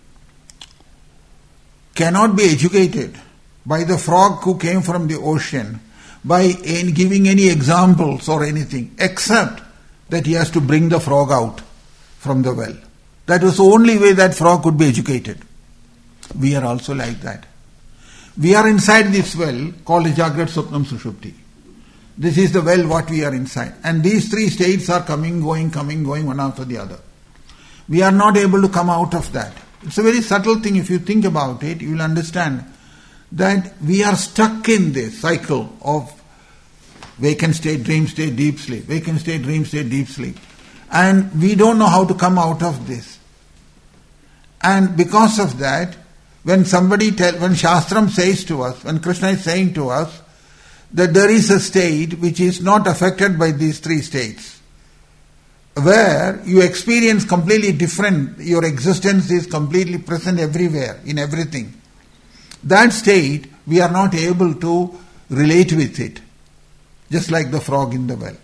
cannot be educated by the frog who came from the ocean, by giving any examples or anything, except that he has to bring the frog out from the well. That was the only way that frog could be educated. We are also like that. We are inside this well called Jagrat, Swapnam, Sushupti. This is the well what we are inside. And these 3 states are coming, going, one after the other. We are not able to come out of that. It's a very subtle thing. If you think about it, you will understand that we are stuck in this cycle of vacant state, dream state, deep sleep, vacant state, dream state, deep sleep. And we don't know how to come out of this. And because of that, when Shastram says to us, when Krishna is saying to us that there is a state which is not affected by these 3 states, where you experience completely different, your existence is completely present everywhere, in everything. That state, we are not able to relate with it. Just like the frog in the well.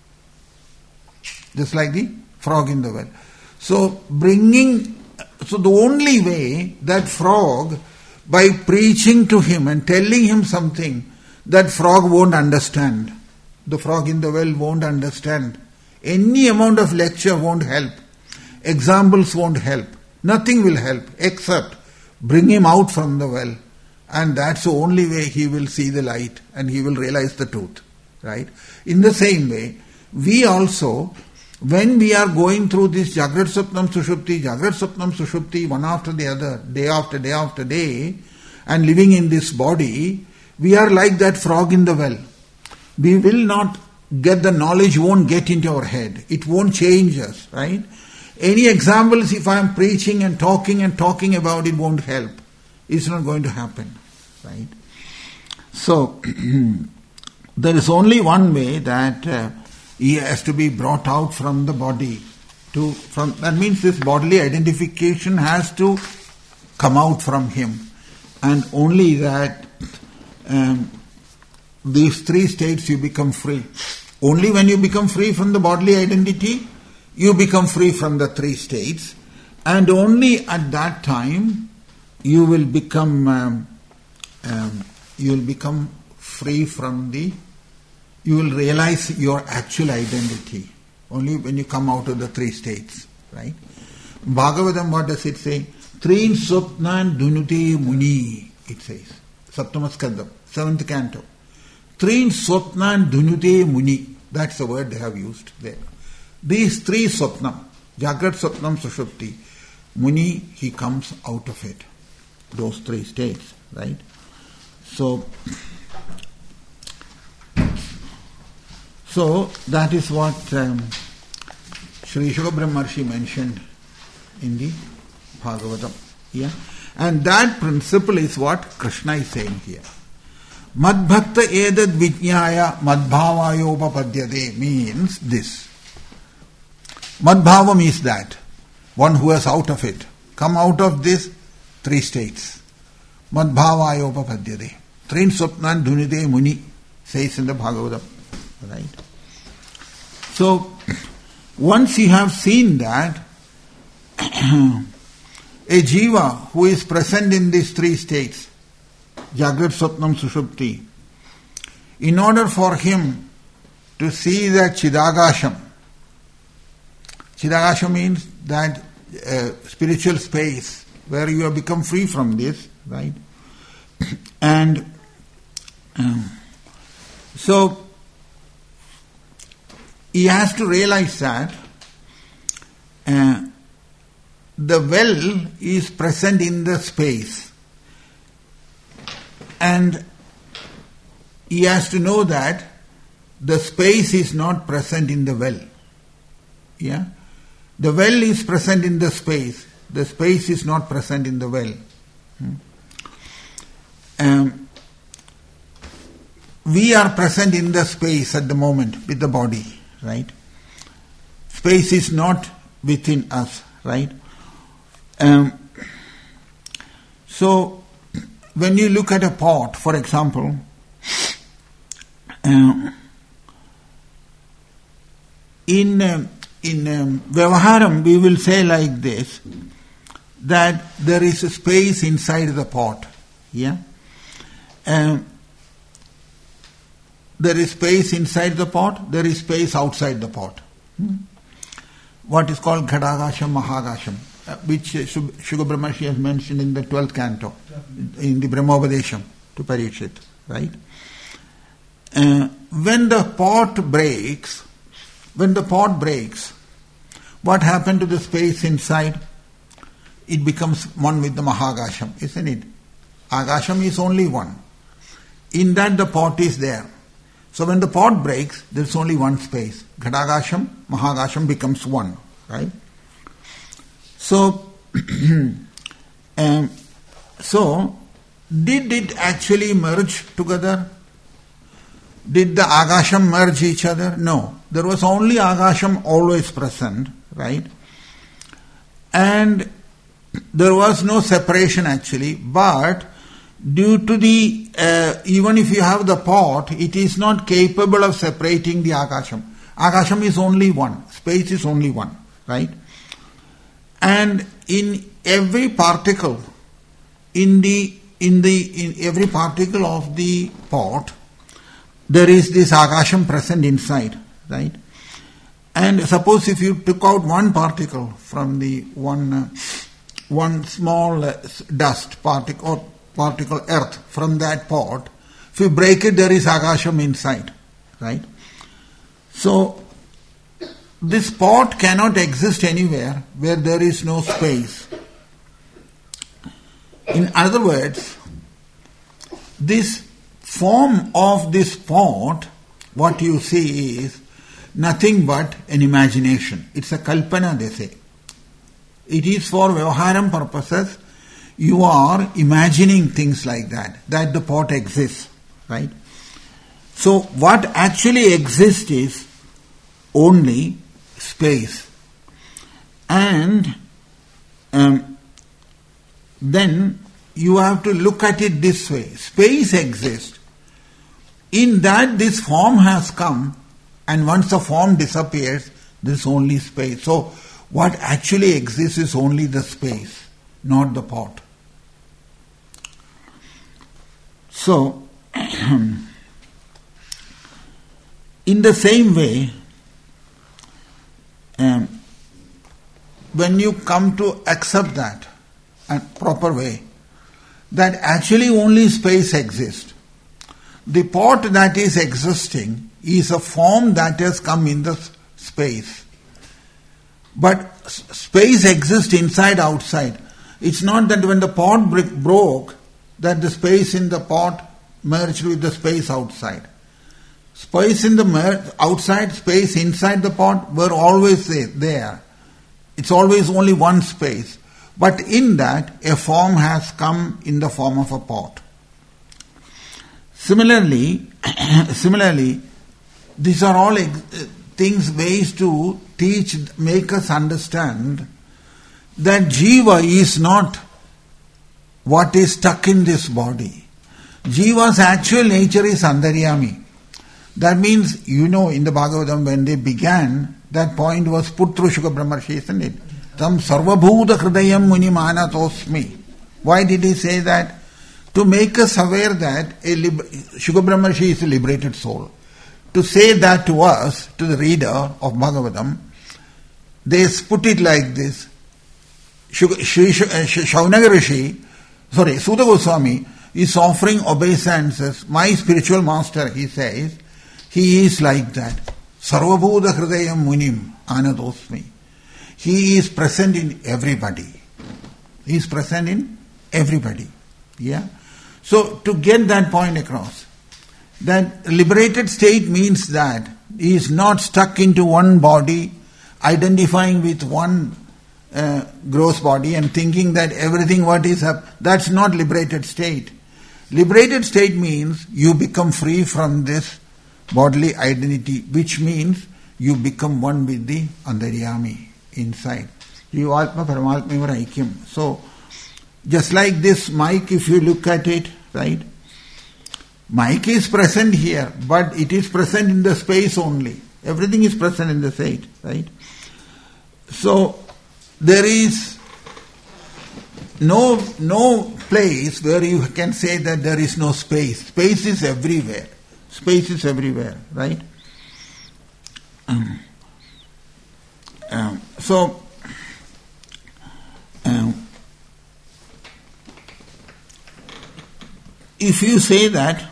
Just like the frog in the well. So the only way that frog, by preaching to him and telling him something, that frog won't understand. The frog in the well won't understand. Any amount of lecture won't help. Examples won't help. Nothing will help except bring him out from the well. And that's the only way he will see the light and he will realize the truth. Right? In the same way, we also, when we are going through this Jagrat, Swapnam, Sushupti, one after the other, day after day after day, and living in this body, we are like that frog in the well. We will not get the knowledge, won't get into our head. It won't change us, right? Any examples, if I am preaching and talking about it, won't help. It's not going to happen, right? So, there is only one way that he has to be brought out from the body. That means this bodily identification has to come out from him. And only that these 3 states you become free. Only when you become free from the bodily identity, you become free from the 3 states. And only at that time you will become free from you will realize your actual identity. Only when you come out of the 3 states, right? Bhagavatam, what does it say? Trin Swapnan Dunute Muni, it says. Saptamaskandam, 7th canto. Trin Swapnan Dunute Muni. That's the word they have used there. These 3 Swapnam, Jagrat, Swapnam, Sushupti, Muni, he comes out of it. Those 3 states, right? So that is what Sri Shukabrammarshi mentioned in the Bhagavatam. Yeah? And that principle is what Krishna is saying here. Madbhakta edad vijñāya madbhāvāyopapadyate means this. Madbhavam is that, one who is out of it. Come out of this 3 states. Madbhavayopapadyade. Trin Swapnan Dhunide Muni says in the Bhagavatam. Right? So, once you have seen that, a jiva who is present in these 3 states, Jagrat, Swapnam, Sushupti, in order for him to see that Chidagasham means that spiritual space where you have become free from this, right? And so he has to realize that the well is present in the space, and he has to know that the space is not present in the well. Yeah? The well is present in the space. The space is not present in the well. We are present in the space at the moment with the body, right? Space is not within us, right? So, when you look at a pot, for example, in Vyavaharam we will say like this, that there is a space inside the pot. Yeah? There is space inside the pot, there is space outside the pot. What is called Ghadagasham, Mahagasham, which Shuka Brahmashi has mentioned in the 12th canto, in the Brahmopadesham to Parikshit, right? When the pot breaks, what happened to the space inside? It becomes one with the Mahagasham, isn't it? Agasham is only one. In that the pot is there. So when the pot breaks, there is only one space. Ghadagasham, Mahagasham becomes one, right? So, so did it actually merge together? Did the Agasham merge each other? No. There was only Agasham always present, right? And there was no separation actually, but due to the, even if you have the pot, it is not capable of separating the Agasham. Agasham is only one, space is only one, right? And in every particle, in every particle of the pot, there is this Agasham present inside, right? And suppose if you took out one particle from the one small dust particle or particle earth from that pot, if you break it, there is Agasham inside, right? So this pot cannot exist anywhere where there is no space. In other words, this form of this pot, what you see is nothing but an imagination. It's a kalpana, they say. It is for Vyavaharam purposes. You are imagining things like that the pot exists, right? So what actually exists is only space. And then you have to look at it this way. Space exists. In that this form has come, and once the form disappears, there is only space. So what actually exists is only the space, not the pot. So, in the same way, when you come to accept that in proper way, that actually only space exists. The pot that is existing is a form that has come in the space. But space exists inside, outside. It's not that when the pot broke, that the space in the pot merged with the space outside. Space in the outside, space inside the pot were always there. It's always only one space. But in that, a form has come in the form of a pot. Similarly, these are all things, ways to make us understand that Jiva is not what is stuck in this body. Jiva's actual nature is Antaryami. That means, in the Bhagavatam when they began, that point was put through Shuka Brahmarshi, isn't it? Tam sarvabhuta hridayam munimanatosmi. Why did he say that? To make us aware that Shuka Brahmarshi is a liberated soul. To say that to us, to the reader of Bhagavatam, they put it like this. Shaunaka Rishi, Suta Goswami is offering obeisances. My spiritual master, he says, he is like that. Sarvabhuta hridayam munim anatosmi. He is present in everybody. He is present in everybody. Yeah. So to get that point across, that liberated state means that he is not stuck into one body, identifying with one gross body and thinking that everything what is up, that's not liberated state. Liberated state means you become free from this bodily identity, which means you become one with the Antaryami inside. Jivatma Paramatma Aikyam. So, just like this mic, if you look at it, right? Mic is present here, but it is present in the space only. Everything is present in the state, right? So, there is no place where you can say that there is no space. Space is everywhere. Space is everywhere, right? If you say that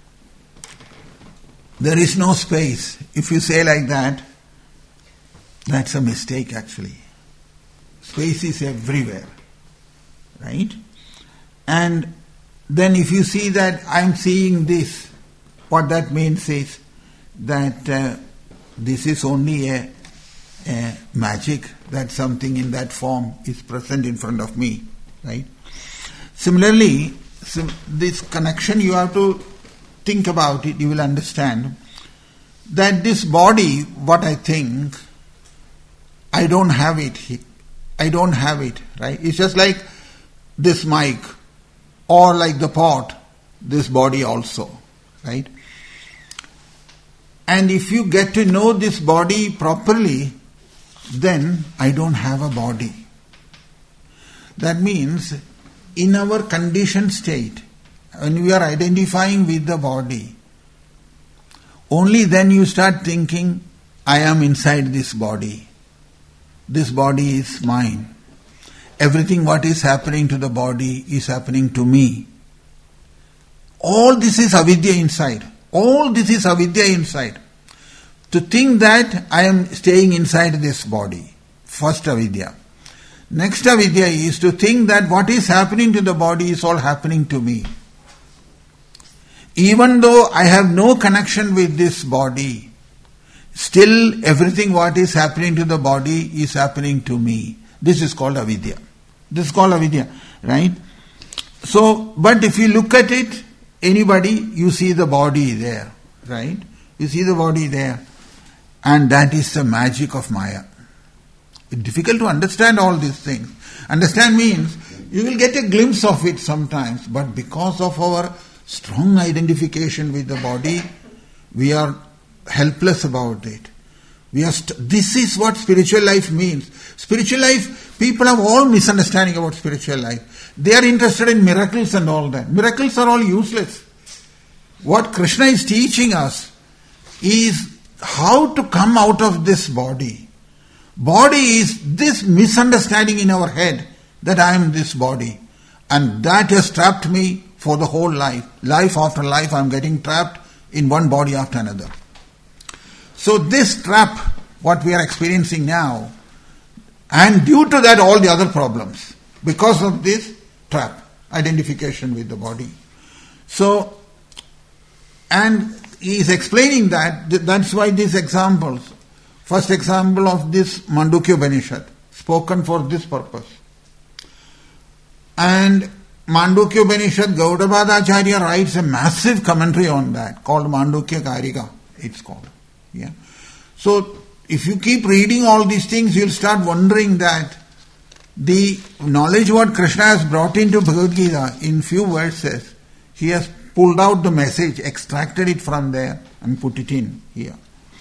there is no space, if you say like that, that's a mistake actually. Space is everywhere, right? And then if you see that I'm seeing this, what that means is that this is only a magic, that something in that form is present in front of me, right? Similarly, this connection, you have to think about it, you will understand that this body, what I think, I don't have it. I don't have it, right? It's just like this mic or like the pot, this body also, right? And if you get to know this body properly, then I don't have a body. That means in our conditioned state, when we are identifying with the body, only then you start thinking, I am inside this body. This body is mine. Everything what is happening to the body is happening to me. All this is avidya inside. All this is avidya inside. To think that I am staying inside this body. First avidya. Next avidya is to think that what is happening to the body is all happening to me. Even though I have no connection with this body, still everything what is happening to the body is happening to me. This is called avidya. This is called avidya, right? So, but if you look at it, anybody, you see the body there, right? You see the body there. And that is the magic of Maya. It's difficult to understand all these things. Understand means you will get a glimpse of it sometimes, but because of our strong identification with the body, we are helpless about it. This is what spiritual life means. Spiritual life, people have all misunderstanding about spiritual life. They are interested in miracles and all that. Miracles are all useless. What Krishna is teaching us is how to come out of this body. Body is this misunderstanding in our head that I am this body. And that has trapped me for the whole life. Life after life I am getting trapped in one body after another. So this trap, what we are experiencing now, and due to that all the other problems, because of this trap, identification with the body. So, and he is explaining that's why these examples, first example of this Mandukya Upanishad, spoken for this purpose. And Mandukya Upanishad, Gaudapada Acharya writes a massive commentary on that, called Mandukya Karika, it's called. Yeah. So, if you keep reading all these things, you'll start wondering that the knowledge what Krishna has brought into Bhagavad Gita in few verses, he has pulled out the message, extracted it from there and put it in here.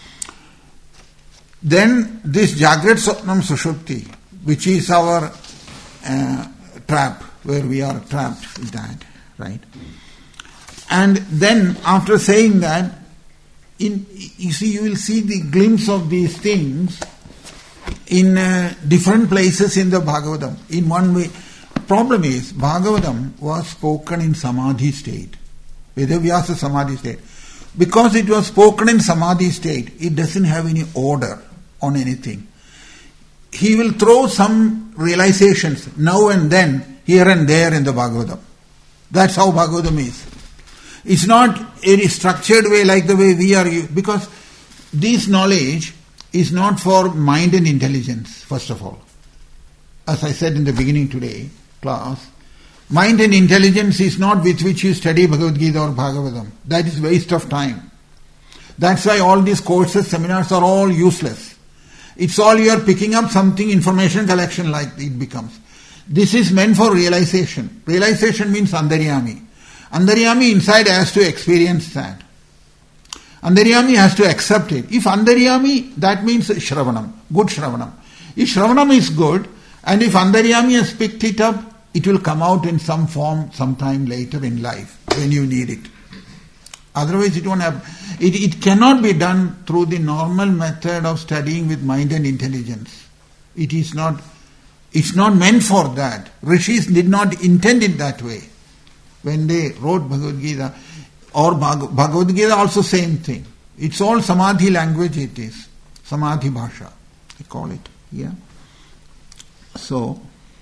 Then this Jagrat Swapnam Sushupti, which is our trap, where we are trapped with that, right? And then after saying that, you will see the glimpse of these things in different places in the Bhagavatam. In one way, problem is Bhagavatam was spoken in Samadhi state, Vedavyasa Samadhi state. Because it was spoken in Samadhi state, it doesn't have any order on anything. He will throw some realizations now and then, here and there in the Bhagavatam. That's how Bhagavatam is. It's not any structured way like the way we are, because this knowledge is not for mind and intelligence, first of all. As I said in the beginning today, class, mind and intelligence is not with which you study Bhagavad Gita or Bhagavatam. That is waste of time. That's why all these courses, seminars are all useless. It's all you are picking up something, information collection like it becomes. This is meant for realization. Realization means Andaryami. Andaryami inside has to experience that. Andaryami has to accept it. If Andaryami, that means Shravanam, good Shravanam. If Shravanam is good, and if Andaryami has picked it up, it will come out in some form sometime later in life when you need it. Otherwise it won't happen. It cannot be done through the normal method of studying with mind and intelligence. It's not meant for that. Rishis did not intend it that way. When they wrote Bhagavad Gita, or Bhagavad Gita also same thing. It's all Samadhi language it is. Samadhi Bhasha, they call it. Yeah. So,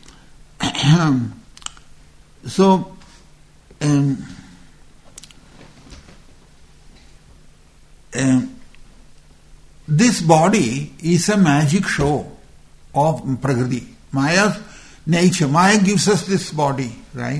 this body is a magic show of Prakriti. Maya's nature. Maya gives us this body, right?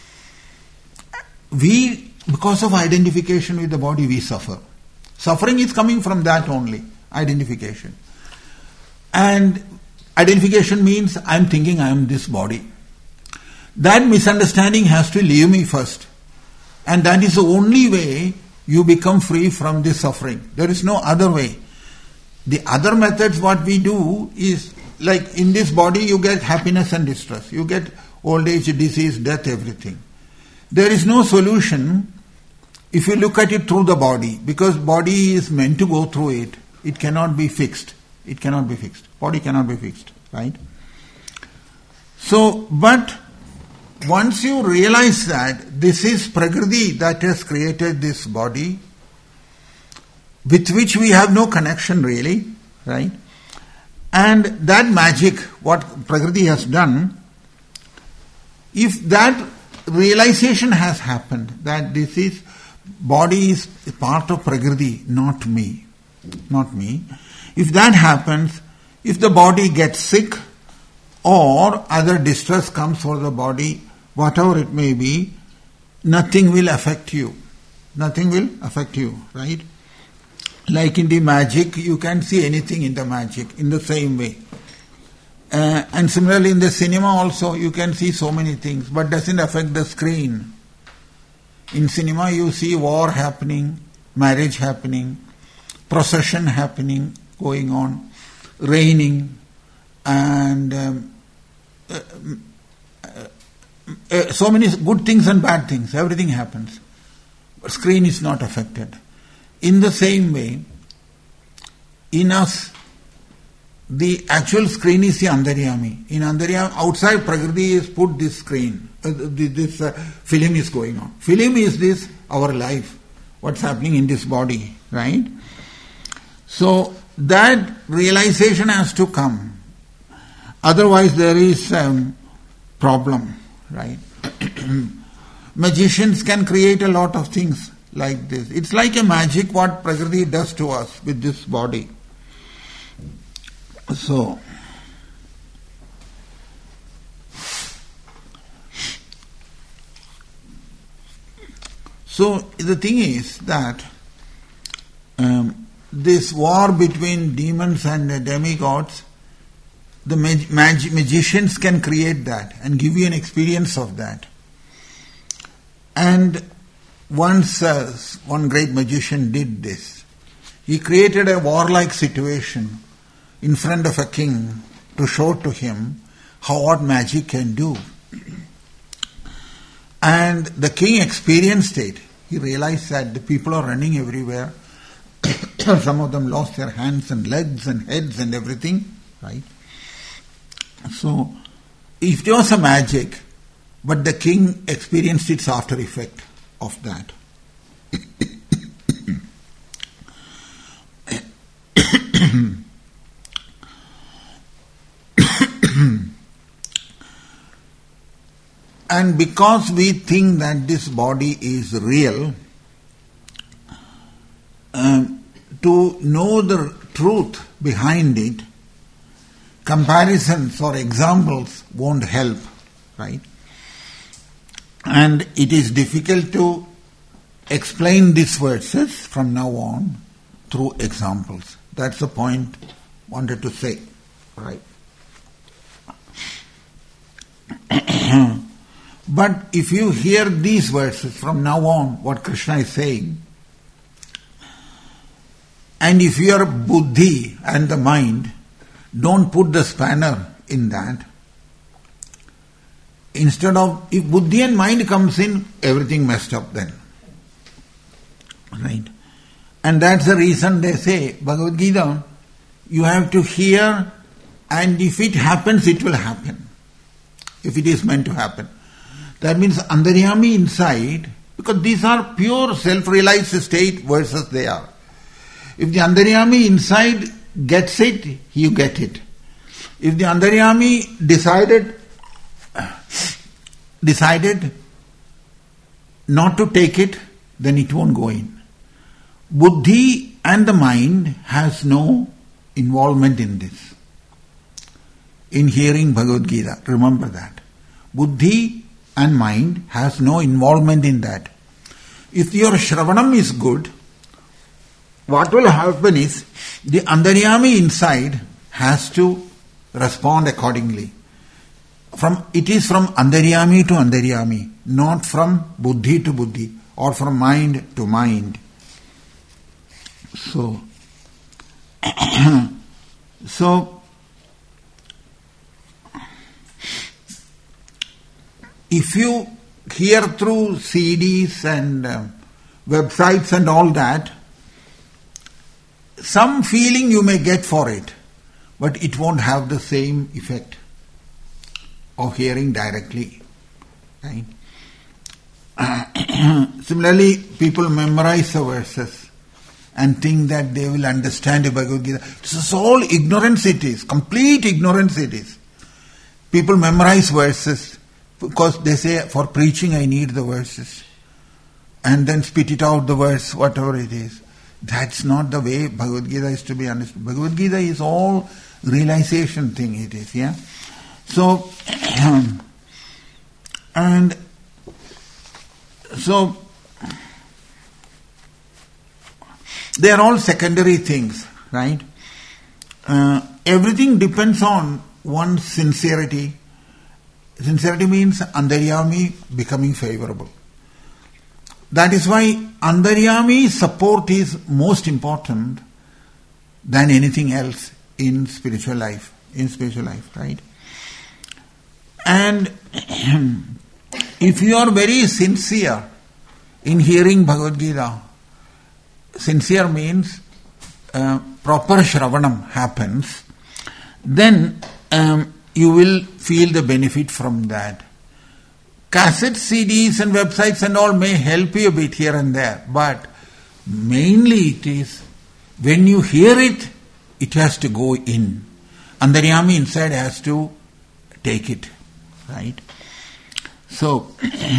We, because of identification with the body, we suffer. Suffering is coming from that only, identification. And identification means I am thinking I am this body. That misunderstanding has to leave me first. And that is the only way you become free from this suffering. There is no other way. The other methods what we do is, like in this body you get happiness and distress. You get old age, disease, death, everything. There is no solution if you look at it through the body, because body is meant to go through it. It cannot be fixed. It cannot be fixed. Body cannot be fixed, right? So, but once you realize that this is Prakriti that has created this body, with which we have no connection really, right? And that magic, what Prakriti has done, if that realization has happened, that this is, body is part of Prakriti, not me. If that happens, if the body gets sick or other distress comes for the body, whatever it may be, nothing will affect you. Nothing will affect you, right? Like in the magic, you can see anything in the magic in the same way. And similarly in the cinema also, you can see so many things, but doesn't affect the screen. In cinema you see war happening, marriage happening, procession happening, going on, raining, and so many good things and bad things, everything happens. But screen is not affected. In the same way, in us, the actual screen is the Andaryami. In Andaryami, outside Prakriti is put this screen. This film is going on. Film is this, our life, what's happening in this body, right? So that realization has to come. Otherwise there is problem, right? Magicians can create a lot of things like this. It's like a magic what Prakriti does to us with this body. So the thing is that this war between demons and demigods, the magicians can create that and give you an experience of that. And once one great magician did this. He created a warlike situation in front of a king to show to him what magic can do. And the king experienced it. He realized that the people are running everywhere. Some of them lost their hands and legs and heads and everything, right? So, if it was a magic, but the king experienced its after effect of that. And because we think that this body is real, to know the truth behind it, comparisons or examples won't help, right? And it is difficult to explain these verses from now on through examples. That's the point I wanted to say, right? But if you hear these verses from now on, what Krishna is saying, and if your buddhi and the mind don't put the spanner in that, instead of, if buddhi and mind comes in, everything messed up then. Right? And that's the reason they say, Bhagavad Gita, you have to hear, and if it happens, it will happen. If it is meant to happen. That means Antaryami inside, because these are pure self-realized state verses they are. If the Antaryami inside gets it, you get it. If the Antaryami decided not to take it, then it won't go in. Buddhi and the mind has no involvement in this. In hearing Bhagavad Gita, remember that. Buddhi and mind has no involvement in that. If your Shravanam is good, what will happen is the Antaryami inside has to respond accordingly. It is from Antaryami to Antaryami, not from Buddhi to Buddhi or from mind to mind. So if you hear through CDs and websites and all that, some feeling you may get for it, but it won't have the same effect of hearing directly. Right? Similarly, people memorize the verses and think that they will understand the Bhagavad Gita. This is all ignorance it is, complete ignorance it is. People memorize verses because they say, for preaching I need the verses. And then spit it out the verse, whatever it is. That's not the way Bhagavad Gita is to be understood. Bhagavad Gita is all realization thing it is, yeah? So, and so, they are all secondary things, right? Everything depends on one's sincerity. Sincerity means Antaryami becoming favorable. That is why Antaryami support is most important than anything else in spiritual life. Right? And if you are very sincere in hearing Bhagavad Gita, sincere means proper Shravanam happens, then you will feel the benefit from that. Cassettes, CDs and websites and all may help you a bit here and there, but mainly it is when you hear it, it has to go in. Antaryami inside has to take it, right? So,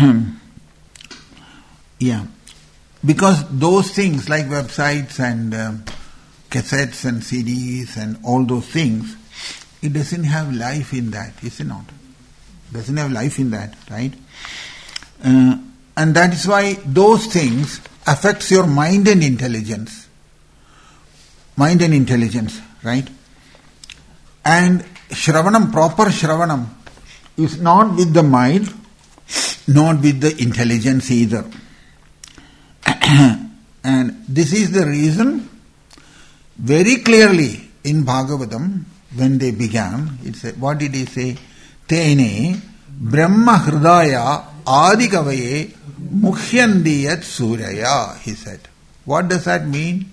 yeah. Because those things like websites and cassettes and CDs and all those things, it doesn't have life in that, is it not? Doesn't have life in that, right? And that is why those things affects your mind and intelligence. mind and intelligence, right? And Shravanam, proper Shravanam, is not with the mind, not with the intelligence either. And this is the reason, very clearly in Bhagavatam, when they began, it said, what did he say? Tene Brahma Hridaya Adikavaye Mukhyandiyat Suryaya, he said. What does that mean?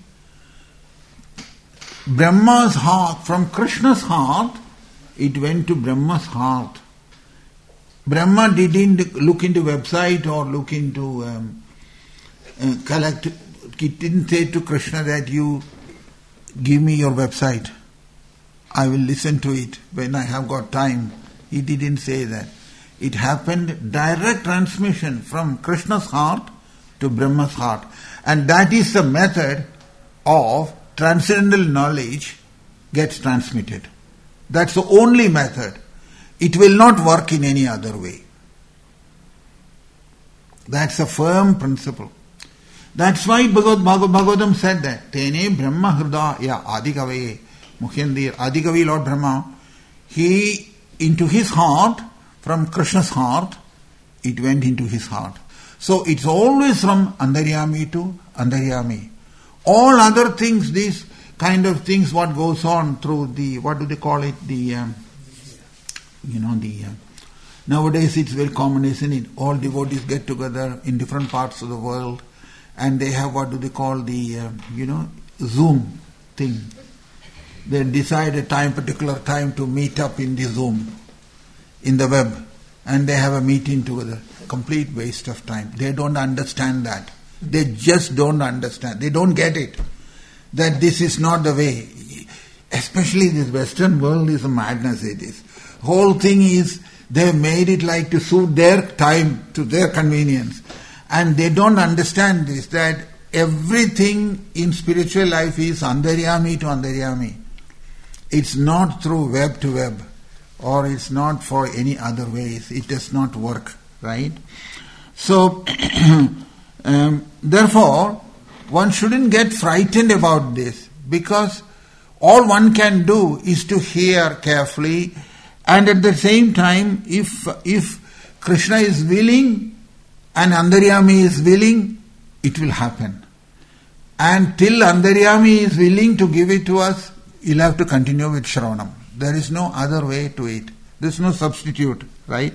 Brahma's heart, from Krishna's heart, it went to Brahma's heart. Brahma didn't look into website or look into collect. He didn't say to Krishna that you give me your website. I will listen to it when I have got time. He didn't say that. It happened direct transmission from Krishna's heart to Brahma's heart. And that is the method of transcendental knowledge gets transmitted. That's the only method. It will not work in any other way. That's a firm principle. That's why Bhagavatam said that. Tene Brahma Hridaya Adikavaye Mukhyandiyat. Adikavi, Lord Brahma, he, into his heart, from Krishna's heart, it went into his heart. So it's always from Antaryami to Antaryami. All other things, these kind of things, what goes on through the, what do they call it, nowadays it's very common, isn't it? All devotees get together in different parts of the world and they have, what do they call, the, Zoom thing. They decide a time, particular time to meet up in the Zoom, in the web, and they have a meeting together. Complete waste of time. They don't understand that. They just don't understand. They don't get it. That this is not the way. Especially this Western world is a madness, it is. Whole thing is, they have made it like to suit their time, to their convenience. And they don't understand this, that everything in spiritual life is Antaryami to Antaryami. It's not through web to web, or it's not for any other ways. It does not work, right? So, therefore, one shouldn't get frightened about this, because all one can do is to hear carefully, and at the same time, if Krishna is willing and Antaryami is willing, it will happen. And till Antaryami is willing to give it to us, you'll have to continue with Shravanam. There is no other way to it. There is no substitute, right?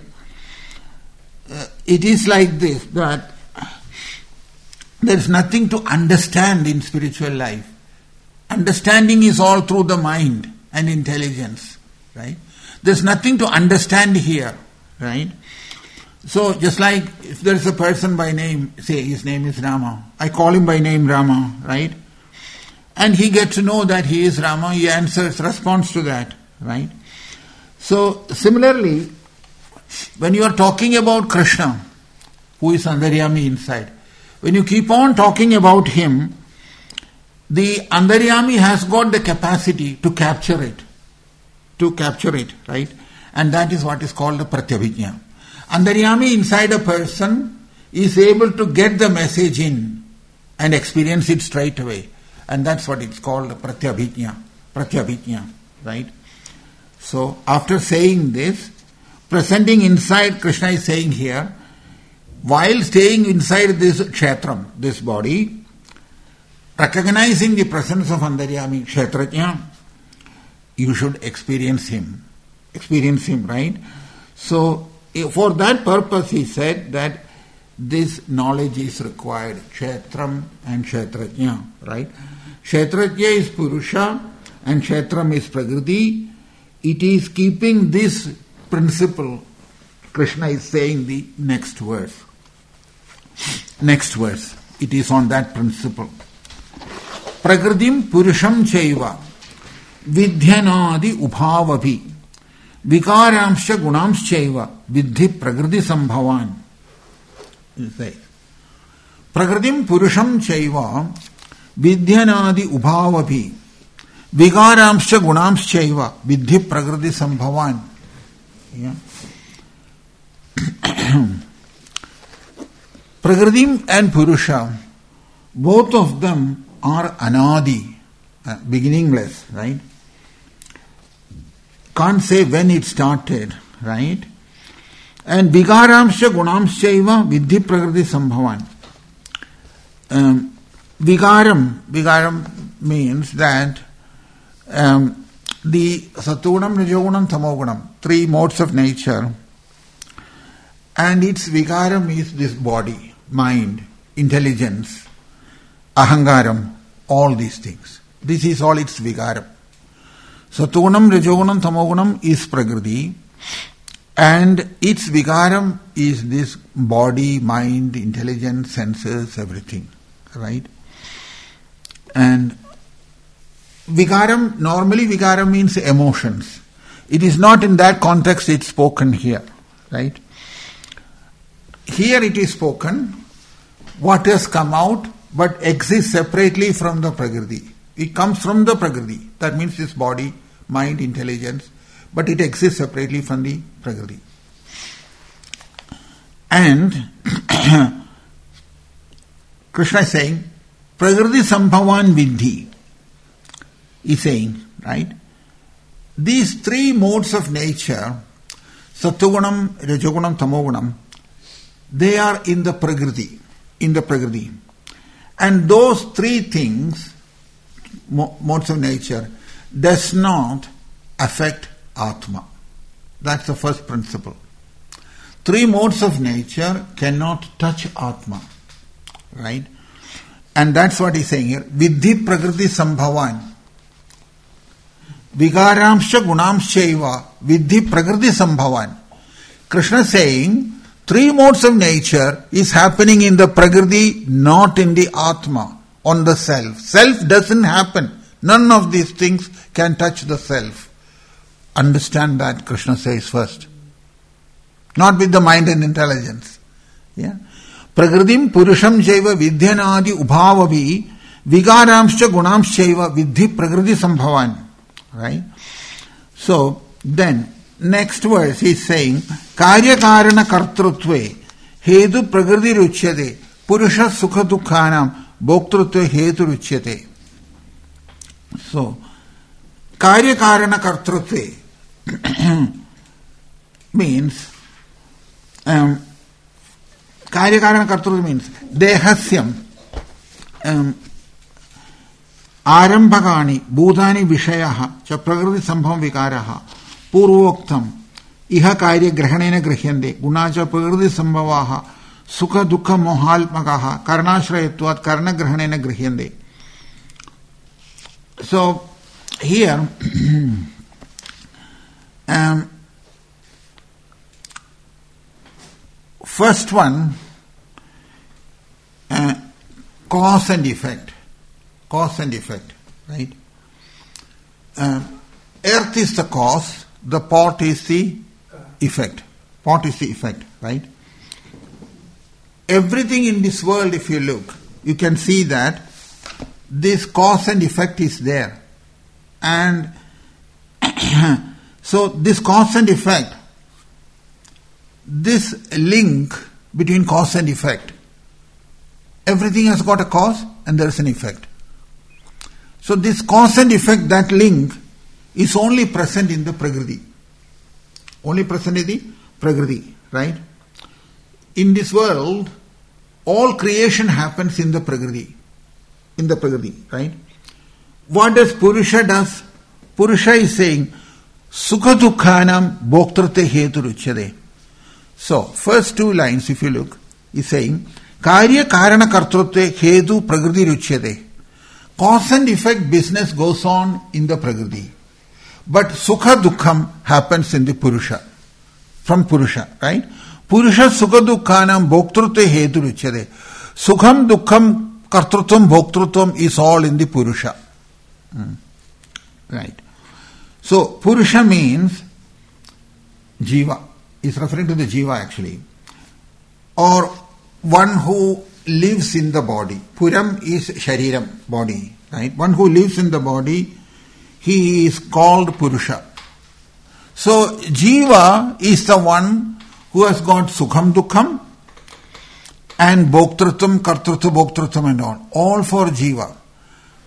It is like this, that there is nothing to understand in spiritual life. Understanding is all through the mind and intelligence, right? There is nothing to understand here, right? So just like if there is a person by name, say his name is Rama, I call him by name Rama, right? And he gets to know that he is Rama, he responds to that, right? So similarly, when you are talking about Krishna, who is Antaryami inside, when you keep on talking about him, the Antaryami has got the capacity to capture it, right? And that is what is called the Pratyabhijna. Antaryami inside a person is able to get the message in and experience it straight away. And that's what it's called, Pratyabhijna, right? So, after saying this, presenting inside, Krishna is saying here, while staying inside this kshetram, this body, recognizing the presence of Antaryami, Kshetrajna, you should experience him, right? So, for that purpose, he said that this knowledge is required, Kshetram and Kshetrajna, right? Kshetrajna is Purusha and Kshetram is Prakriti. It is keeping this principle, Krishna is saying the next verse. It is on that principle. Prakritim Purusham Chaiva Vidhyanadi Uphavabhi Vikaramsha Gunams Chaiva Vidhi Prakriti Sambhavan. It says, Prakritim Purusham Chaiva Vidhyanadi Uphavabhi Vikaramsha Gunams Chaiva Vidhi Prakriti Sambhavan. Yeah. Prakritim and Purusha, both of them are anadi. beginningless, right? Can't say when it started, right? And vigaramsha gunamshaiva vidhi prakriti sambhavan. Vigaram means that the sattvanam, rajogunam, tamogunam, three modes of nature, and its vigaram is this body, mind, intelligence, ahangaram, all these things. This is all its vigaram. Sattvanam, rajogunam, tamogunam is prakriti, and its vigaram is this body, mind, intelligence, senses, everything, right? And normally vigaram means emotions. It is not in that context it's spoken here, right? Here it is spoken, what has come out but exists separately from the prakriti. It comes from the prakriti. That means this body, mind, intelligence, but it exists separately from the prakriti. And Krishna is saying, prakriti sambhavan vidhi. He's saying, right? These three modes of nature, sattvagunam, rajogunam, tamogunam, they are in the prakriti. And those three things, modes of nature, does not affect Atma. That's the first principle. Three modes of nature cannot touch Atma. Right? And that's what he's saying here. Vidhi prakriti sambhavan. Vigaramsha gunamshaiva. Vidhi prakriti sambhavan. Krishna saying, three modes of nature is happening in the prakriti, not in the Atma, on the self. Self doesn't happen. None of these things can touch the self. Understand that, Krishna says first. Not with the mind and intelligence. Yeah. Prakritim purusham jaiva vidyanadi ubhavavi vigaramscha gunamshaiva vidhi prakriti sambhavan. Right? So, then, next verse he is saying, karya karana kartrutve hetu prakriti ruchyate purusha sukha dukkhanam bhoktrutve hetu ruchyate. So, karya karana kartrutve means karya karana kartrutve means dehasyam arambhagani bhutani vishayah cha prakriti sambhavam vikaraha purvoktam iha karya grahanena grihyante gunacha prakriti sambhavaha sukha dukkha mohalmakaha karnashrayatvat karna grahanena grihyante. So here first one, cause and effect, right? Earth is the cause, the pot is the effect. Pot is the effect, right? Everything in this world, if you look, you can see that this cause and effect is there. And so this cause and effect, this link between cause and effect, everything has got a cause and there is an effect. So this cause and effect, that link, is only present in the prakriti. Only present in the prakriti, right? In this world, all creation happens in the prakriti. In the prakriti, right? What does Purusha does? Purusha is saying, Sukha dukkhanam bhoktrate hetu ruchyate. So, first two lines, if you look, is saying, Karya karana kartrute hetu prakriti ruchyate. Cause and effect business goes on in the prakriti. But sukha dukkham happens in the Purusha. From Purusha, right? Purusha sukha dukkhanam bhoktrute hetu ruchyate. Sukham dukkham kartrutvam bhoktrutvam is all in the Purusha. Right. So, Purusha means Jiva. Is referring to the Jiva actually. Or one who lives in the body. Puram is Shariram, body. Right? One who lives in the body, he is called Purusha. So, Jiva is the one who has got Sukham Dukkham and Bhoktrutvam, Kartrutva, Bhoktrutvam and all for Jiva.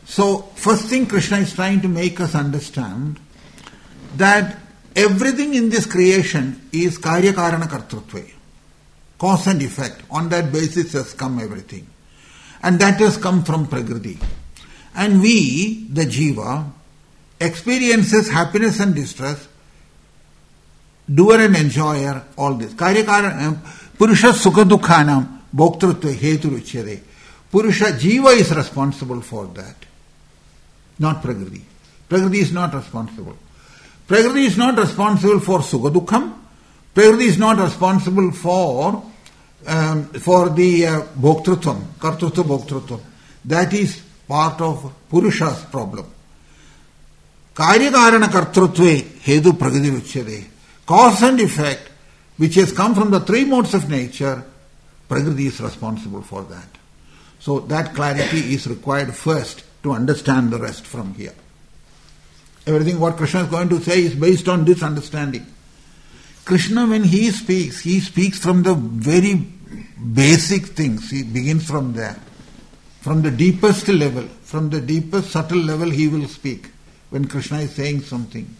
So, first thing Krishna is trying to make us understand that everything in this creation is karya karana kartrutve. Cause and effect. On that basis has come everything. And that has come from Prakriti. And we, the jiva, experiences happiness and distress, doer and enjoyer, all this. Karya karana, Purusha sukha dukhanam, bhoktrutve hetu ruchyade. Purusha, jiva is responsible for that. Not Prakriti. Prakriti is not responsible. Prakriti is not responsible for sukha dukham. Prakriti is not responsible for the bhoktrutvam, kartrutva bhoktrutvam. That is part of Purusha's problem. Karya karana kartrutve hetu prakriti ruchyade. Cause and effect, which has come from the three modes of nature, Prakriti is responsible for that. So that clarity is required first to understand the rest from here. Everything what Krishna is going to say is based on this understanding. Krishna, when he speaks from the very basic things. He begins from there. From the deepest level, from the deepest subtle level he will speak when Krishna is saying something.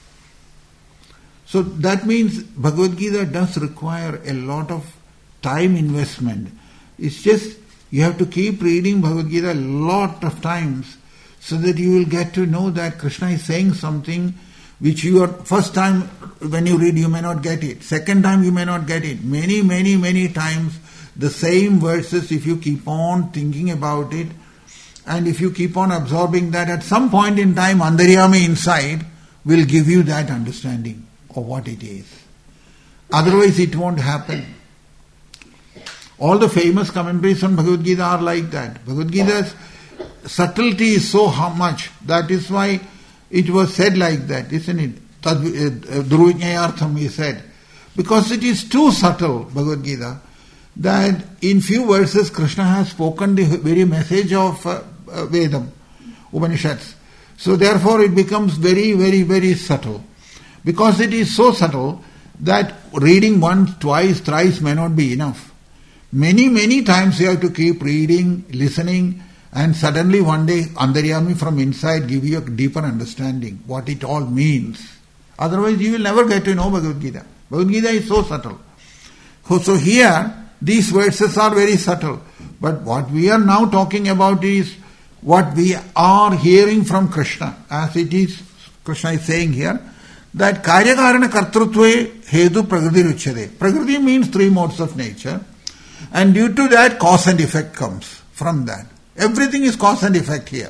So that means Bhagavad Gita does require a lot of time investment. It's just you have to keep reading Bhagavad Gita a lot of times so that you will get to know that Krishna is saying something which you are, first time when you read you may not get it. Second time you may not get it. Many times the same verses, if you keep on thinking about it and if you keep on absorbing that, at some point in time Antaryami inside will give you that understanding of what it is. Otherwise it won't happen. All the famous commentaries on Bhagavad Gita are like that. Bhagavad Gita's subtlety is so much. That is why it was said like that, isn't it? Dhruvinyayartham he said. Because it is too subtle, Bhagavad Gita, that in few verses Krishna has spoken the very message of Vedam, Upanishads. So therefore it becomes very subtle. Because it is so subtle that reading once, twice, thrice may not be enough. Many times you have to keep reading, listening, and suddenly one day Antaryami from inside give you a deeper understanding what it all means. Otherwise you will never get to know Bhagavad Gita. Bhagavad Gita is so subtle. So here these verses are very subtle. But what we are now talking about is what we are hearing from Krishna. As it is, Krishna is saying here, that karya karana kartrutve hetu prakriti ruchyade. Prakriti means three modes of nature. And due to that, cause and effect comes from that. Everything is cause and effect here.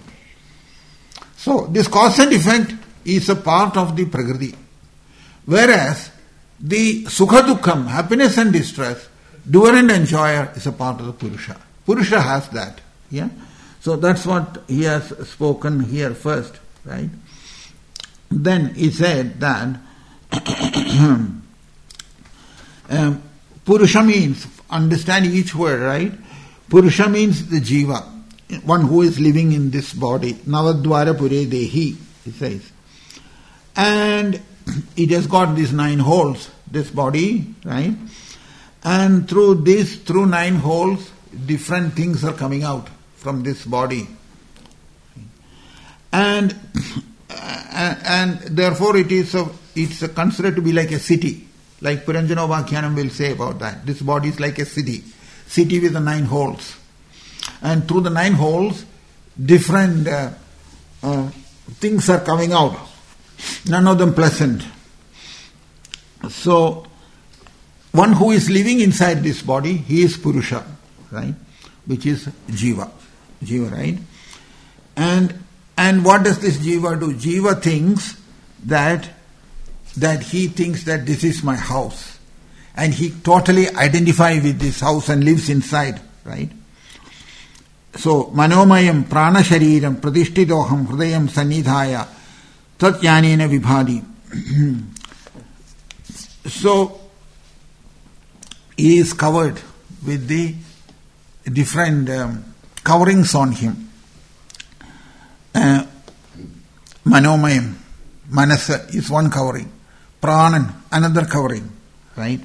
So, this cause and effect is a part of the Prakriti. Whereas, the Sukha Dukkham, happiness and distress, doer and enjoyer is a part of the Purusha. Purusha has that. Yeah? So, that's what he has spoken here first. Right? Then he said that Purusha means, understand each word, right? Purusha means the jiva, one who is living in this body. Navadvara pure dehi, he says. And it has got these 9 holes, this body, right? And through 9 holes, different things are coming out from this body. And therefore it's considered to be like a city. Like Puranjana Vakyanam will say about that. This body is like a city with the 9 holes. And through the 9 holes, different things are coming out. None of them pleasant. So, one who is living inside this body, he is Purusha, right? Which is Jiva, right? And what does this Jiva do? Jiva thinks that he thinks that this is my house. And he totally identifies with this house and lives inside, right? So, Manomayam Prana Shariram Pratishthitoham Hridayam Sannidhaya Tat Jnanena Vibhadi. So, he is covered with the different coverings on him. Manomayam, Manasa is one covering. Pranan, another covering, right?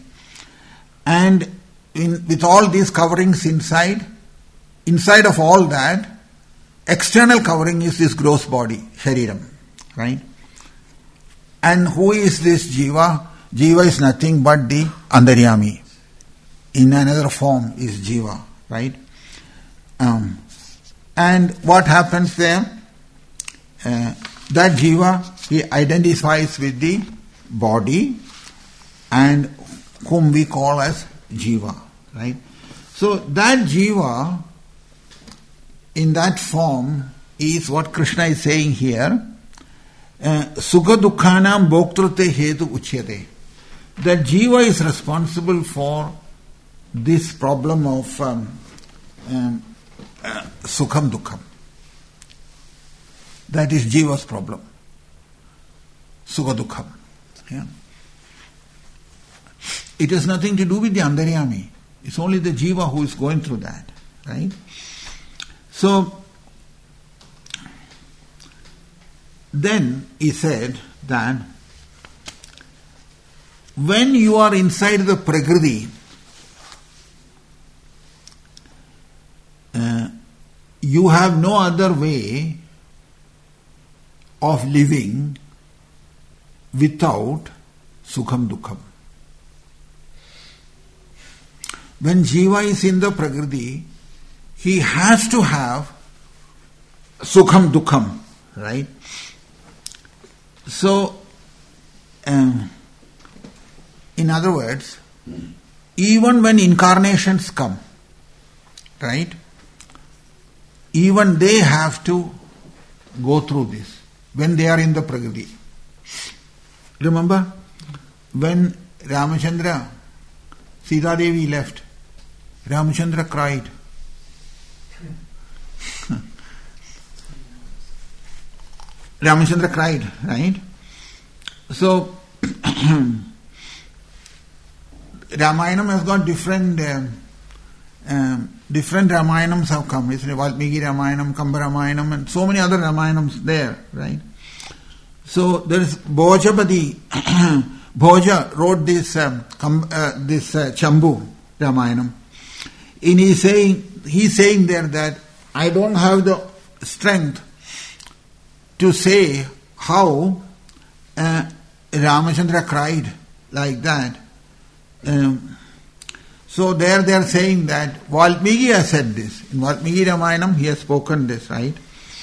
And with all these coverings inside of all that, external covering is this gross body, Shariram, right? And who is this Jiva? Jiva is nothing but the Antaryami. In another form is Jiva, right? And what happens there? That Jiva, he identifies with the body and whom we call as Jiva, right? So that Jiva in that form is what Krishna is saying here. Sukha dukkhanam bhoktrute hetu uchyate. That Jiva is responsible for this problem of sukham dukkham. That is Jiva's problem. Sukha dukkham. Yeah. It has nothing to do with the Antaryami. It's only the Jiva who is going through that. Right? So, then he said that when you are inside the Prakriti, you have no other way of living without sukham dukkham. When Jiva is in the Prakriti, he has to have sukham dukkham, right? So, in other words, even when incarnations come, right, even they have to go through this when they are in the Prakriti. Remember, when Ramachandra, Sita Devi left, Ramachandra cried. Ramachandra cried, right? So, Ramayana has got different Ramayanams have come. It's Valmiki Ramayanam, Kamba Ramayanam, and so many other Ramayanams there, right? So there is Bhojapati. Bhoja wrote this Chambu Ramayanam. And he's saying there that I don't have the strength to say how Ramachandra cried like that. So there they are saying that Valmiki has said this. In Valmiki Ramayanam he has spoken this, right?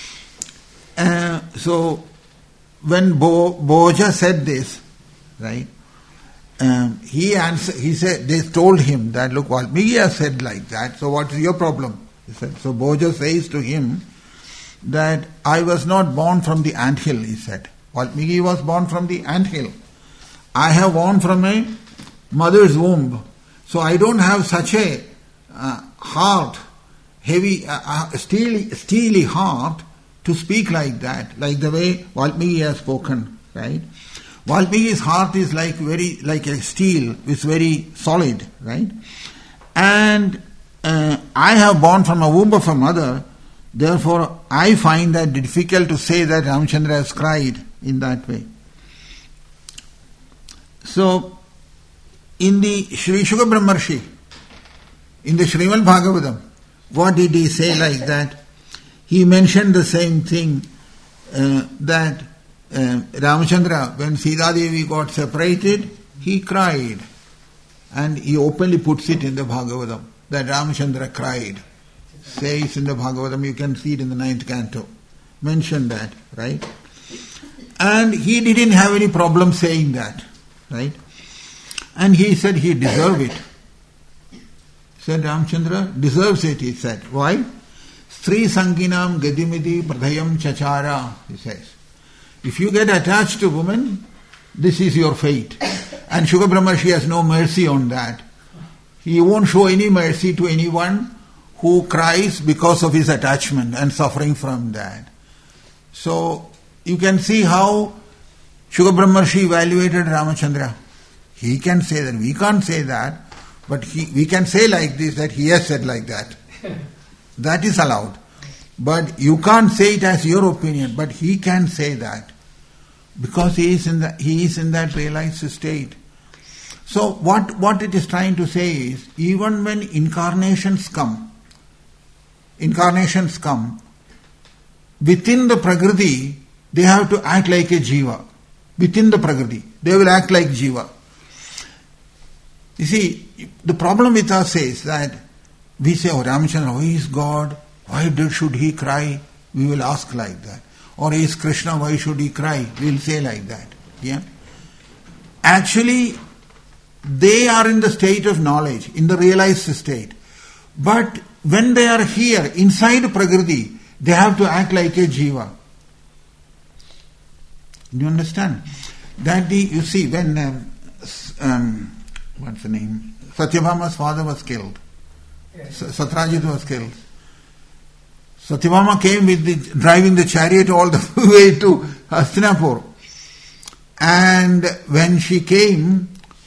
So when Bhoja said this, right, he said, they told him that, look, Valmiki has said like that, so what is your problem? He said. So Bhoja says to him that I was not born from the anthill, he said. Valmiki was born from the anthill. I have born from a mother's womb. So I don't have such a heart, heavy, steely heart to speak like that, like the way Valmiki has spoken, right? Valmiki's heart is like a steel, it's very solid, right? And I have born from a womb of a mother, therefore I find that difficult to say that Ramachandra has cried in that way. So, in the Sri Shuka Brahmarshi, in the Srimad Bhagavatam, what did he say like that? He mentioned the same thing, that Ramachandra, when Sita Devi got separated, he cried. And he openly puts it in the Bhagavatam, that Ramachandra cried. Says in the Bhagavatam, you can see it in the 9th canto. Mention that, right? And he didn't have any problem saying that, right? And he said he deserved it. He said Ramachandra deserves it, he said. Why? Sri Sanginam Gadimidi Pradhayam Chachara, he says. If you get attached to women, this is your fate. And Shuka Brahmarshi has no mercy on that. He won't show any mercy to anyone who cries because of his attachment and suffering from that. So, you can see how Shuka Brahmarshi evaluated Ramachandra. He can say that, we can't say that, but we can say like this, that he has said like that. That is allowed. But you can't say it as your opinion, but he can say that. Because he is in that realized state. So what it is trying to say is, even when incarnations come, within the Prakriti, they have to act like a Jiva. Within the Prakriti, they will act like Jiva. You see, the problem with us is that we say, oh, Ramachandra, why is God? Why should he cry? We will ask like that. Or is Krishna, why should he cry? We will say like that. Yeah. Actually, they are in the state of knowledge, in the realized state. But when they are here, inside Prakriti, they have to act like a Jiva. Do you understand? That you see, when, what's the name? Satyabhama's father was killed. Yes. Satyajit was killed. Satyabhama came with driving the chariot all the way to Hastinapur. And when she came,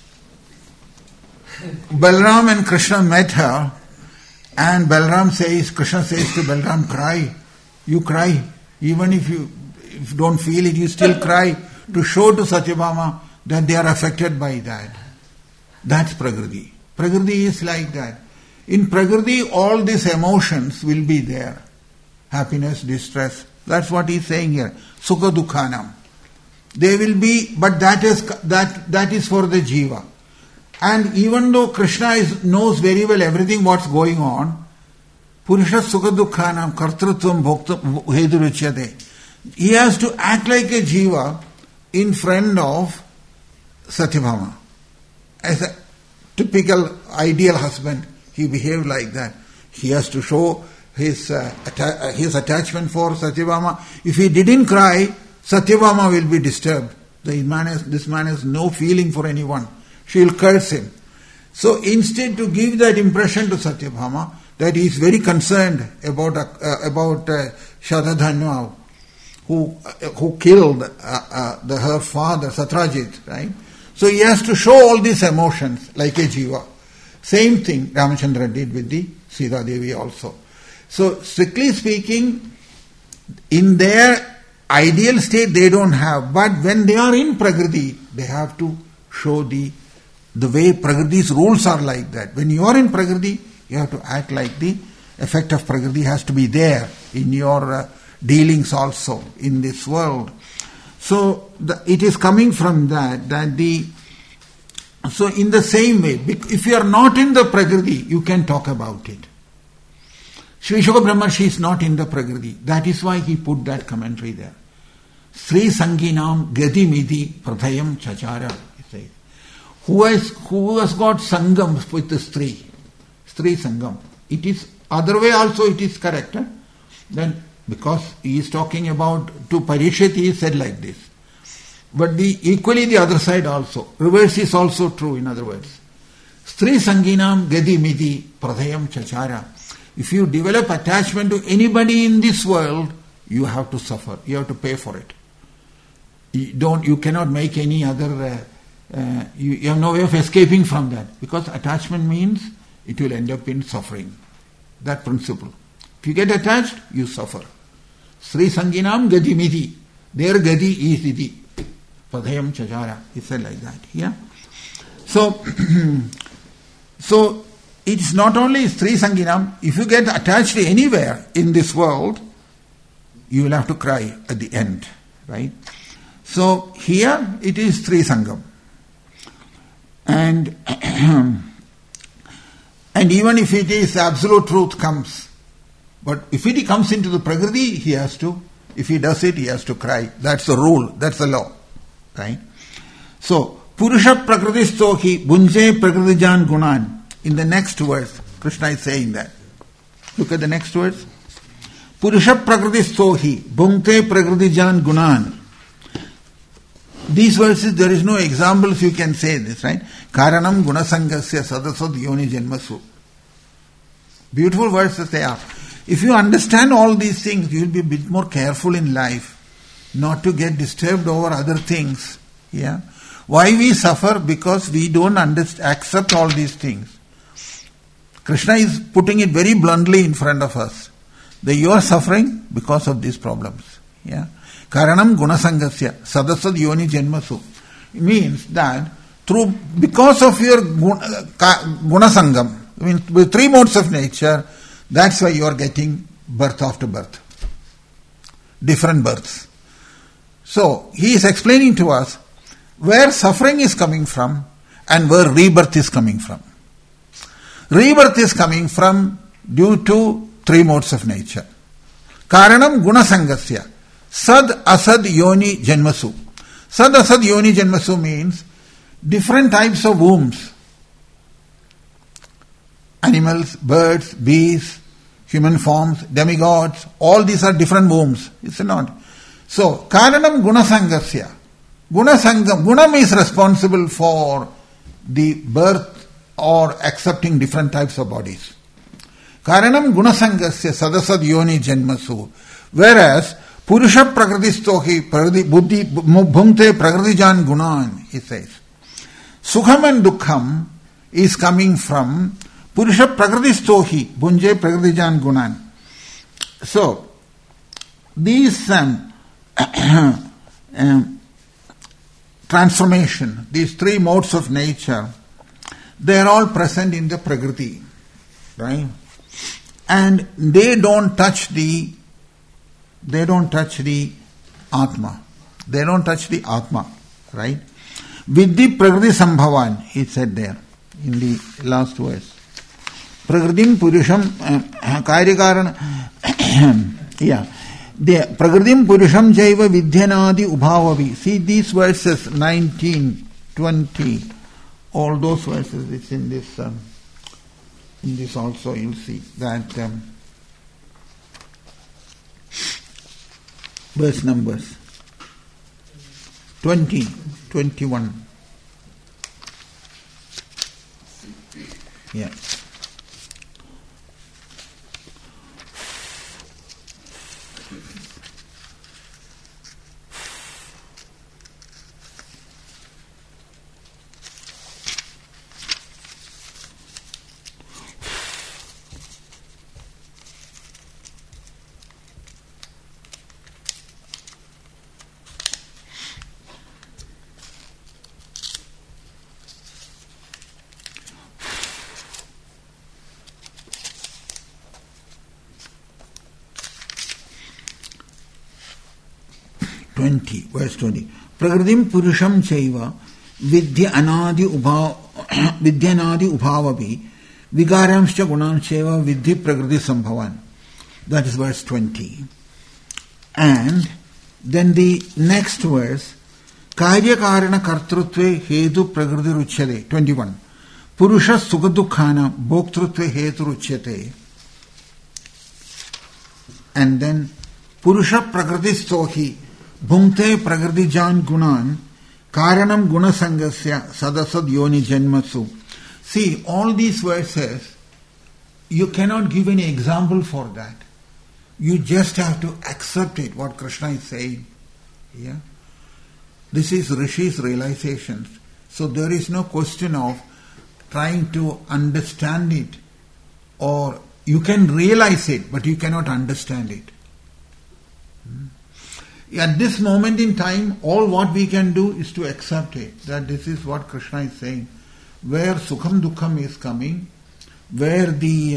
Balram and Krishna met her, and Krishna says to Balram, cry. You cry. Even if you don't feel it, you still cry, to show to Satyabhama that they are affected by that. That's Prakriti. Prakriti is like that. In Prakriti, all these emotions will be there. Happiness, distress. That's what he's saying here. Sukha dukhanam. They will be, but that is for the Jiva. And even though Krishna knows very well everything what's going on, Purusha sukha dukhanam kartrutvam bhoktam heduruchyate. He has to act like a Jiva in front of Satyabhama. As a typical ideal husband, he behaved like that. He has to show his attachment for Satyabhama. If he didn't cry, Satyabhama will be disturbed. This man has no feeling for anyone. She will curse him. So instead, to give that impression to Satyabhama that he is very concerned about Shadadhanva, who killed her father Satyajit, right? So he has to show all these emotions like a Jiva. Same thing Ramachandra did with the Sita Devi also. So strictly speaking, in their ideal state they don't have, but when they are in Prakriti, they have to show the way Prakriti's rules are like that. When you are in Prakriti, you have to act like the effect of Prakriti has to be there in your dealings also in this world. So it is coming from so in the same way, if you are not in the Prakriti, you can talk about it. Sri Shuka Brahmarshi is not in the Prakriti. That is why he put that commentary there. Sri Sanginam Gati Midi Prathayam Chachara, he says. Who has got Sangam with the Stri Sangam. It is, other way also it is correct. Then, because he is talking about, to Parikshit he said like this. But equally the other side also. Reverse is also true, in other words. Stri Sanginam Gadi Midi Prathayam Chachara. If you develop attachment to anybody in this world, you have to suffer. You have to pay for it. You cannot make any other, you have no way of escaping from that. Because attachment means it will end up in suffering. That principle. If you get attached, you suffer. Sri Sanginam Gadi Midi. Their Gadi is Iti. Padhayam Chachara. He said like that. Yeah. So it is not only Sri Sanginam. If you get attached anywhere in this world, you will have to cry at the end. Right? So here it is Sri Sangam. And even if it is absolute truth comes, but if it comes into the Prakriti, he has to, if he does it, he has to cry. That's the rule, that's the law. Right? So, Purusha Prakritistohi Bunje Prakritijan Gunan. In the next verse, Krishna is saying that. Look at the next verse. Purusha Prakritistohi Bunte Prakritijan Gunan. These verses, there is no examples you can say this, right? Karanam Gunasangasya Sadasad Yoni Janmasu. Beautiful verses they are. If you understand all these things, you will be a bit more careful in life, not to get disturbed over other things. Yeah. Why we suffer? Because we don't accept all these things. Krishna is putting it very bluntly in front of us. That you are suffering because of these problems. Yeah. Karanam Gunasangasya Sadasad Yoni Janmasu. It means that because of your Gunasangam, I mean, with three modes of nature, that's why you are getting birth after birth. different births. So, he is explaining to us where suffering is coming from and where rebirth is coming from. Rebirth is coming from due to three modes of nature. Karanam gunasangasya. Sad asad yoni janmasu. Sad asad yoni janmasu means different types of wombs. Animals, birds, bees, human forms, demigods, all these are different wombs. Is it not? So, karanam gunasangasya. Gunam is responsible for the birth or accepting different types of bodies. Karanam gunasangasya sadasad yoni janmasu. Whereas, Purusha prakritistohi buddhi bhumte prakritijan gunan, he says. Sukham and Dukkham is coming from Purusha prakritistohi bhunje prakritijan gunan. So, these transformation, these three modes of nature, they are all present in the Prakriti, right? And they don't touch the Atma. They don't touch the Atma, right? Vidhi Prakriti Sambhavan, he said there in the last verse. Prakritim Purusham Karyakarana. Yeah. The Prakritim Purusham Jaiva Vidyanadi Ubhavavi. See these verses 19, 20, all those verses, it's in this also you'll see that verse numbers 20, 21. Yeah. Verse 20. Prakritim Purusham Chaiva Vidyanadi Ubhavavi Vigaramscha Gunam Chaiva Vidhi Prakriti Sambhavan. That is verse 20. And then the next verse, Karya Karana Kartrutve Hetu Prakriti Ruchyate. 21. Purusha Sukadukkhana Bhoktrutve Hetu Ruchyate. And then Purusha Prakriti Stohi Bhumte Prakritijan Gunan Karanam Gunasangasya Sadasad Yoni Janmasu. See, all these verses, you cannot give any example for that. You just have to accept it, what Krishna is saying. Yeah? This is Rishi's realization. So there is no question of trying to understand it, or you can realize it, but you cannot understand it. At this moment in time, all what we can do is to accept it, that this is what Krishna is saying. Where Sukham Dukkham is coming, where the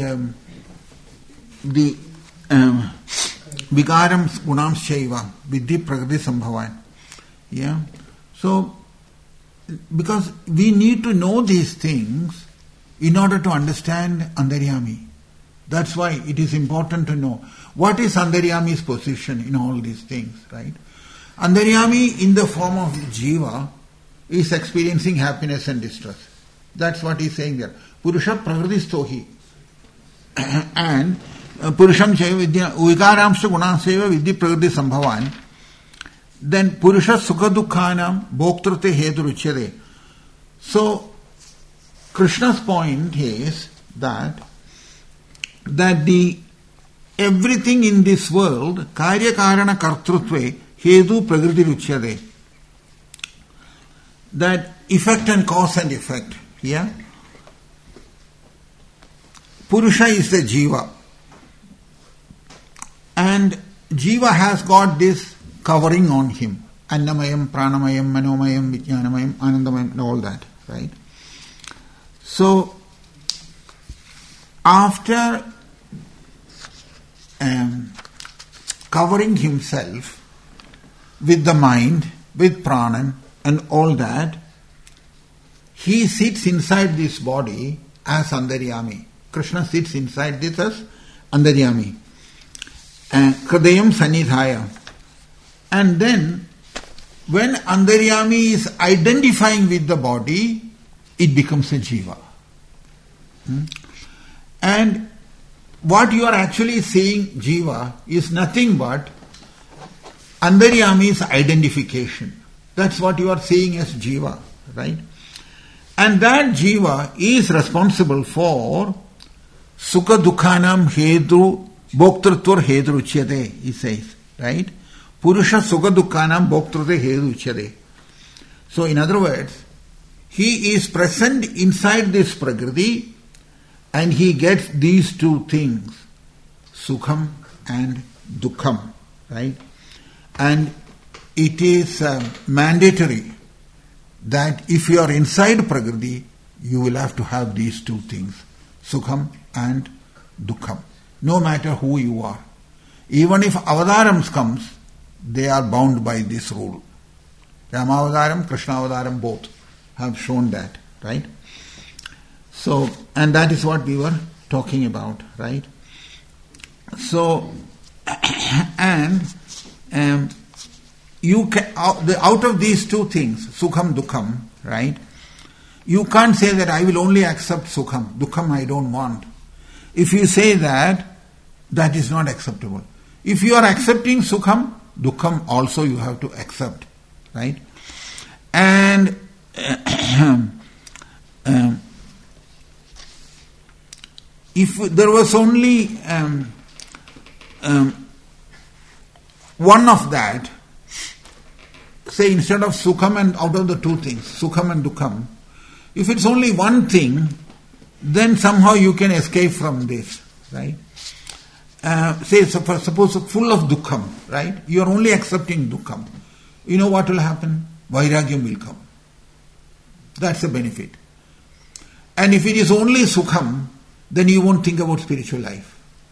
Vigaram Gunam Shaiva, Vidhi Prakriti Sambhavan. Yeah? So, because we need to know these things in order to understand Antaryami. That's why it is important to know what is Antaryami's position in all these things, right? Antaryami in the form of Jiva is experiencing happiness and distress. That's what he's saying there. Purusha Prakriti Stohi. And Purusham Chaiva Vidya Vikaramsha Gunanseva Vidhi Prakriti Sambhavan. Then Purusha Sukha Dukkhanam Bhoktrute Hetu Ruchyate. So Krishna's point is that the everything in this world, Karya Karana Kartrutve Hetu Prakriti Ruchyate. That effect and cause and effect. Yeah? Purusha is the Jiva. And Jiva has got this covering on him. Annamayam, Pranamayam, Manomayam, Vijnanamayam, Anandamayam, and all that. Right? So, after covering himself with the mind, with pranan and all that, he sits inside this body as Antaryami. Krishna sits inside this as Antaryami. Hridayam Sanidhaya. And then, when Antaryami is identifying with the body, it becomes a jiva. And what you are actually seeing, jiva, is nothing but Antaryami's identification. That's what you are seeing as jiva, right? And that jiva is responsible for sukha dukhanam hedru bhoktrutvar hedru uchyate, he says, right? Purusha sukha dukhanam bhoktrute hedru uchyate. So in other words, he is present inside this prakriti and he gets these two things, sukham and dukham, right? And it is mandatory that if you are inside prakriti, you will have to have these two things, sukham and dukham, no matter who you are. Even if avatarams comes, they are bound by this rule. Ramavadaram, Krishna Avadaram both have shown that, right? So, and that is what we were talking about, right? So, and you can, out of these two things, sukham, dukham, right? You can't say that I will only accept sukham, dukham I don't want. If you say that, that is not acceptable. If you are accepting sukham, dukham also you have to accept, right? And if there was only one of that, say instead of sukham and out of the two things, sukham and dukham, if it's only one thing, then somehow you can escape from this, right? Say suppose full of dukham, right? You are only accepting dukham. You know what will happen? Vairagyam will come. That's the benefit. And if it is only sukham, then you won't think about spiritual life.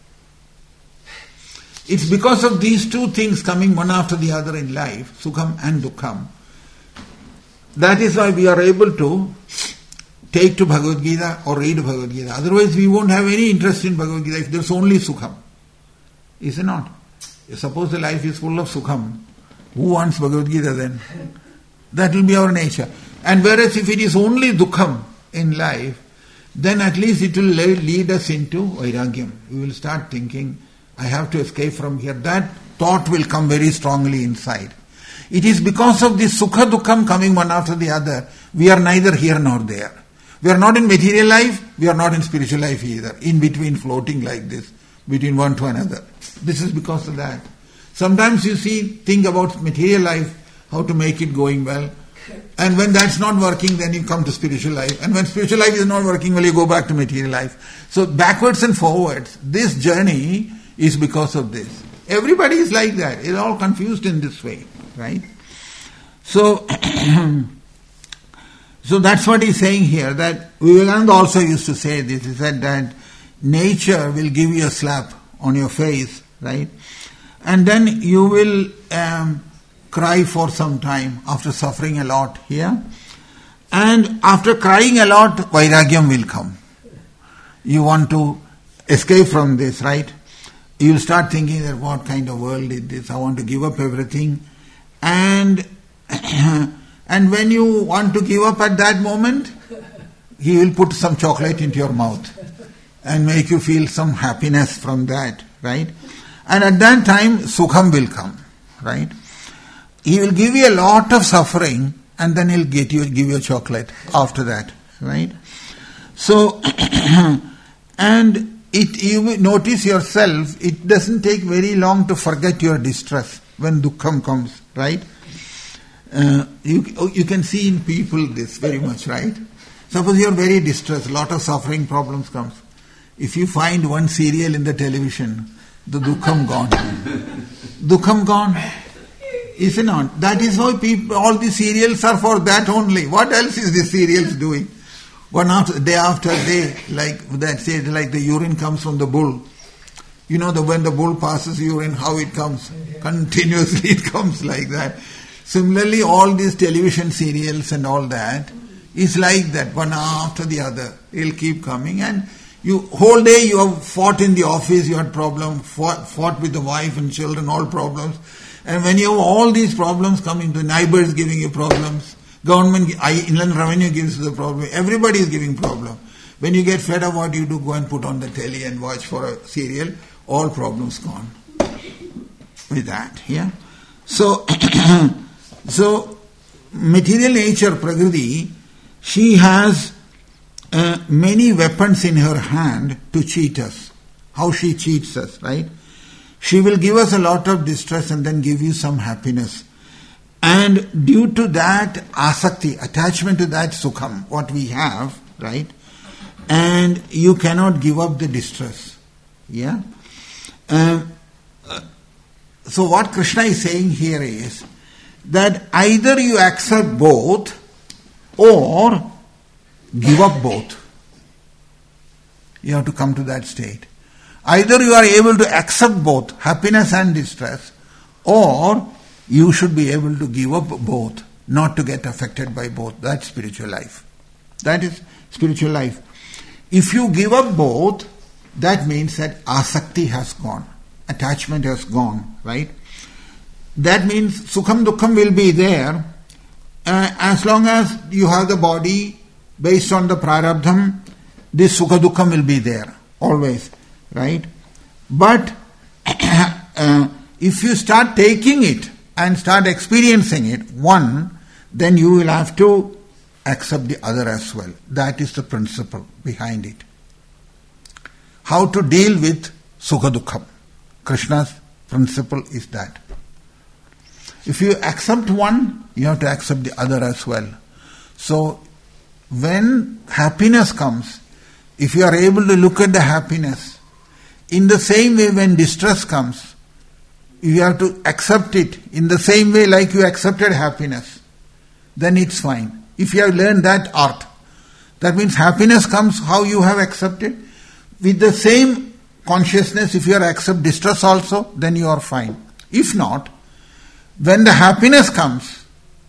It's because of these two things coming one after the other in life, sukham and dukham. That is why we are able to take to Bhagavad Gita or read Bhagavad Gita. Otherwise we won't have any interest in Bhagavad Gita if there's only sukham. Is it not? Suppose the life is full of sukham, who wants Bhagavad Gita then? That will be our nature. And whereas if it is only dukham in life, then at least it will lead us into vairagyam. We will start thinking, I have to escape from here. That thought will come very strongly inside. It is because of this sukha dukham coming one after the other, we are neither here nor there. We are not in material life, we are not in spiritual life either. In between, floating like this, between one to another. This is because of that. Sometimes you think about material life, how to make it going well. And when that's not working, then you come to spiritual life. And when spiritual life is not working, well, you go back to material life. So backwards and forwards, this journey is because of this. Everybody is like that. It's all confused in this way, right? So, so that's what he's saying here, that Vivekananda also used to say this. He said that nature will give you a slap on your face, right? And then you will cry for some time after suffering a lot here. And after crying a lot, vairagyam will come. You want to escape from this, right? You will start thinking that what kind of world is this? I want to give up everything. And when you want to give up at that moment, he will put some chocolate into your mouth and make you feel some happiness from that, right? And at that time, sukham will come, right? He will give you a lot of suffering and then he'll give you a chocolate after that, right? So, and you notice yourself, it doesn't take very long to forget your distress when dukkham comes, right? You can see in people this very much, right? Suppose you are very distressed, lot of suffering problems comes. If you find one serial in the television, the dukkham gone. Dukkham gone. Is it not? That is why people, all the serials are for that only. What else is the serials doing? Day after day, like that said, like the urine comes from the bull. You know, when the bull passes urine, how it comes? Continuously it comes like that. Similarly, all these television serials and all that is like that, one after the other. It'll keep coming, and you whole day you have fought in the office, you had problem, fought with the wife and children, all problems. And when you have all these problems coming to neighbors giving you problems, government, Inland Revenue gives you the problem, everybody is giving problem. When you get fed up, what do you do? Go and put on the telly and watch for a serial. All problems gone with that. Yeah. So, so material nature, Prakriti, she has many weapons in her hand to cheat us. How she cheats us, right? She will give us a lot of distress and then give you some happiness. And due to that asakti, attachment to that sukham, what we have, right? And you cannot give up the distress. Yeah? So what Krishna is saying here is that either you accept both or give up both. You have to come to that state. Either you are able to accept both, happiness and distress, or you should be able to give up both, not to get affected by both. That's spiritual life. That is spiritual life. If you give up both, that means that asakti has gone, attachment has gone, right? That means sukham dukkham will be there as long as you have the body based on the prarabdham. This sukha dukkham will be there always, right? But if you start taking it and start experiencing it, one, then you will have to accept the other as well. That is the principle behind it. How to deal with sukha dukkham. Krishna's principle is that. If you accept one, you have to accept the other as well. So, when happiness comes, if you are able to look at the happiness, in the same way when distress comes, you have to accept it in the same way like you accepted happiness, then it's fine. If you have learned that art, that means happiness comes how you have accepted. With the same consciousness, if you accept distress also, then you are fine. If not, when the happiness comes,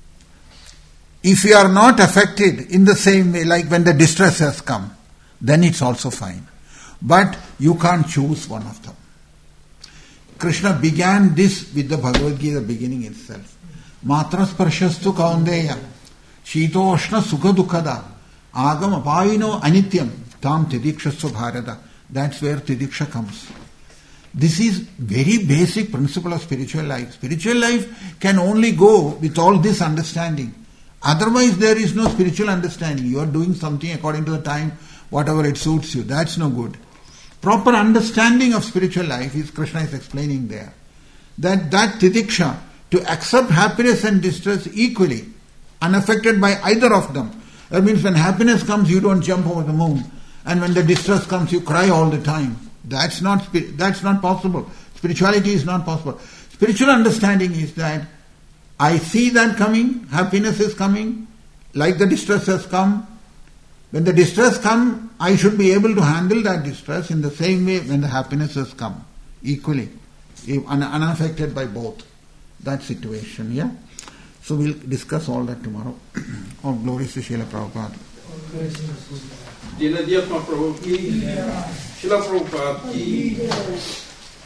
if you are not affected in the same way like when the distress has come, then it's also fine. But you can't choose one of them. Krishna began this with the Bhagavad Gita beginning itself. Matras parshastu kaundeya shitoshna sukha dukkada agam apayino anityam tam tidikshastu bharata. That's where tidiksha comes. This is very basic principle of spiritual life. Spiritual life can only go with all this understanding. Otherwise there is no spiritual understanding. You are doing something according to the time, whatever it suits you. That's no good. Proper understanding of spiritual life is Krishna is explaining there. That tidiksha, to accept happiness and distress equally, unaffected by either of them. That means when happiness comes, you don't jump over the moon. And when the distress comes, you cry all the time. That's not possible. Spirituality is not possible. Spiritual understanding is that I see that coming, happiness is coming, like the distress has come. When the distress comes, I should be able to handle that distress in the same way when the happiness has come, equally, unaffected by both. That situation, yeah? So we'll discuss all that tomorrow. All glories to Srila Prabhupada. Dina Diya Prabhupada ki, Srila Prabhupada ki.